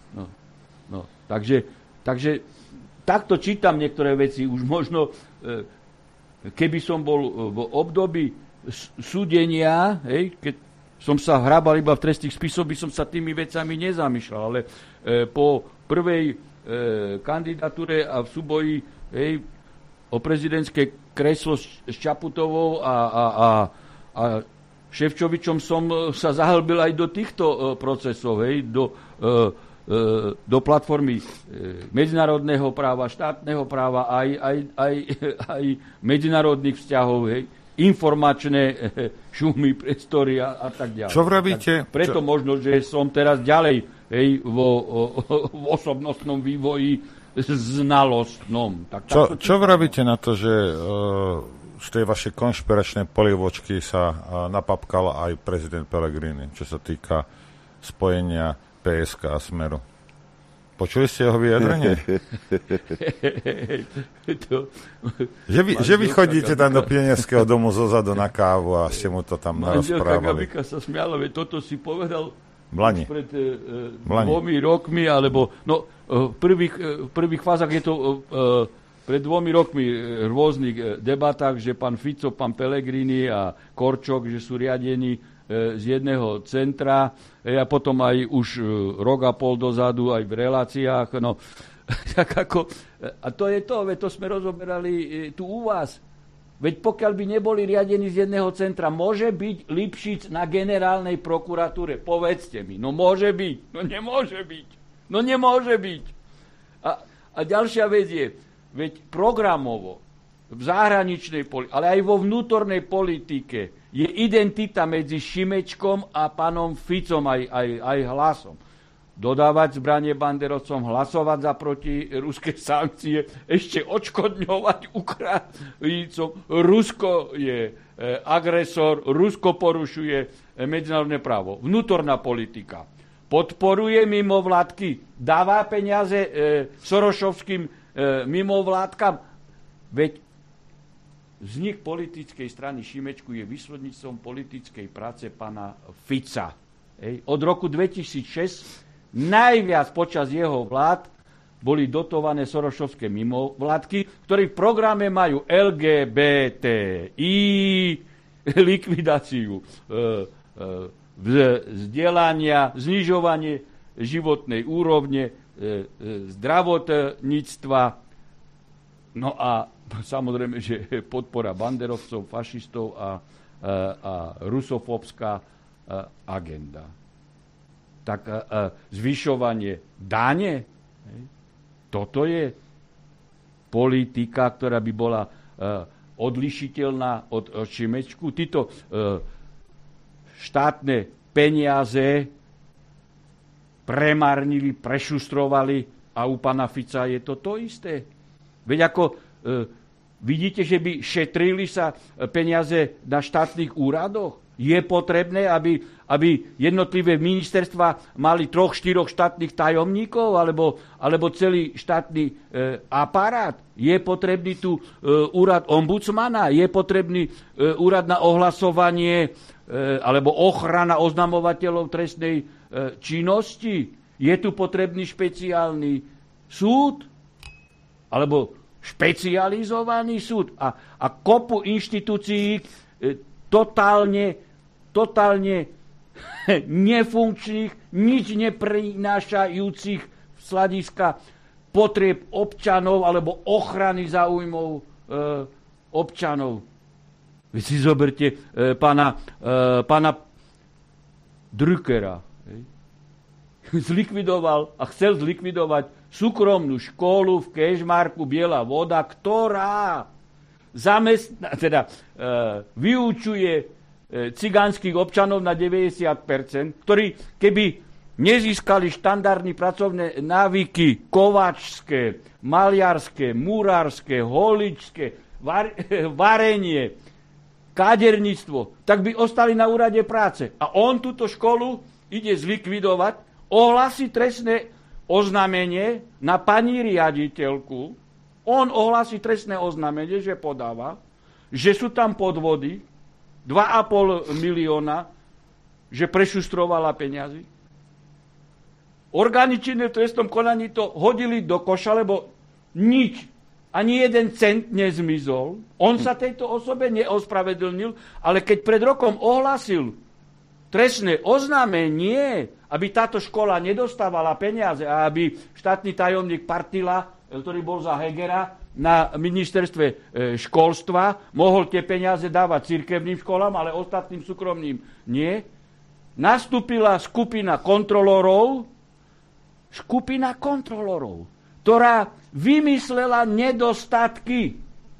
Takže takto čítam niektoré veci. Už možno, keby som bol v období súdenia, keď som sa hrabal iba v trestných spisoch, by som sa tými vecami nezamýšľal. Ale po prvej kandidatúre a v súboji o prezidentské kreslo s Čaputovou a Šefčovičom som sa zahlbil aj do týchto procesov, do platformy medzinárodného práva, štátneho práva, aj medzinárodných vzťahov, informačné šumy, priestory a tak ďalej. Čo vravíte? Preto možno, že som teraz ďalej v osobnostnom vývoji znalostnom. Čo vravíte na to, že z tej vašej konšpiračnej polivočky sa napapkal aj prezident Pellegrini, čo sa týka spojenia PSK a Smeru? Počuli ste jeho vyjadrenie? Že vy chodíte tam do Pionierského domu zozadu na kávu a ste mu to tam narozprávali. Manželka Gabika sa smiala, veď toto si povedal pred 2 rokmi, alebo v prvých fázach je to pred 2 rokmi v rôznych debatách, že pán Fico, pán Pellegrini a Korčok, že sú riadení z jedného centra a potom aj už rok a pol dozadu aj v reláciách. A to je to, veď to sme rozoberali tu u vás. Veď pokiaľ by neboli riadení z jedného centra, môže byť Lipšic na generálnej prokuratúre? Povedzte mi. No môže byť. No nemôže byť. No nemôže byť. A ďalšia vec je, veď programovo, v zahraničnej politike, ale aj vo vnútornej politike je identita medzi Šimečkom a pánom Ficom aj Hlasom. Dodávať zbranie banderovcom, hlasovať za protiruské sankcie, ešte odškodňovať Ukrajincom. Rusko je agresor, Rusko porušuje medzinárodné právo. Vnútorná politika. podporuje mimovládky, dáva peniaze sorošovským mimovládkam. Veď vznik politickej strany Šimečku je výsledníctvom politickej práce pána Fica. Od roku 2006 najviac počas jeho vlád boli dotované sorošovské mimovládky, ktorí v programe majú LGBTI, likvidáciu vzdelania, znižovanie životnej úrovne, zdravotníctva, no a samozrejme, že podpora banderovcov, fašistov a rusofóbska agenda. Tak zvyšovanie dane, toto je politika, ktorá by bola odlišiteľná od Šimečku. Títo štátne peniaze premarnili, prešustrovali a u pána Fica je to isté. Veď ako vidíte, že by šetrili sa peniaze na štátnych úradoch? Je potrebné, aby jednotlivé ministerstva mali 3-4 štátnych tajomníkov alebo celý štátny aparát? Je potrebný tu úrad ombudsmana? Je potrebný úrad na ohlasovanie alebo ochrana oznamovateľov trestnej činnosti? Je tu potrebný špeciálny súd? Alebo špecializovaný súd? A kopu inštitúcií totálne nefunkčných, nič neprinášajúcich z hľadiska potrieb občanov alebo ochrany záujmov občanov. Vy si zoberte pána Druckera. Zlikvidoval a chcel zlikvidovať súkromnú školu v Kežmarku Biela voda, ktorá vyučuje cigánskych občanov na 90%, ktorí keby nezískali štandardné pracovné návyky kováčské, maliarské, murárske, holičské, varenie, káderníctvo, tak by ostali na úrade práce. A on túto školu ide zlikvidovať, ohlási trestné oznámenie na pani riaditeľku. On ohlási trestné oznámenie, že podáva, že sú tam podvody, 2,5 milióna, že prešustrovala peniazy. Orgány činné v trestnom konaní to hodili do koša, lebo nič, ani 1 cent nezmizol. On sa tejto osobe neospravedlnil, ale keď pred rokom ohlásil trestné oznámenie, aby táto škola nedostávala peniaze a aby štátny tajomník Partila, ktorý bol za Hegera na ministerstve školstva, mohol tie peniaze dávať cirkevným školám, ale ostatným súkromným nie. Nastúpila skupina kontrolorov, ktorá vymyslela nedostatky.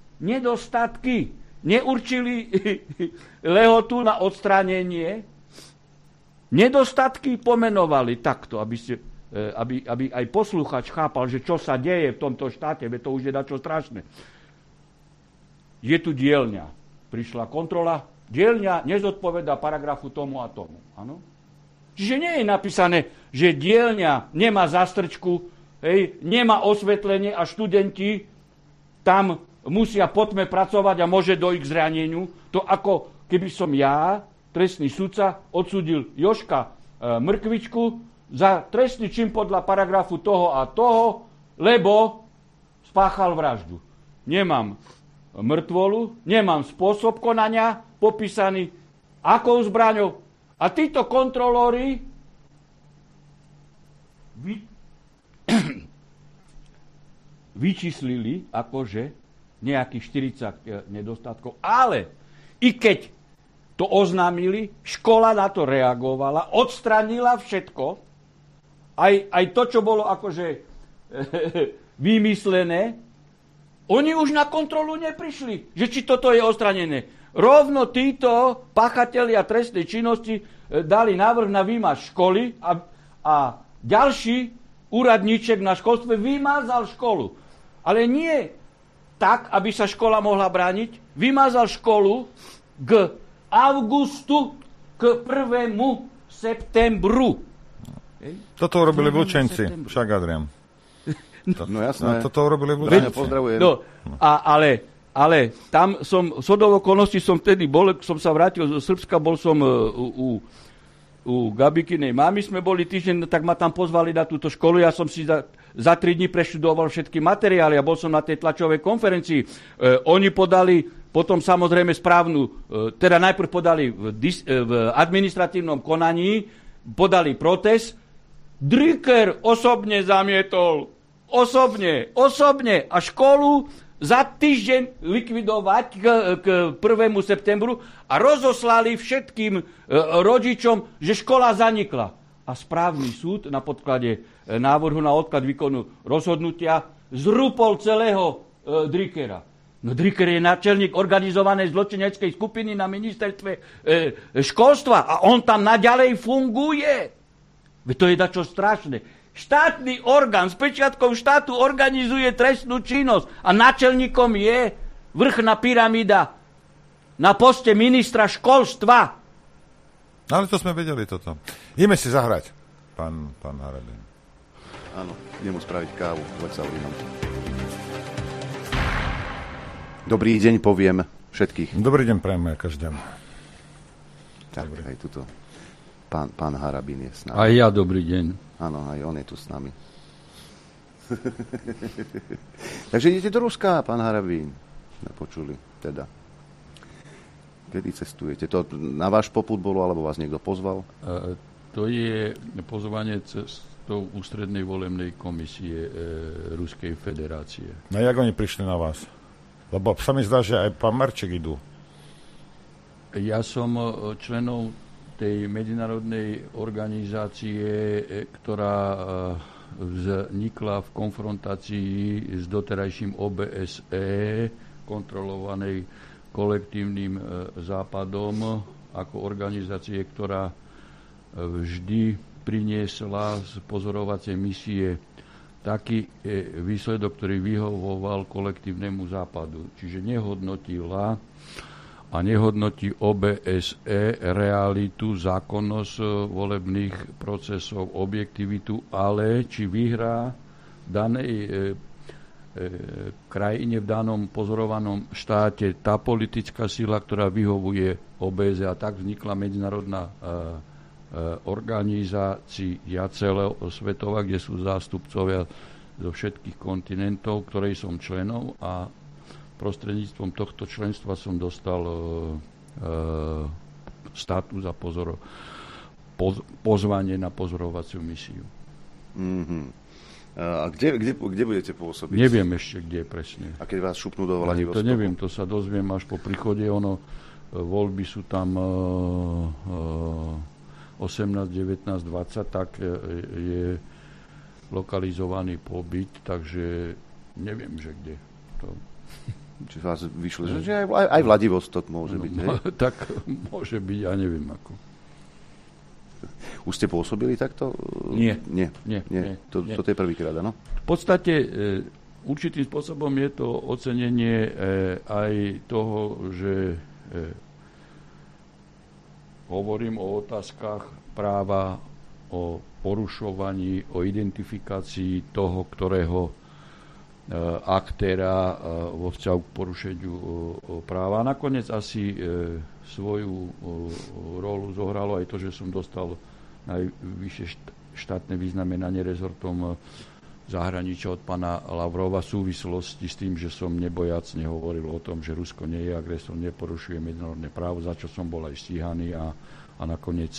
Neurčili lehotu na odstránenie. Nedostatky pomenovali takto, aby aj posluchač chápal, že čo sa deje v tomto štáte, veď to už je dačo strašné. Je tu dielňa. Prišla kontrola, dielňa nezodpovedá paragrafu tomu a tomu. Áno? Čiže nie je napísané, že dielňa nemá zastrčku, nemá osvetlenie a študenti tam musia po tme pracovať a môže dojsť k zraneniu. To ako keby som ja, trestný sudca, odsúdil Jožka Mrkvičku za trestný čin podľa paragrafu toho a toho, lebo spáchal vraždu. Nemám mŕtvolu, nemám spôsob konania popísaný, akou zbraňou. A títo kontrolóri vyčíslili akože nejakých 40 nedostatkov, ale i keď to oznámili, škola na to reagovala, odstranila všetko, aj to, čo bolo akože vymyslené, oni už na kontrolu neprišli, že či toto je odstranené. Rovno títo páchatelia trestnej činnosti dali návrh na výmaz školy a ďalší úradníček na školstve vymazal školu. Ale nie tak, aby sa škola mohla brániť. Vymazal školu k augustu, k 1. septembru. Toto urobili vlčenci, však Adrian. No jasné. Toto urobili vlčenci. Pozdravujem. No, ale tam som, shodou okolností som vtedy bol, som sa vrátil zo Srbska, bol som u Gabikinej mamy, sme boli týždeň, tak ma tam pozvali na túto školu, ja som si za 3 dní preštudoval všetky materiály a bol som na tej tlačovej konferencii. Oni podali potom samozrejme teda najprv podali v administratívnom konaní, podali protest, Drucker osobne zamietol. Osobne. A školu za týždeň likvidovať k 1. septembru a rozoslali všetkým rodičom, že škola zanikla. A správny súd na podklade návrhu na odklad výkonu rozhodnutia zrúpol celého Druckera. No Drucker je náčelník organizovanej zločineckej skupiny na ministerstve školstva a on tam naďalej funguje. Veď to je dačo strašné. Štátny orgán s pečiatkou štátu organizuje trestnú činnosť a náčelníkom je vrchná pyramída na poste ministra školstva. Ale to sme vedeli toto. Ideme si zahrať, pán Harabin. Áno, idem mu spraviť kávu. Poď sa uvidím. Dobrý deň poviem všetkých. Dobrý deň prejme každému. Tak, aj tuto. Pán Harabin je s nami. A ja dobrý deň. Áno, aj on je tu s nami. Takže idete do Ruska, pán Harabin. Nepočuli, teda. Kedy cestujete? To na váš popud bolo, alebo vás niekto pozval? To je pozvanie cestou ústrednej volebnej komisie Ruskej federácie. No jak oni prišli na vás? Lebo sa mi zdá, že aj pán Marček idú. Ja som členom tej medzinárodnej organizácie, ktorá vznikla v konfrontácii s doterajším OBSE, kontrolovanej kolektívnym západom, ako organizácie, ktorá vždy priniesla z pozorovacej misie taký výsledok, ktorý vyhovoval kolektívnemu západu. Čiže nehodnotila a nehodnotí OBSE realitu, zákonnosť volebných procesov, objektivitu, ale či vyhrá v danej krajine, v danom pozorovanom štáte tá politická sila, ktorá vyhovuje OBSE. A tak vznikla medzinárodná organizácia celosvetová, kde sú zástupcovia zo všetkých kontinentov, ktorej som členom, a prostredníctvom tohto členstva som dostal status a pozvanie na pozorovaciu misiu. Mm-hmm. A kde budete pôsobiť? Neviem ešte, kde presne. A keď vás šupnú do Vladivostoku? To neviem, to sa dozviem až po príchode. Voľby sú tam 18, 19, 20, tak je lokalizovaný pobyt, takže neviem, že kde. Či vás vyšlo, že aj Vladivostok môže byť, ne? Tak môže byť, ja neviem ako. Už ste pôsobili takto? Nie. Toto je prvýkrát, áno? V podstate určitým spôsobom je to ocenenie aj toho, že hovorím o otázkach práva, o porušovaní, o identifikácii toho, ktorého aktéra vo vzťahu k porušeniu práva. A nakoniec asi svoju rolu zohralo aj to, že som dostal najvyššie štátne vyznamenanie rezortom zahraničia od pána Lavrova v súvislosti s tým, že som nebojacne hovoril o tom, že Rusko nie je agresor, neporušuje medzinárodné právo, za čo som bol aj stíhaný a nakoniec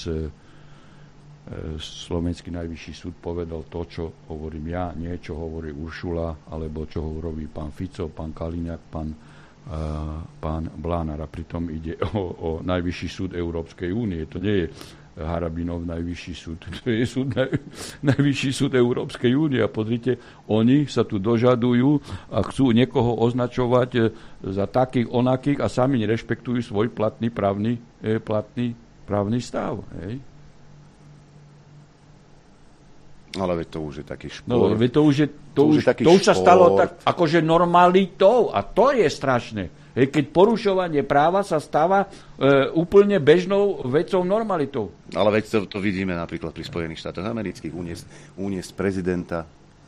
slovenský najvyšší súd povedal to, čo hovorím ja, nie čo hovorí Uršula, alebo čo robí pán Fico, pán Kaliňák, pán Blánar. A pritom ide o najvyšší súd Európskej únie. To nie je Harabinov najvyšší súd. To je najvyšší súd Európskej únie. A pozrite, oni sa tu dožadujú a chcú niekoho označovať za takých onakých a sami nerešpektujú svoj platný právny stav. Hej? Ale veď to už je taký šport. No, to už sa stalo tak akože normalitou a to je strašné. Keď porušovanie práva sa stáva úplne bežnou vecou, normalitou. Ale veď to vidíme napríklad pri Spojených štátoch amerických, uniesť prezidenta,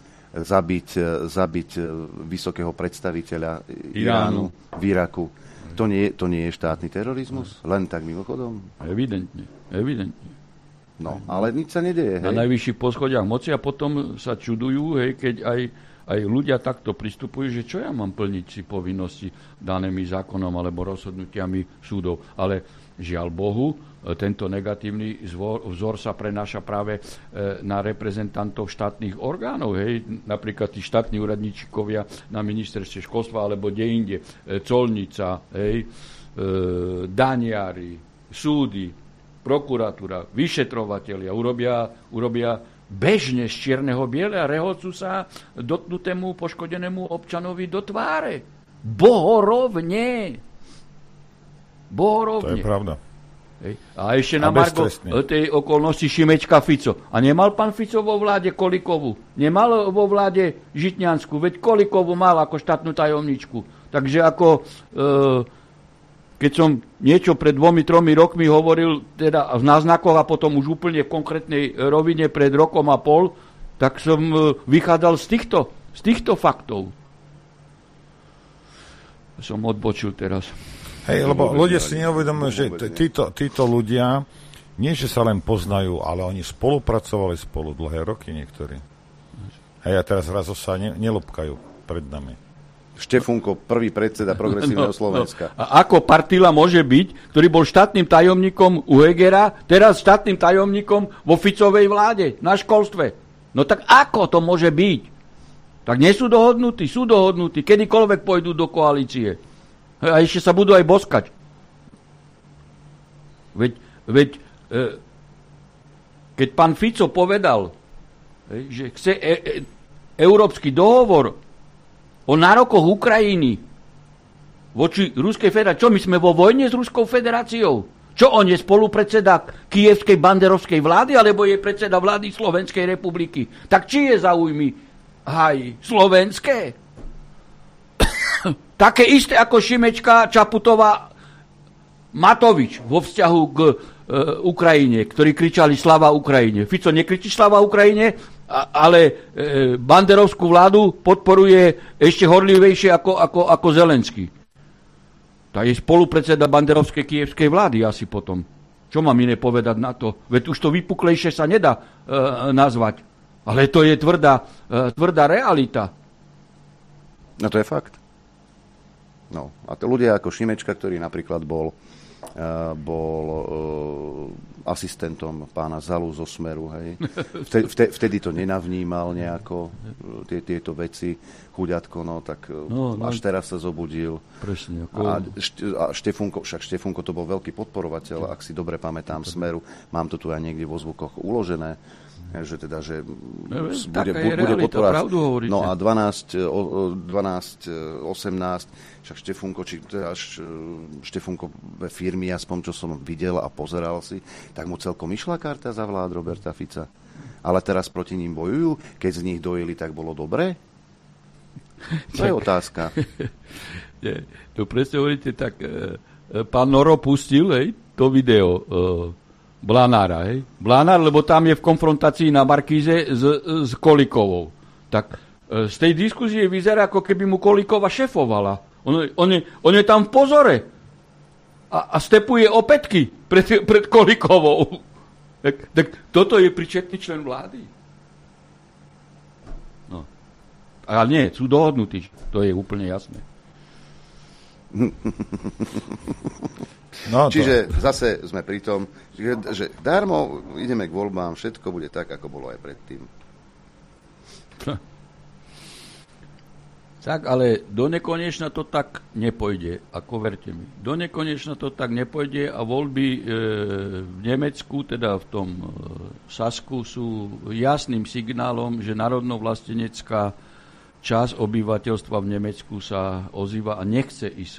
zabiť vysokého predstaviteľa Iránu v Iraku. To nie je štátny terorizmus? Len tak mimochodom? Evidentne. No, ale nič sa nedeje. Na najvyšších poschodiach moci a potom sa čudujú, keď aj ľudia takto pristupujú, že čo ja mám plniť si povinnosti danými zákonom alebo rozhodnutiami súdov. Ale žiaľ Bohu, tento negatívny vzor sa prenáša práve na reprezentantov štátnych orgánov. Napríklad tí štátni úradníčikovia na ministerstve školstva alebo deinde, colnica, daniari, súdy, prokuratúra, vyšetrovatelia urobia bežne z čierneho biele a rehocú sa dotknutému poškodenému občanovi do tváre. Bohorovne. To je pravda. A ešte na margo tej okolnosti Šimečka Fico. A nemal pán Fico vo vláde Kolikovu? Nemal vo vláde Žitňansku? Veď Kolikovu mal ako štátnu tajomničku. Takže ako... keď som niečo pred 2-3 rokmi hovoril teda v náznakoch a potom už úplne v konkrétnej rovine pred rokom a pol, tak som vychádzal z týchto faktov. Som odbočil teraz. Lebo ľudia si neuvedomujú, že títo ľudia nie, že sa len poznajú, ale oni spolupracovali spolu dlhé roky niektorí. A teraz raz sa nelobkajú pred nami. Štefunko, prvý predseda Progresívneho Slovenska. A ako Partila môže byť, ktorý bol štátnym tajomníkom u Hegera, teraz štátnym tajomníkom vo Ficovej vláde na školstve? No tak ako to môže byť? Tak nie sú dohodnutí, kedykoľvek pôjdu do koalície. A ešte sa budú aj boskať. Veď keď pán Fico povedal, že chce európsky dohovor o nárokoch Ukrajiny voči Ruskej federácii. Čo, my sme vo vojne s Ruskou federáciou? Čo, on je spolupredseda Kyjevskej banderovskej vlády, alebo je predseda vlády Slovenskej republiky? Tak či je záujmy slovenské? Také isté ako Šimečka, Čaputová, Matovič vo vzťahu k Ukrajine, ktorí kričali Slava Ukrajine. Fico nekričí Slava Ukrajine, ale banderovskú vládu podporuje ešte horlivejšie ako Zelenský. To je spolupredseda banderovskej kyjevskej vlády asi potom. Čo mám iné povedať na to? Veď už to vypuklejšie sa nedá nazvať. Ale to je tvrdá realita. No to je fakt. No, a to ľudia ako Šimečka, ktorý napríklad bol asistentom pána Zalu zo Smeru, hej. Vtedy to nenavnímal nejako tieto veci, chuďatko, tak až teraz sa zobudil. Presne. A Štefunko to bol veľký podporovateľ, ak si dobre pamätám, Smeru. Mám to tu aj niekde vo zvukoch uložené, že bude podporovať. No a 12, 18, však Štefunko ve firmy, aspoň čo som videl a pozeral si, tak mu celkom išla karta za vlád Roberta Fica. Ale teraz proti ním bojujú, keď z nich dojeli, tak bolo dobre? To je otázka. To presne hovoríte, tak pán Noro pustil to video Blanára. Blanár, lebo tam je v konfrontácii na Markíze s Kolíkovou. Tak z tej diskuzie vyzerá, ako keby mu Kolíková šefovala. On je tam v pozore a stepuje opätky pred Kolíkovou. Tak toto je príčetný člen vlády. No. Ale nie, sú dohodnutí. To je úplne jasné. No, čiže zase sme pri tom, že darmo ideme k voľbám, všetko bude tak, ako bolo aj predtým. Tak, ale do nekonečna to tak nepôjde, ako verte mi. Do nekonečna to tak nepôjde a voľby v Nemecku, teda v tom Sasku, sú jasným signálom, že národno-vlastenecká časť obyvateľstva v Nemecku sa ozýva a nechce ísť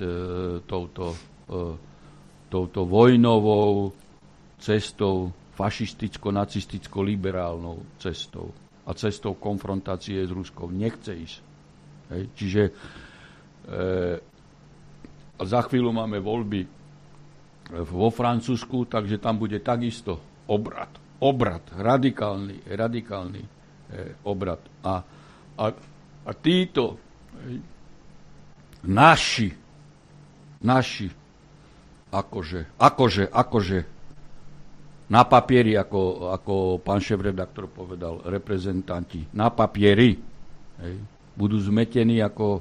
touto vojnovou cestou, fašisticko-nacisticko-liberálnou cestou. a cestou konfrontácie s Ruskou nechce ísť. Hej. Čiže za chvíľu máme voľby vo Francúzsku, takže tam bude takisto obrat, radikálny obrat. A títo naši akože na papieri, ako pán šéfredaktor povedal, reprezentanti, na papieri budú zmetení ako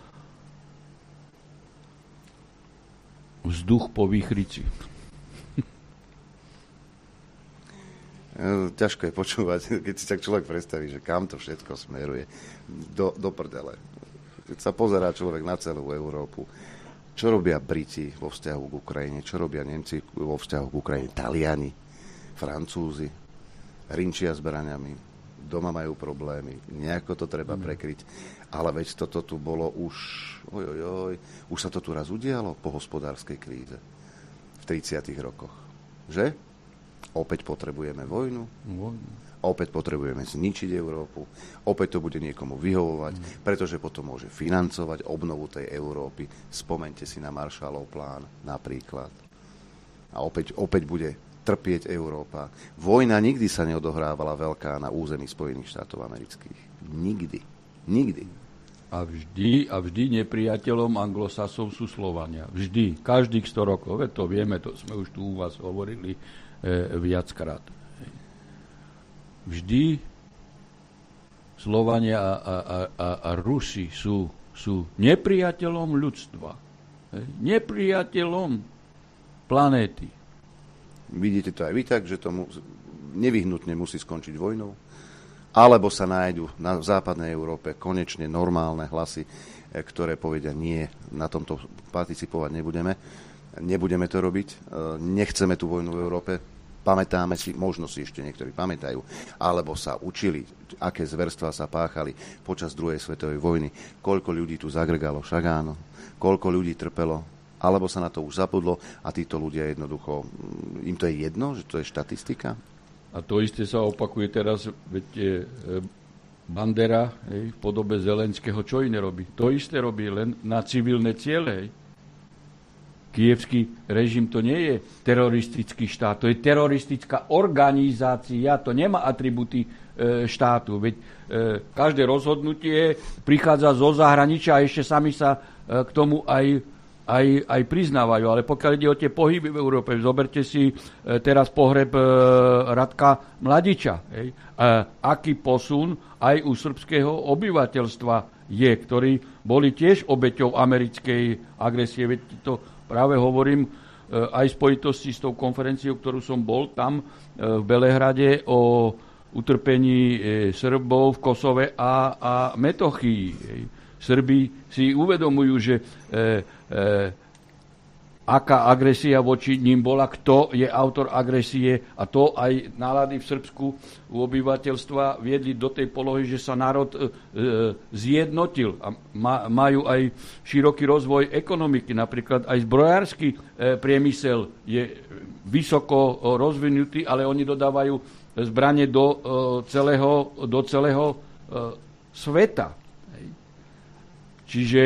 vzduch po výchrici. Ťažko je počúvať, keď si tak človek predstaví, že kam to všetko smeruje do prdele. Keď sa pozerá človek na celú Európu, čo robia Briti vo vzťahu k Ukrajine, čo robia Nemci vo vzťahu k Ukrajine, Taliani, Francúzi, rinčia zbraňami, doma majú problémy, nejako to treba prekryť, ale veď toto tu bolo už sa to tu raz udialo po hospodárskej kríze v 30. rokoch, že? Opäť potrebujeme vojnu, opäť potrebujeme zničiť Európu, opäť to bude niekomu vyhovovať, pretože potom môže financovať obnovu tej Európy. Spomeňte si na Marshallov plán napríklad. A opäť bude trpieť Európa. Vojna nikdy sa neodohrávala veľká na území Spojených štátov amerických. Nikdy. A vždy nepriateľom anglosasov sú Slovania. Vždy. Každých 100 rokov. To vieme, to sme už tu u vás hovorili viackrát. Vždy Slovania a Rusi sú nepriateľom ľudstva. Nepriateľom planéty. Vidíte to aj vy tak, že to nevyhnutne musí skončiť vojnou? Alebo sa nájdu v západnej Európe konečne normálne hlasy, ktoré povedia nie, na tomto participovať nebudeme. Nebudeme to robiť, nechceme tú vojnu v Európe, pamätáme si, možno si ešte niektorí pamätajú, alebo sa učili, aké zverstvá sa páchali počas druhej svetovej vojny, koľko ľudí tu zagrgalo však áno, koľko ľudí trpelo, alebo sa na to už zabudlo a títo ľudia jednoducho, im to je jedno, že to je štatistika? A to isté sa opakuje teraz, veď Bandera v podobe Zelenského, čo iné robí? To isté robí len na civilné ciele. Kyjevský režim to nie je teroristický štát, to je teroristická organizácia, to nemá atributy štátu. Veď každé rozhodnutie prichádza zo zahraničia a ešte sami sa k tomu aj priznávajú. Ale pokiaľ ide o tie pohyby v Európe, zoberte si teraz pohreb Radka Mladiča. Aký posun aj u srbského obyvateľstva je, ktorí boli tiež obeťou americkej agresie. Veď to práve hovorím aj v spojitosti s tou konferenciou, ktorú som bol tam v Belehrade o utrpení Srbov v Kosove a Metochii. Srbi si uvedomujú, že aká agresia voči ním bola, kto je autor agresie a to aj nálady v Srbsku u obyvateľstva viedli do tej polohy, že sa národ zjednotil a majú aj široký rozvoj ekonomiky. Napríklad aj zbrojársky priemysel je vysoko rozvinutý, ale oni dodávajú zbrane do celého sveta. Čiže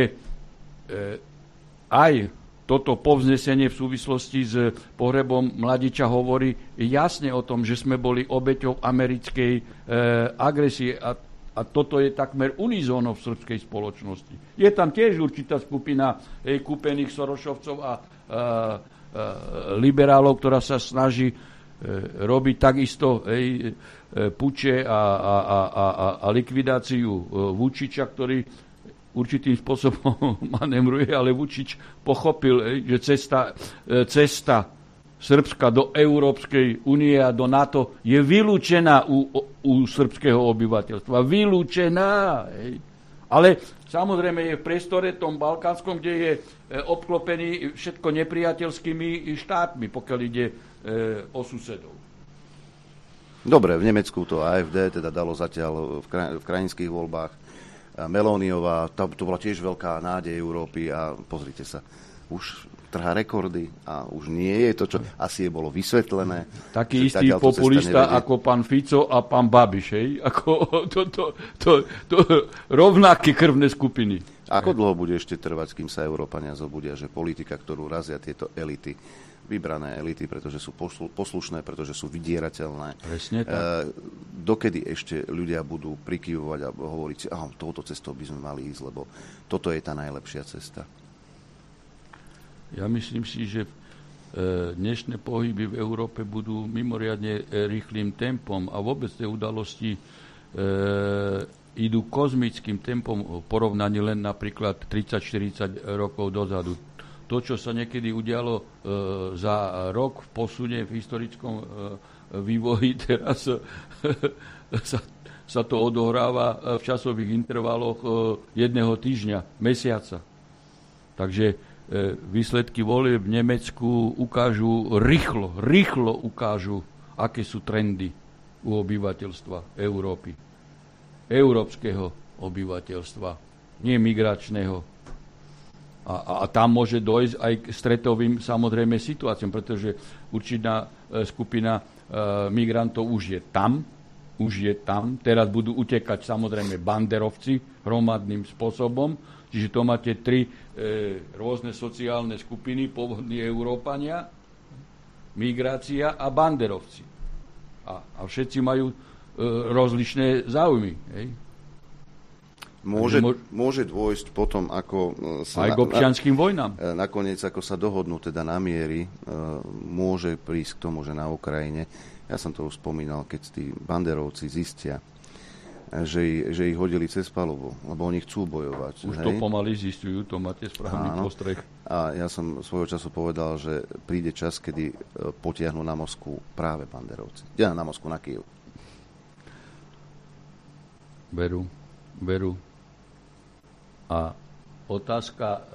aj toto povznesenie v súvislosti s pohrebom Mladiča hovorí jasne o tom, že sme boli obeťou americkej agresie a toto je takmer unizóno v srbskej spoločnosti. Je tam tiež určitá skupina kúpených Sorošovcov a liberálov, ktorá sa snaží robiť takisto puče a likvidáciu Vučiča, ktorý určitým spôsobom manévruje, ale Vučič pochopil, že cesta Srbska do Európskej únie a do NATO je vylúčená u srbského obyvateľstva. Vylúčená. Ale samozrejme je v priestore tom balkánskom, kde je obklopený všetko nepriateľskými štátmi, pokiaľ ide o susedov. Dobre, v Nemecku to AfD teda dalo zatiaľ v krajinských voľbách. Meloniová, to bola tiež veľká nádej Európy a pozrite sa, už trhá rekordy a už nie je to, čo asi je bolo vysvetlené. Taký istý populista ako pán Fico a pán Babiš, hej? Ako to rovnaké krvné skupiny. Ako dlho bude ešte trvať, kým sa Európania zobudia, že politika, ktorú razia tieto elity, vybrané elity, pretože sú poslušné, pretože sú vydierateľné. Presne tak. Dokedy ešte ľudia budú prikyvovať a hovoriť si, touto cestou by sme mali ísť, lebo toto je tá najlepšia cesta. Ja myslím si, že dnešné pohyby v Európe budú mimoriadne rýchlým tempom a vôbec tie udalosti idú kozmickým tempom v porovnaní len napríklad 30-40 rokov dozadu. To, čo sa niekedy udialo za rok v posune v historickom vývoji, teraz sa to odohráva v časových intervaloch jedného týždňa, mesiaca. Takže výsledky volieb v Nemecku ukážu, rýchlo ukážu, aké sú trendy u obyvateľstva Európy. Európskeho obyvateľstva, nie migračného. A tam môže dojsť aj k stretovým samozrejme situáciám, pretože určitá skupina migrantov už je tam. Teraz budú utekať samozrejme banderovci hromadným spôsobom, čiže to máte tri rôzne sociálne skupiny, pôvodní Európania, migrácia a banderovci. A všetci majú rozličné záujmy, hej? Môže dôjsť potom, ako sa... Aj k občianskym vojnám. Nakoniec, ako sa dohodnú teda na miery, môže prísť k tomu, že na Ukrajine, ja som to už spomínal, keď tí banderovci zistia, že ich hodili cez palubu, lebo oni chcú bojovať. Už to pomaly zistujú, to máte správny postreh. A ja som svojho času povedal, že príde čas, kedy potiahnu na Moskvu práve banderovci. Ja na Moskvu, na Kyjev. Berú. A otázka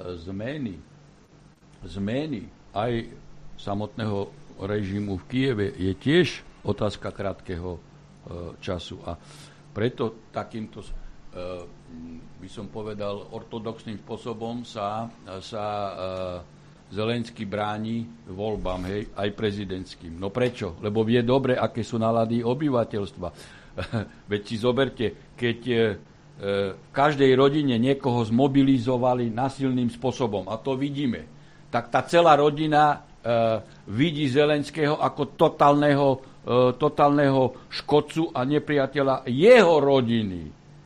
zmeny aj samotného režimu v Kyjeve je tiež otázka krátkeho času. A preto takýmto, by som povedal, ortodoxným spôsobom sa Zelenský bráni voľbám, hej, aj prezidentským. No prečo? Lebo vie dobre, aké sú nálady obyvateľstva. Veď si zoberte, keď v každej rodine niekoho zmobilizovali násilným spôsobom, a to vidíme, tak tá celá rodina vidí Zelenského ako totálneho škodcu a nepriateľa jeho rodiny.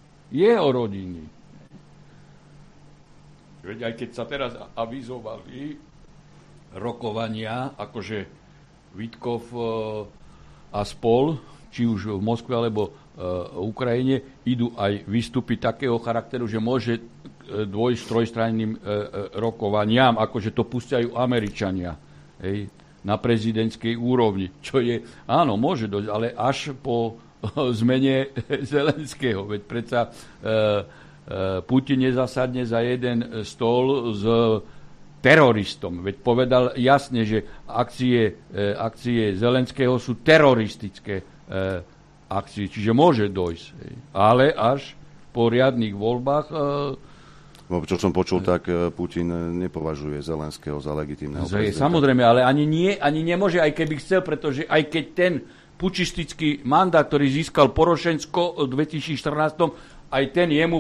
Veď aj keď sa teraz avizovali rokovania, akože Vitkov a spol, či už v Moskve alebo Ukrajine, idú aj výstupy takého charakteru, že môže dôjsť trojstranným rokovaniam, akože to púšťajú Američania, hej, na prezidentskej úrovni, čo je, áno, môže dojsť, ale až po zmene Zelenského. Veď predsa Putin nezasadne za jeden stôl s teroristom. Veď povedal jasne, že akcie Zelenského sú teroristické akcie, čiže môže dojsť. Ale až po riadnych voľbách... Čo som počul, tak Putin nepovažuje Zelenského za legitímneho prezidenta. Samozrejme, ale ani nemôže, aj keby chcel, pretože aj keď ten pučistický mandát, ktorý získal Porošensko v 2014, aj ten jemu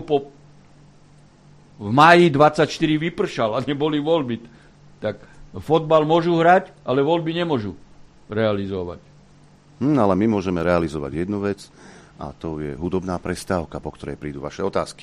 v máji 24 vypršal a neboli voľby. Tak fotbal môžu hrať, ale voľby nemôžu realizovať. Ale my môžeme realizovať jednu vec a to je hudobná prestávka, po ktorej prídu vaše otázky.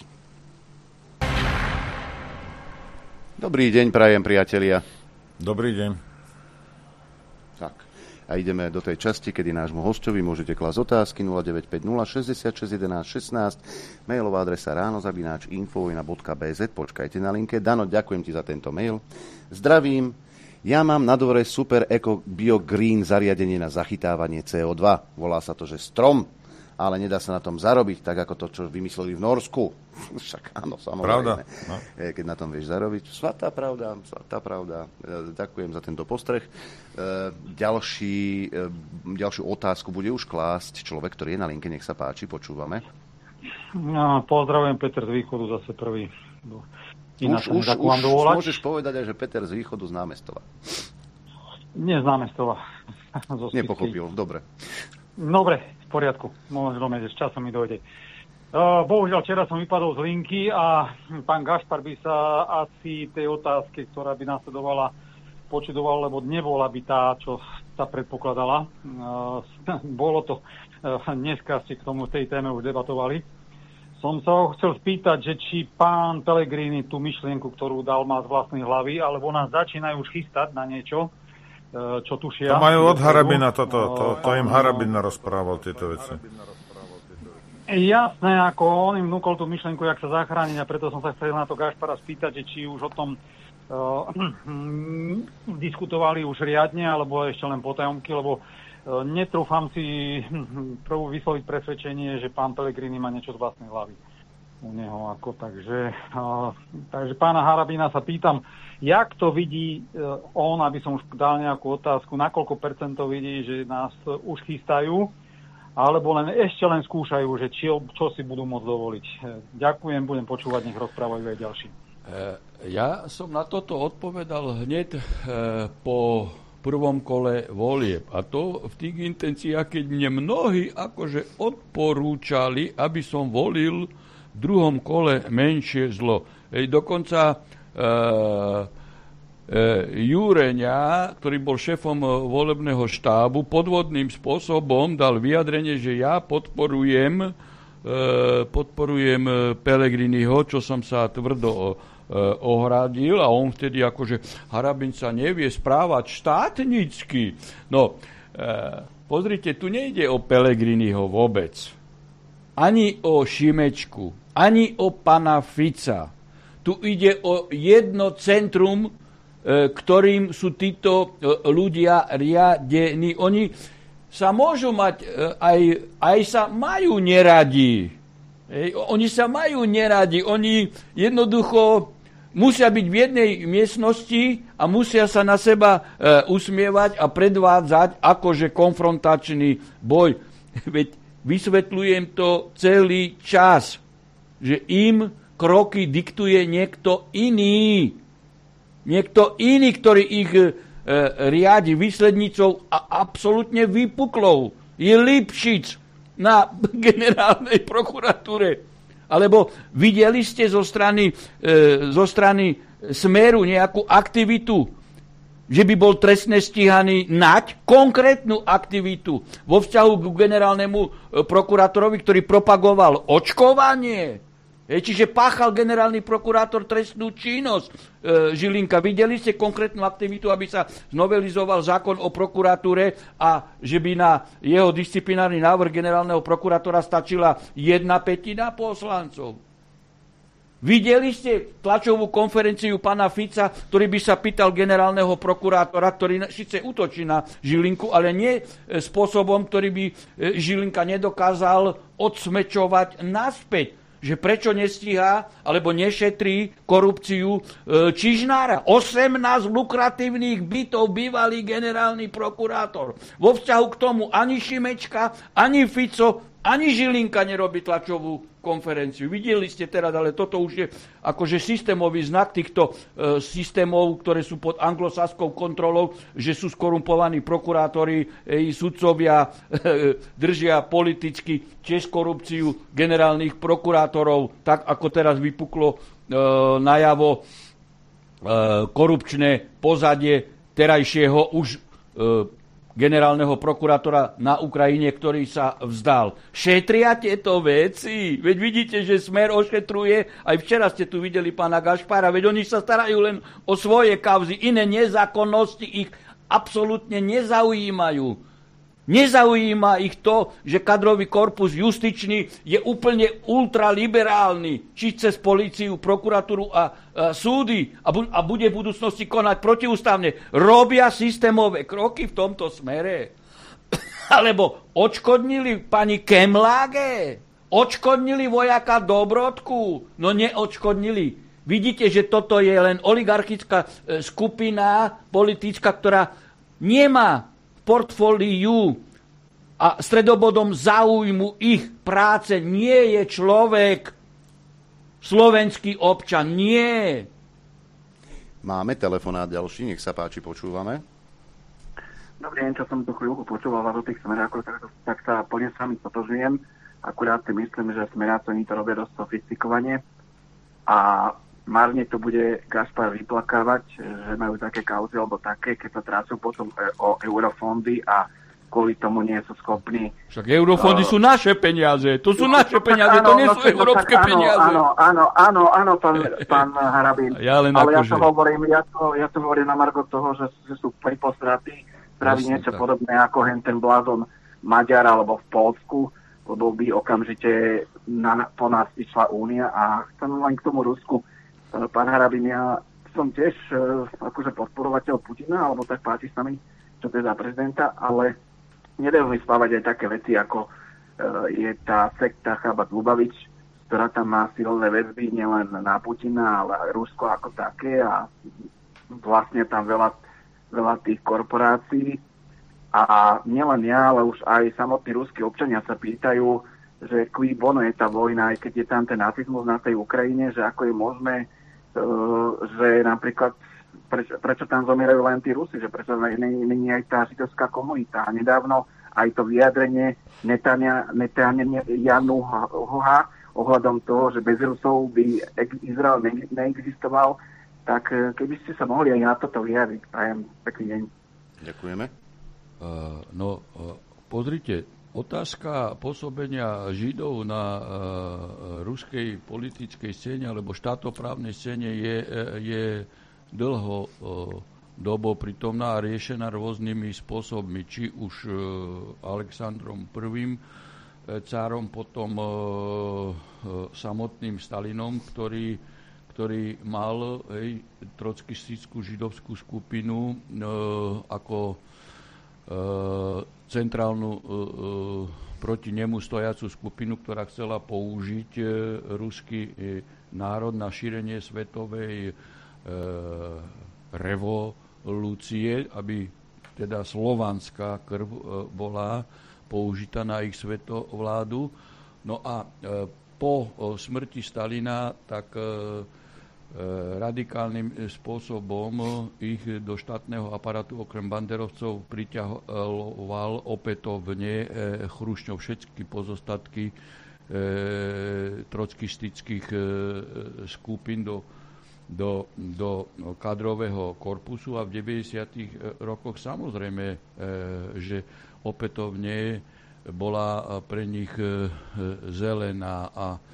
Dobrý deň, prajem, priatelia. Dobrý deň. Tak, a ideme do tej časti, kedy nášmu hostovi môžete klásť otázky 0950 66 11 16, mailová adresa ráno@infovojna.bz. Počkajte na linke. Dano, ďakujem ti za tento mail. Zdravím. Ja mám na dvore super Eco Bio Green zariadenie na zachytávanie CO2. Volá sa to, že strom, ale nedá sa na tom zarobiť, tak ako to, čo vymysleli v Norsku. Však áno, samozrejme. No. Keď na tom vieš zarobiť. Svatá pravda. Ďakujem za tento postreh. Ďalšiu otázku bude už klásť človek, ktorý je na linke. Nech sa páči, počúvame. No, pozdravujem, Peter z východu, zase prvý. Už môžeš povedať aj, že Peter z východu z Námestova. Nie z Námestova. Nepochopil, dobre. Dobre, v poriadku. Môžem s časom mi dojde. Bohužiaľ, včera som vypadol z linky a pán Gašpar by sa asi tej otázke, ktorá by nasledovala, počudoval, lebo nebola by tá, čo sa predpokladala. Bolo to, dneska ste k tomu tej téme už debatovali. Som sa ho chcel spýtať, že či pán Pellegrini tú myšlienku, ktorú dal, má z vlastnej hlavy, alebo nás začínajú už chystať na niečo, čo tušia. To majú od Harabina toto. To im Harabin rozprával tieto veci. Jasné, ako on im vnúkol tú myšlienku, jak sa zachrániť, a preto som sa chcel na to Gašpara spýtať, že či už o tom diskutovali už riadne, alebo ešte len potajomky, lebo netrúfam si prvú vysloviť presvedčenie, že pán Pellegrini má niečo z vlastnej hlavy u neho. Takže pána Harabina sa pýtam, jak to vidí on, aby som už dal nejakú otázku, na koľko percento vidí, že nás už chystajú, alebo ešte len skúšajú, že čo si budú môcť dovoliť. Ďakujem, budem počúvať, nech rozprávajú aj ďalší. Ja som na toto odpovedal hneď po prvom kole volieb. A to v tých intenciách, keď mne mnohí akože odporúčali, aby som volil v druhom kole menšie zlo. Dokonca Júreňa, ktorý bol šéfom volebného štábu, podvodným spôsobom dal vyjadrenie, že ja podporujem Pellegriniho, čo som sa tvrdo ohradil, a on vtedy akože Harabin sa nevie správať štátnicky. No, pozrite, tu nejde o Pellegriniho vôbec. Ani o Šimečku, ani o pana Fica. Tu ide o jedno centrum, ktorým sú títo ľudia riadení. Oni sa môžu mať, aj sa majú neradi. Oni sa majú neradi. Oni jednoducho musia byť v jednej miestnosti a musia sa na seba usmievať a predvádzať akože konfrontačný boj. Veď vysvetľujem to celý čas, že im kroky diktuje niekto iný. Niekto iný, ktorý ich riadi výslednicou a absolútne vypuklou. Je Lipšic na generálnej prokuratúre. Alebo videli ste zo strany Smeru nejakú aktivitu, že by bol trestne stíhaný nať konkrétnu aktivitu vo vzťahu k generálnemu prokurátorovi, ktorý propagoval očkovanie? Čiže páchal generálny prokurátor trestnú činnosť. Žilinka, videli ste konkrétnu aktivitu, aby sa znovelizoval zákon o prokuratúre a že by na jeho disciplinárny návrh generálneho prokurátora stačila 1/5 poslancov? Videli ste tlačovú konferenciu pána Fica, ktorý by sa pýtal generálneho prokurátora, ktorý síce útočí na Žilinku, ale nie spôsobom, ktorý by Žilinka nedokázal odsmečovať naspäť. Že prečo nestíha alebo nešetrí korupciu Čižnára. 18 lukratívnych bytov bývalý generálny prokurátor. Vo vzťahu k tomu ani Šimečka, ani Fico, ani Žilinka nerobí tlačovú konferenciu. Videli ste teraz, ale toto už je akože systémový znak týchto systémov, ktoré sú pod anglosaskou kontrolou, že sú skorumpovaní prokurátori, sudcovia, držia politicky tiež korupciu generálnych prokurátorov, tak ako teraz vypuklo najavo korupčné pozadie terajšieho už generálneho prokurátora na Ukrajine, ktorý sa vzdal. Šetria tieto veci? Veď vidíte, že Smer ošetruje. Aj včera ste tu videli pána Gašpara. Veď oni sa starajú len o svoje kauzy. Iné nezákonnosti ich absolútne nezaujímajú. Nezaujíma ich to, že kadrový korpus justičný je úplne ultraliberálny, či cez políciu, prokuratúru a súdy a bude v budúcnosti konať protiústavne. Robia systémové kroky v tomto smere. Alebo odškodnili pani Kemláge, odškodnili vojaka Dobrodku, no neodškodnili. Vidíte, že toto je len oligarchická skupina politická, ktorá nemá portfóliu a stredobodom záujmu ich práce nie je človek, Slovenský občan nie. Máme telefonát ďalší, nech sa páči, počúvame. Dobrý deň, čo som tu chvíľku počúval do tých smerákov, tak sa plne s vami stotožujem. Akurát si myslím, že smeráci to robia dosť sofistikovane a márne to bude Gašpar vyplakávať, že majú také kauzy alebo také, keď sa trácajú potom o eurofondy a kvôli tomu nie sú schopní. Však eurofondy sú naše peniaze. To sú naše peniaze, to nie sú európske peniaze. Áno, pán Harabín. Ale ja to hovorím na margo toho, že sú pripostratí, spraví niečo podobné ako ten blázon Maďar alebo v Poľsku, lebo by okamžite po nás išla Únia. A chcem len k tomu Rusku. Pán Harabín, ja som tiež akože podporovateľ Putina, alebo tak páči sa mi, čo to je za prezidenta, ale nedajú mi spávať aj také veci, ako je tá sekta Chabad-Lubavič, ktorá tam má silné väzby nielen na Putina, ale aj Rusko ako také a vlastne tam veľa tých korporácií. A nielen ja, ale už aj samotní ruskí občania sa pýtajú, že qui bono je tá vojna, aj keď je tam ten nacizmus na tej Ukrajine, že ako je možné, že napríklad prečo tam zomierajú len tí Rusi, že prečo není aj tá židovská komunita. A nedávno aj to vyjadrenie Netanyahuha ohľadom toho, že bez Rusov by Izrael neexistoval, tak keby ste sa mohli aj na toto vyjadriť. Prajem pekný deň. Ďakujeme. Pozrite, otázka pôsobenia Židov na ruskej politickej scéne alebo štátoprávnej scéne je dlho dobo pritomná a riešená rôznymi spôsobmi, či už Alexandrom I, cárom, potom samotným Stalinom, ktorý mal trotskistickú židovskú skupinu ako centrálnu proti nemu stojacu skupinu, ktorá chcela použiť ruský národ na šírenie svetovej revolúcie, aby teda slovanská krv bola použitá na ich svetovládu. No a po smrti Stalina tak radikálnym spôsobom ich do štátneho aparátu okrem banderovcov priťahoval opätovne Chruščov všetky pozostatky trotskistických skupín do kadrového korpusu a v 90. rokoch samozrejme, že opätovne bola pre nich zelená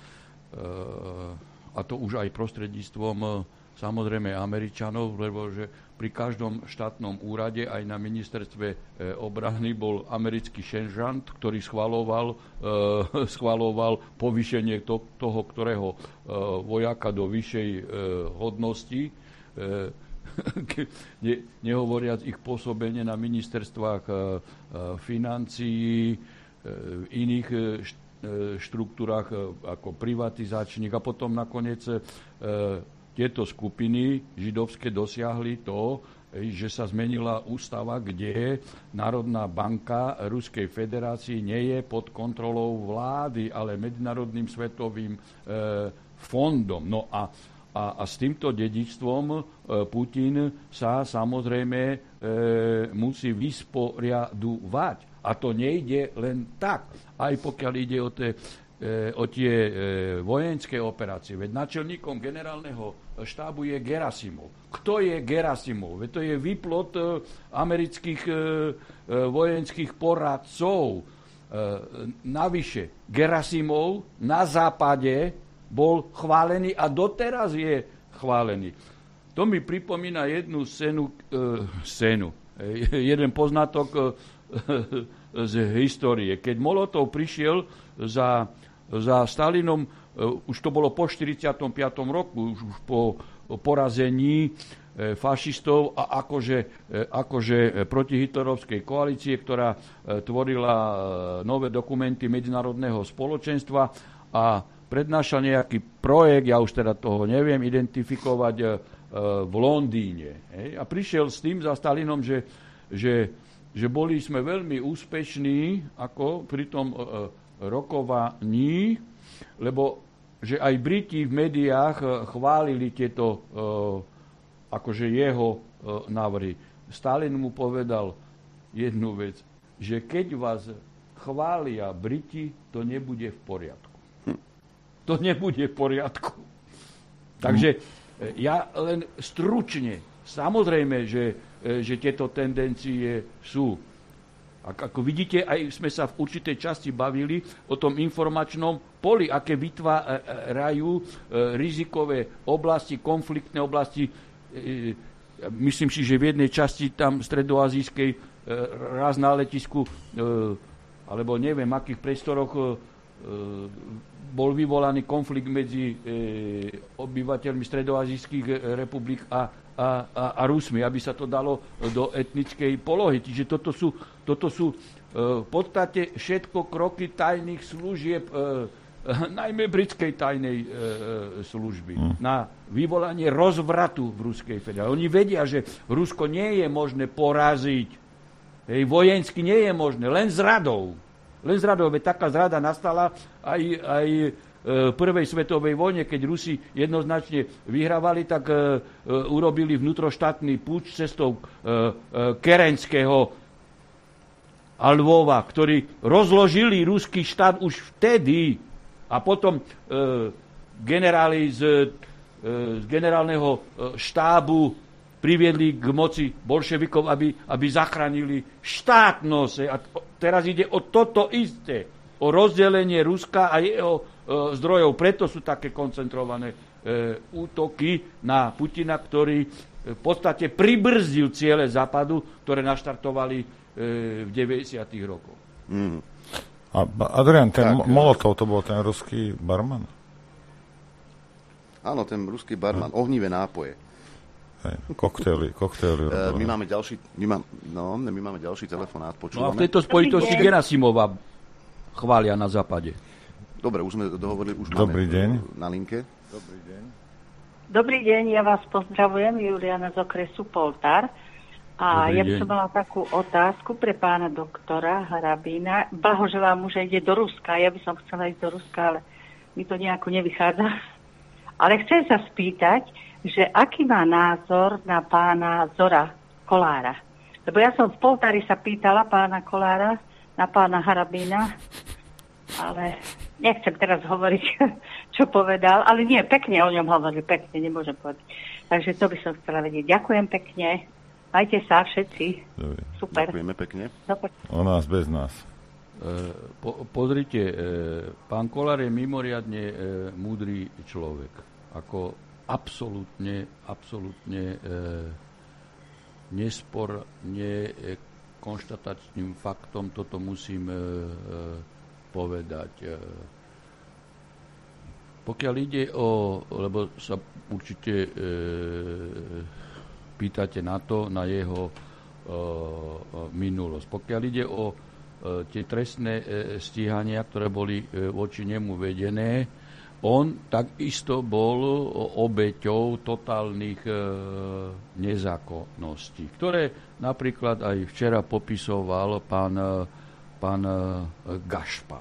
a to už aj prostredníctvom samozrejme Američanov, lebo že pri každom štátnom úrade aj na ministerstve obrany bol americký šeržant, ktorý schvaľoval povýšenie toho, ktorého vojaka do vyššej hodnosti, nehovoriac ich pôsobenie na ministerstvách financií, iných štruktúrach ako privatizačných a potom nakoniec tieto skupiny židovské dosiahli to, že sa zmenila ústava, kde Národná banka Ruskej federácii nie je pod kontrolou vlády, ale Medzinárodným svetovým fondom. No a s týmto dedičstvom Putin sa samozrejme musí vysporiaduvať. A to nejde len tak. Aj pokiaľ ide o tie vojenské operácie. Veď náčelníkom generálneho štábu je Gerasimov. Kto je Gerasimov? Veď to je výplod amerických vojenských poradcov. Navyše, Gerasimov na západe bol chválený a doteraz je chválený. To mi pripomína jednu scénu. Jeden poznatok z histórie. Keď Molotov prišiel za Stalinom, už to bolo po 45. roku, už po porazení fašistov a akože protihitlerovskej koalície, ktorá tvorila nové dokumenty medzinárodného spoločenstva a prednášal nejaký projekt, ja už teda toho neviem identifikovať, v Londýne. A prišiel s tým za Stalinom, že boli sme veľmi úspešní ako pri tom rokovaní, lebo že aj Briti v médiách chválili tieto akože jeho návrhy. Stalin mu povedal jednu vec, že keď vás chvália Briti, to nebude v poriadku. To nebude v poriadku. Takže ja len stručne, samozrejme, že tieto tendencie sú. Ako vidíte, aj sme sa v určitej časti bavili o tom informačnom poli, aké vytvárajú rizikové oblasti, konfliktné oblasti. Myslím si, že v jednej časti tam stredoazijskej raz na letisku, alebo neviem, akých priestoroch bol vyvolaný konflikt medzi obyvateľmi stredoazijských republik a Rusmi, aby sa to dalo do etnickej polohy. Čiže toto sú v podstate všetko kroky tajných služieb, najmä britskej tajnej služby, na vyvolanie rozvratu v Ruskej federácii. Oni vedia, že Rusko nie je možné poraziť. Vojensky nie je možné, len zradou. Veď taká zrada nastala aj v prvej svetovej vojne, keď Rusi jednoznačne vyhrávali, tak urobili vnútroštátny púč cestou Kerenského a Lvova, ktorí rozložili ruský štát už vtedy a potom generáli z generálneho štábu priviedli k moci bolševikov, aby zachránili štátnosť. A teraz ide o toto isté, o rozdelenie Ruska a jeho zdrojov. Preto sú také koncentrované útoky na Putina, ktorý v podstate pribrzdil ciele Západu, ktoré naštartovali v 90. rokoch. A Adrian, ten Molotov, to bol ten ruský barman? Áno, ten ruský barman. Ohnivé nápoje. Koktejly. My máme ďalší telefonát. Počúvame. No a v tejto spojitosti Gerasimova chvália na západe. Dobre, už sme dohovorili, už Dobrý máme deň. Na linke. Dobrý deň. Dobrý deň, ja vás pozdravujem, Juliana z okresu Poltár. A ja by som mala takú otázku pre pána doktora Harabína. Blahoželám mu, že ide do Ruska. Ja by som chcela ísť do Ruska, ale mi to nejako nevychádza. Ale chcem sa spýtať, že aký má názor na pána Zora Kolára. Lebo ja som v Poltári sa pýtala pána Kolára, na pána Harabína, ale nechcem teraz hovoriť, čo povedal, ale nie, pekne o ňom hovorili, pekne, nemôžem povedať. Takže to by som chcela vedieť. Ďakujem pekne. Majte sa všetci. Dobre. Super. Ďakujeme pekne. O nás bez nás. Pozrite, pán Kolár je mimoriadne múdry človek. Ako absolútne nesporne konštatačným faktom toto musím povedať. Pokiaľ ide lebo sa určite pýtate na to, na jeho minulosť. Pokiaľ ide o tie trestné stíhania, ktoré boli voči nemu vedené, on takisto bol obeťou totálnych nezákonností, ktoré napríklad aj včera popisoval pán Gašpar.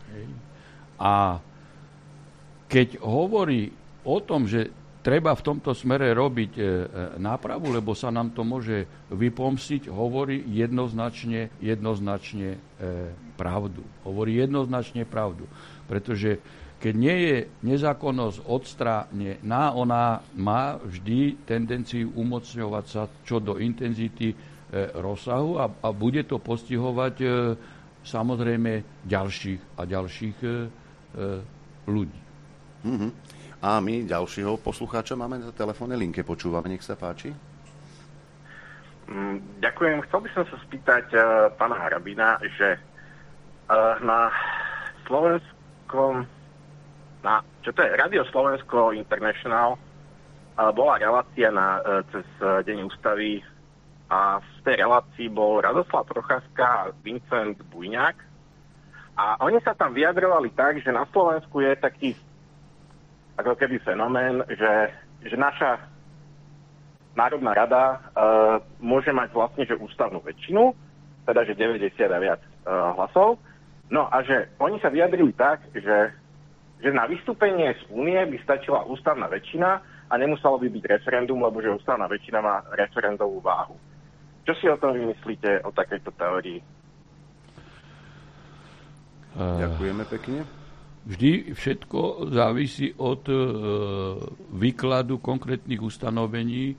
A keď hovorí o tom, že treba v tomto smere robiť nápravu, lebo sa nám to môže vypomstiť, hovorí jednoznačne pravdu. Hovorí jednoznačne pravdu. Pretože keď nie je nezákonnosť odstránená, ona má vždy tendenciu umocňovať sa čo do intenzity rozsahu a bude to postihovať samozrejme ďalších a ďalších ľudí. Mm-hmm. A my ďalšieho poslucháča máme na telefónnej linke. Počúvame, nech sa páči. Ďakujem. Chcel by som sa spýtať pána Harabina, že na slovenskom, čo to je, Radio Slovensko International, bola relácia cez Deň ústavy a v tej relácii bol Radoslav Procházka a Vincent Bujňák a oni sa tam vyjadrovali tak, že na Slovensku je taký ako keby fenomén, že naša Národná rada môže mať vlastne že ústavnú väčšinu, teda že 90 a viac hlasov. No a že oni sa vyjadrili tak, že že na vystúpenie z únie by stačila ústavná väčšina a nemuselo by byť referendum, lebo že ústavná väčšina má referendovú váhu. Čo si o tom vymyslíte, o takejto teórii? Ďakujeme pekne. Vždy všetko závisí od výkladu konkrétnych ustanovení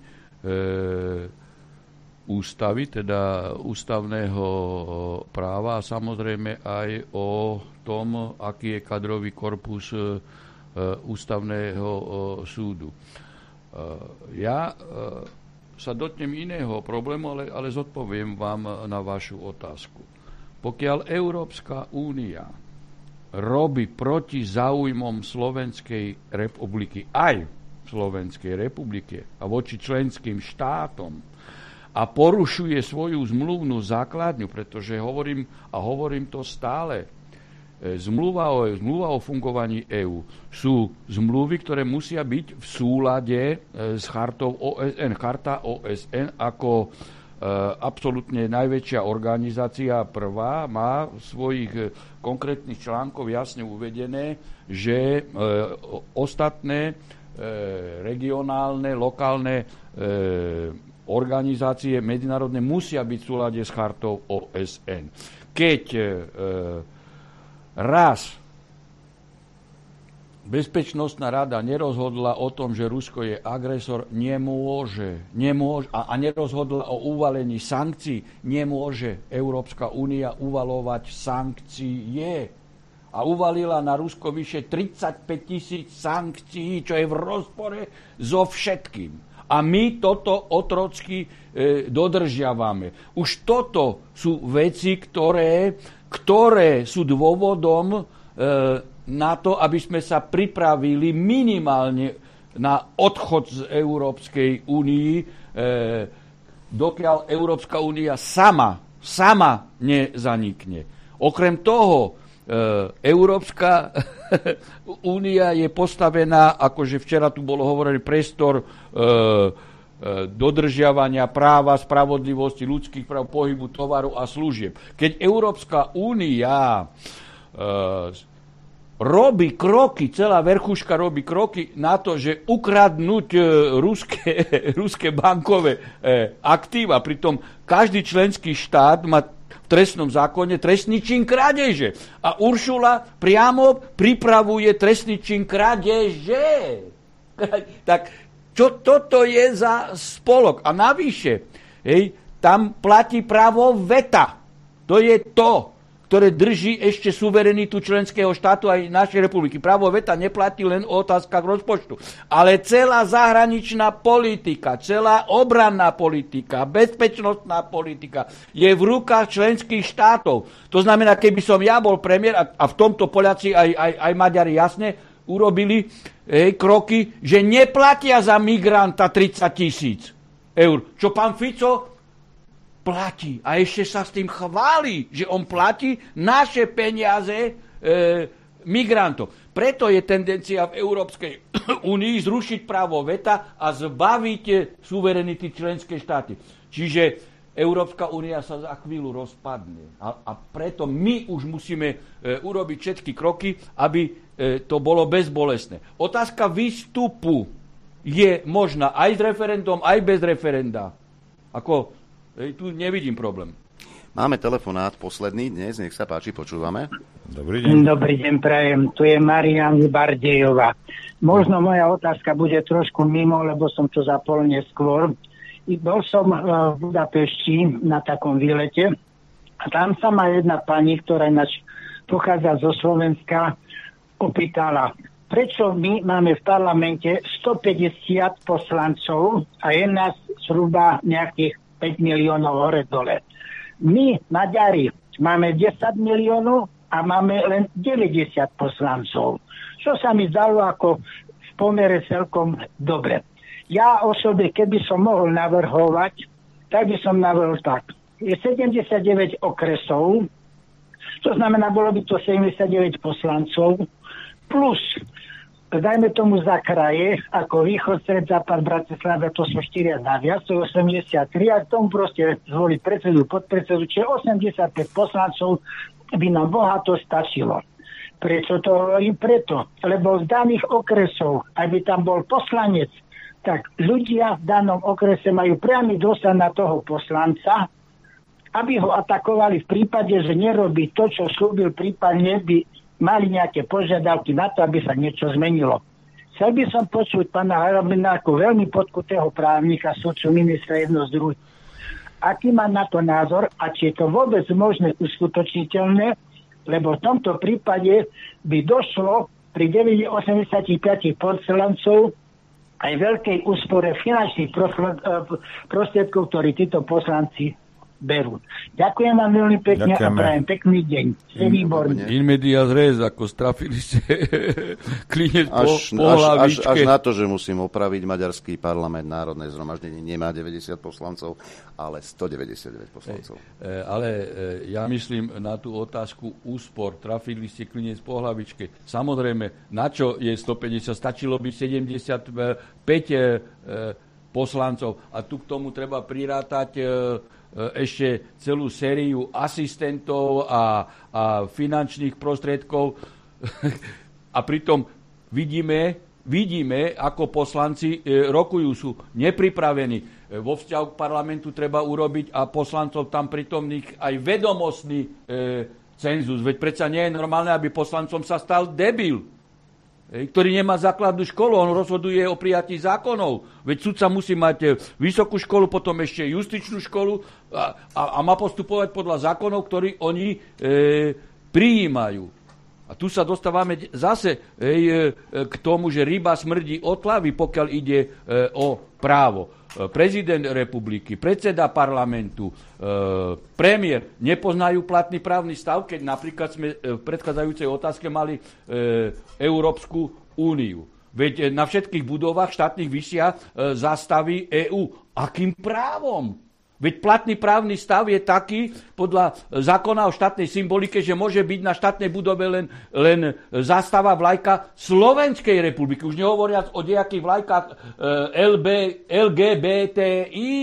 ústavy, teda ústavného práva a samozrejme aj o tom, aký je kadrový korpus ústavného súdu. Ja sa dotknem iného problému, ale zodpoviem vám na vašu otázku. Pokiaľ Európska únia robí proti záujmom Slovenskej republiky, aj Slovenskej republike a voči členským štátom a porušuje svoju zmluvnú základňu, pretože hovorím to stále, zmluva o fungovaní EÚ sú zmluvy, ktoré musia byť v súlade s chartou OSN. Charta OSN ako absolútne najväčšia organizácia prvá má v svojich konkrétnych článkov jasne uvedené, že ostatné regionálne, lokálne organizácie medzinárodné musia byť v súlade s chartou OSN. Keď raz Bezpečnostná rada nerozhodla o tom, že Rusko je agresor, nemôže a nerozhodla o uvalení sankcií, nemôže Európska únia uvalovať sankcie. A uvalila na Rusko vyše 35 000 sankcií, čo je v rozpore so všetkým. A my toto otrocky dodržiavame. Už toto sú veci, ktoré sú dôvodom na to, aby sme sa pripravili minimálne na odchod z Európskej únii, dokiaľ Európska únia sama nezanikne. Okrem toho, Európska únia je postavená, akože včera tu bolo hovorené, priestor dodržiavania práva, spravodlivosti, ľudských práv, pohybu tovaru a služieb. Keď Európska únia robí kroky, celá verchuška robí kroky na to, že ukradnúť ruské bankové aktíva. Pritom každý členský štát má v trestnom zákone trestný čin krádeže. A Uršula priamo pripravuje trestný čin krádeže. Tak čo toto je za spolok? A navyše, tam platí právo veta. To je to, ktoré drží ešte suverenitu členského štátu aj našej republiky. Právo veta neplatí len o otázkach rozpočtu. Ale celá zahraničná politika, celá obranná politika, bezpečnostná politika je v rukách členských štátov. To znamená, keby som ja bol premiér, a v tomto Poliaci aj Maďari jasne urobili kroky, že neplatia za migranta 30 000 eur. Čo pán Fico platí. A ešte sa s tým chváli, že on platí naše peniaze migrantov. Preto je tendencia v Európskej únii zrušiť právo veta a zbaviť suverenity členské štáty. Čiže Európska únia sa za chvíľu rozpadne. A preto my už musíme urobiť všetky kroky, aby to bolo bezbolestné. Otázka výstupu je možná aj s referendum, aj bez referenda. Tu nevidím problém. Máme telefonát posledný dnes, nech sa páči, počúvame. Dobrý deň. Dobrý deň, prajem. Tu je Marian z Bardejova. Možno moja otázka bude trošku mimo, lebo som to zapol neskôr. Bol som v Budapešti na takom výlete a tam sa ma jedna pani, ktorá ináč pochádza zo Slovenska, opýtala, prečo my máme v parlamente 150 poslancov a je nás zhruba nejakých 5 miliónov hore dole. My, Maďari, máme 10 miliónov a máme len 90 poslancov. Čo sa mi zdalo ako v pomere celkom dobre. Ja osobne, keby som mohol navrhovať, tak by som navrhol tak. Je 79 okresov, to znamená, bolo by to 79 poslancov, plus dajme tomu za kraje, ako východ, stred, západ, Bratislava, to sú 4 naviac, to je 83, a k tomu proste zvoliť predsedu, podpredsedu, čiže 85 poslancov by nám bohato stačilo. Prečo to hovorím? Preto, lebo z daných okresov, aby tam bol poslanec, tak ľudia v danom okrese majú priamy dosah na toho poslanca, aby ho atakovali v prípade, že nerobí to, čo slúbil, prípadne by mali nejaké požiadavky na to, aby sa niečo zmenilo. Chcel by som počuť pána Harabina ako veľmi podkutého právnika, sudcu, ministra jedno z druhých. Aký má na to názor a či je to vôbec možné uskutočniteľné, lebo v tomto prípade by došlo pri 85 poslancov aj veľkej úspore finančných prostriedkov, ktoré títo poslanci berú. Ďakujem vám veľmi pekne a prajem pekný deň. Ste výborní. In medias res, ako strafili ste klinec po hlavičke. Až na to, že musím opraviť, maďarský parlament, národné zhromaždenie nemá 90 poslancov, ale 199 poslancov. Ale ja myslím na tú otázku úspor. Trafili ste klinec po hlavičke. Samozrejme, na čo je 150? Stačilo by 75 poslancov. A tu k tomu treba prirátať ešte celú sériu asistentov a finančných prostriedkov. A pritom vidíme, ako poslanci rokujú, sú nepripravení. Vo vzťahu k parlamentu treba urobiť a poslancov tam prítomných aj vedomostný cenzus. Veď predsa nie je normálne, aby poslancom sa stal debil, ktorý nemá základnú školu, on rozhoduje o prijatí zákonov. Veď sudca musí mať vysokú školu, potom ešte justičnú školu a má postupovať podľa zákonov, ktorí oni prijímajú. A tu sa dostávame zase k tomu, že ryba smrdí od hlavy, pokiaľ ide o právo. Prezident republiky, predseda parlamentu, premiér nepoznajú platný právny stav, keď napríklad sme v predchádzajúcej otázke mali Európsku úniu. Veď na všetkých budovách štátnych visia zástavy EÚ. Akým právom? Veď platný právny stav je taký, podľa zákona o štátnej symbolike, že môže byť na štátnej budove len zástava vlajka Slovenskej republiky. Už nehovoriac o nejakých vlajkách LGBTI.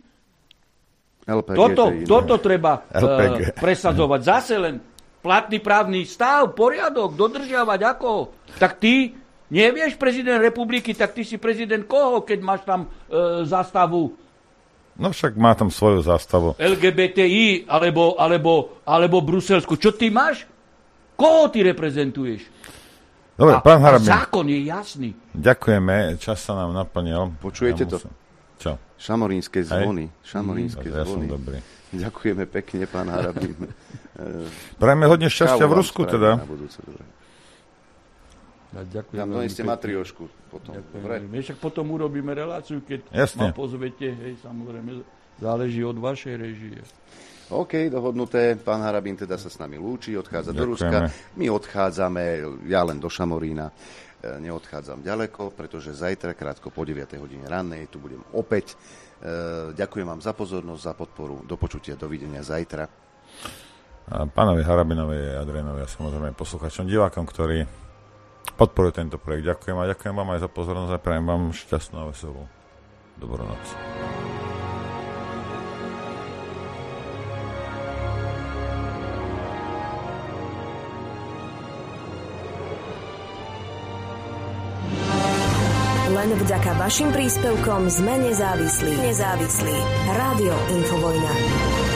Toto treba presadzovať. Zase len platný právny stav, poriadok, dodržiavať ako. Tak ty nevieš prezident republiky, tak ty si prezident koho, keď máš tam zástavu? No však má tam svoju zástavu. LGBTI alebo Bruselsku. Čo ty máš? Koho ty reprezentuješ? Dobre, pán Harabin. Zákon je jasný. Ďakujeme, čas sa nám naplnil. Počujete to? Čo? Šamorínske zvony. Šamorínske ja zvony. Som dobrý. Ďakujeme pekne, pán Harabin. Prajeme hodne šťastia v Rusku teda. Ja ďakujem. Tam doneste matriošku potom. Však potom urobíme reláciu, keď ma pozvete. Hej, samozrejme, záleží od vašej režie. OK, dohodnuté. Pán Harabin teda sa s nami lúči, odchádza do Ruska. My odchádzame, ja len do Šamorína. Neodchádzam ďaleko, pretože zajtra, krátko po 9 hodine rannej, tu budem opäť. Ďakujem vám za pozornosť, za podporu. Do počutia, dovidenia zajtra. A pánovi Harabinovi a Adrianovi a samozrejme posluchačom, divákom, ktorí podporujú tento projekt. Ďakujem a ďakujem vám aj za pozornosť a prajem vám šťastnú a veselú dobrú noc. Len vďaka vašim príspevkom sme nezávislí. Rádio Infovojna.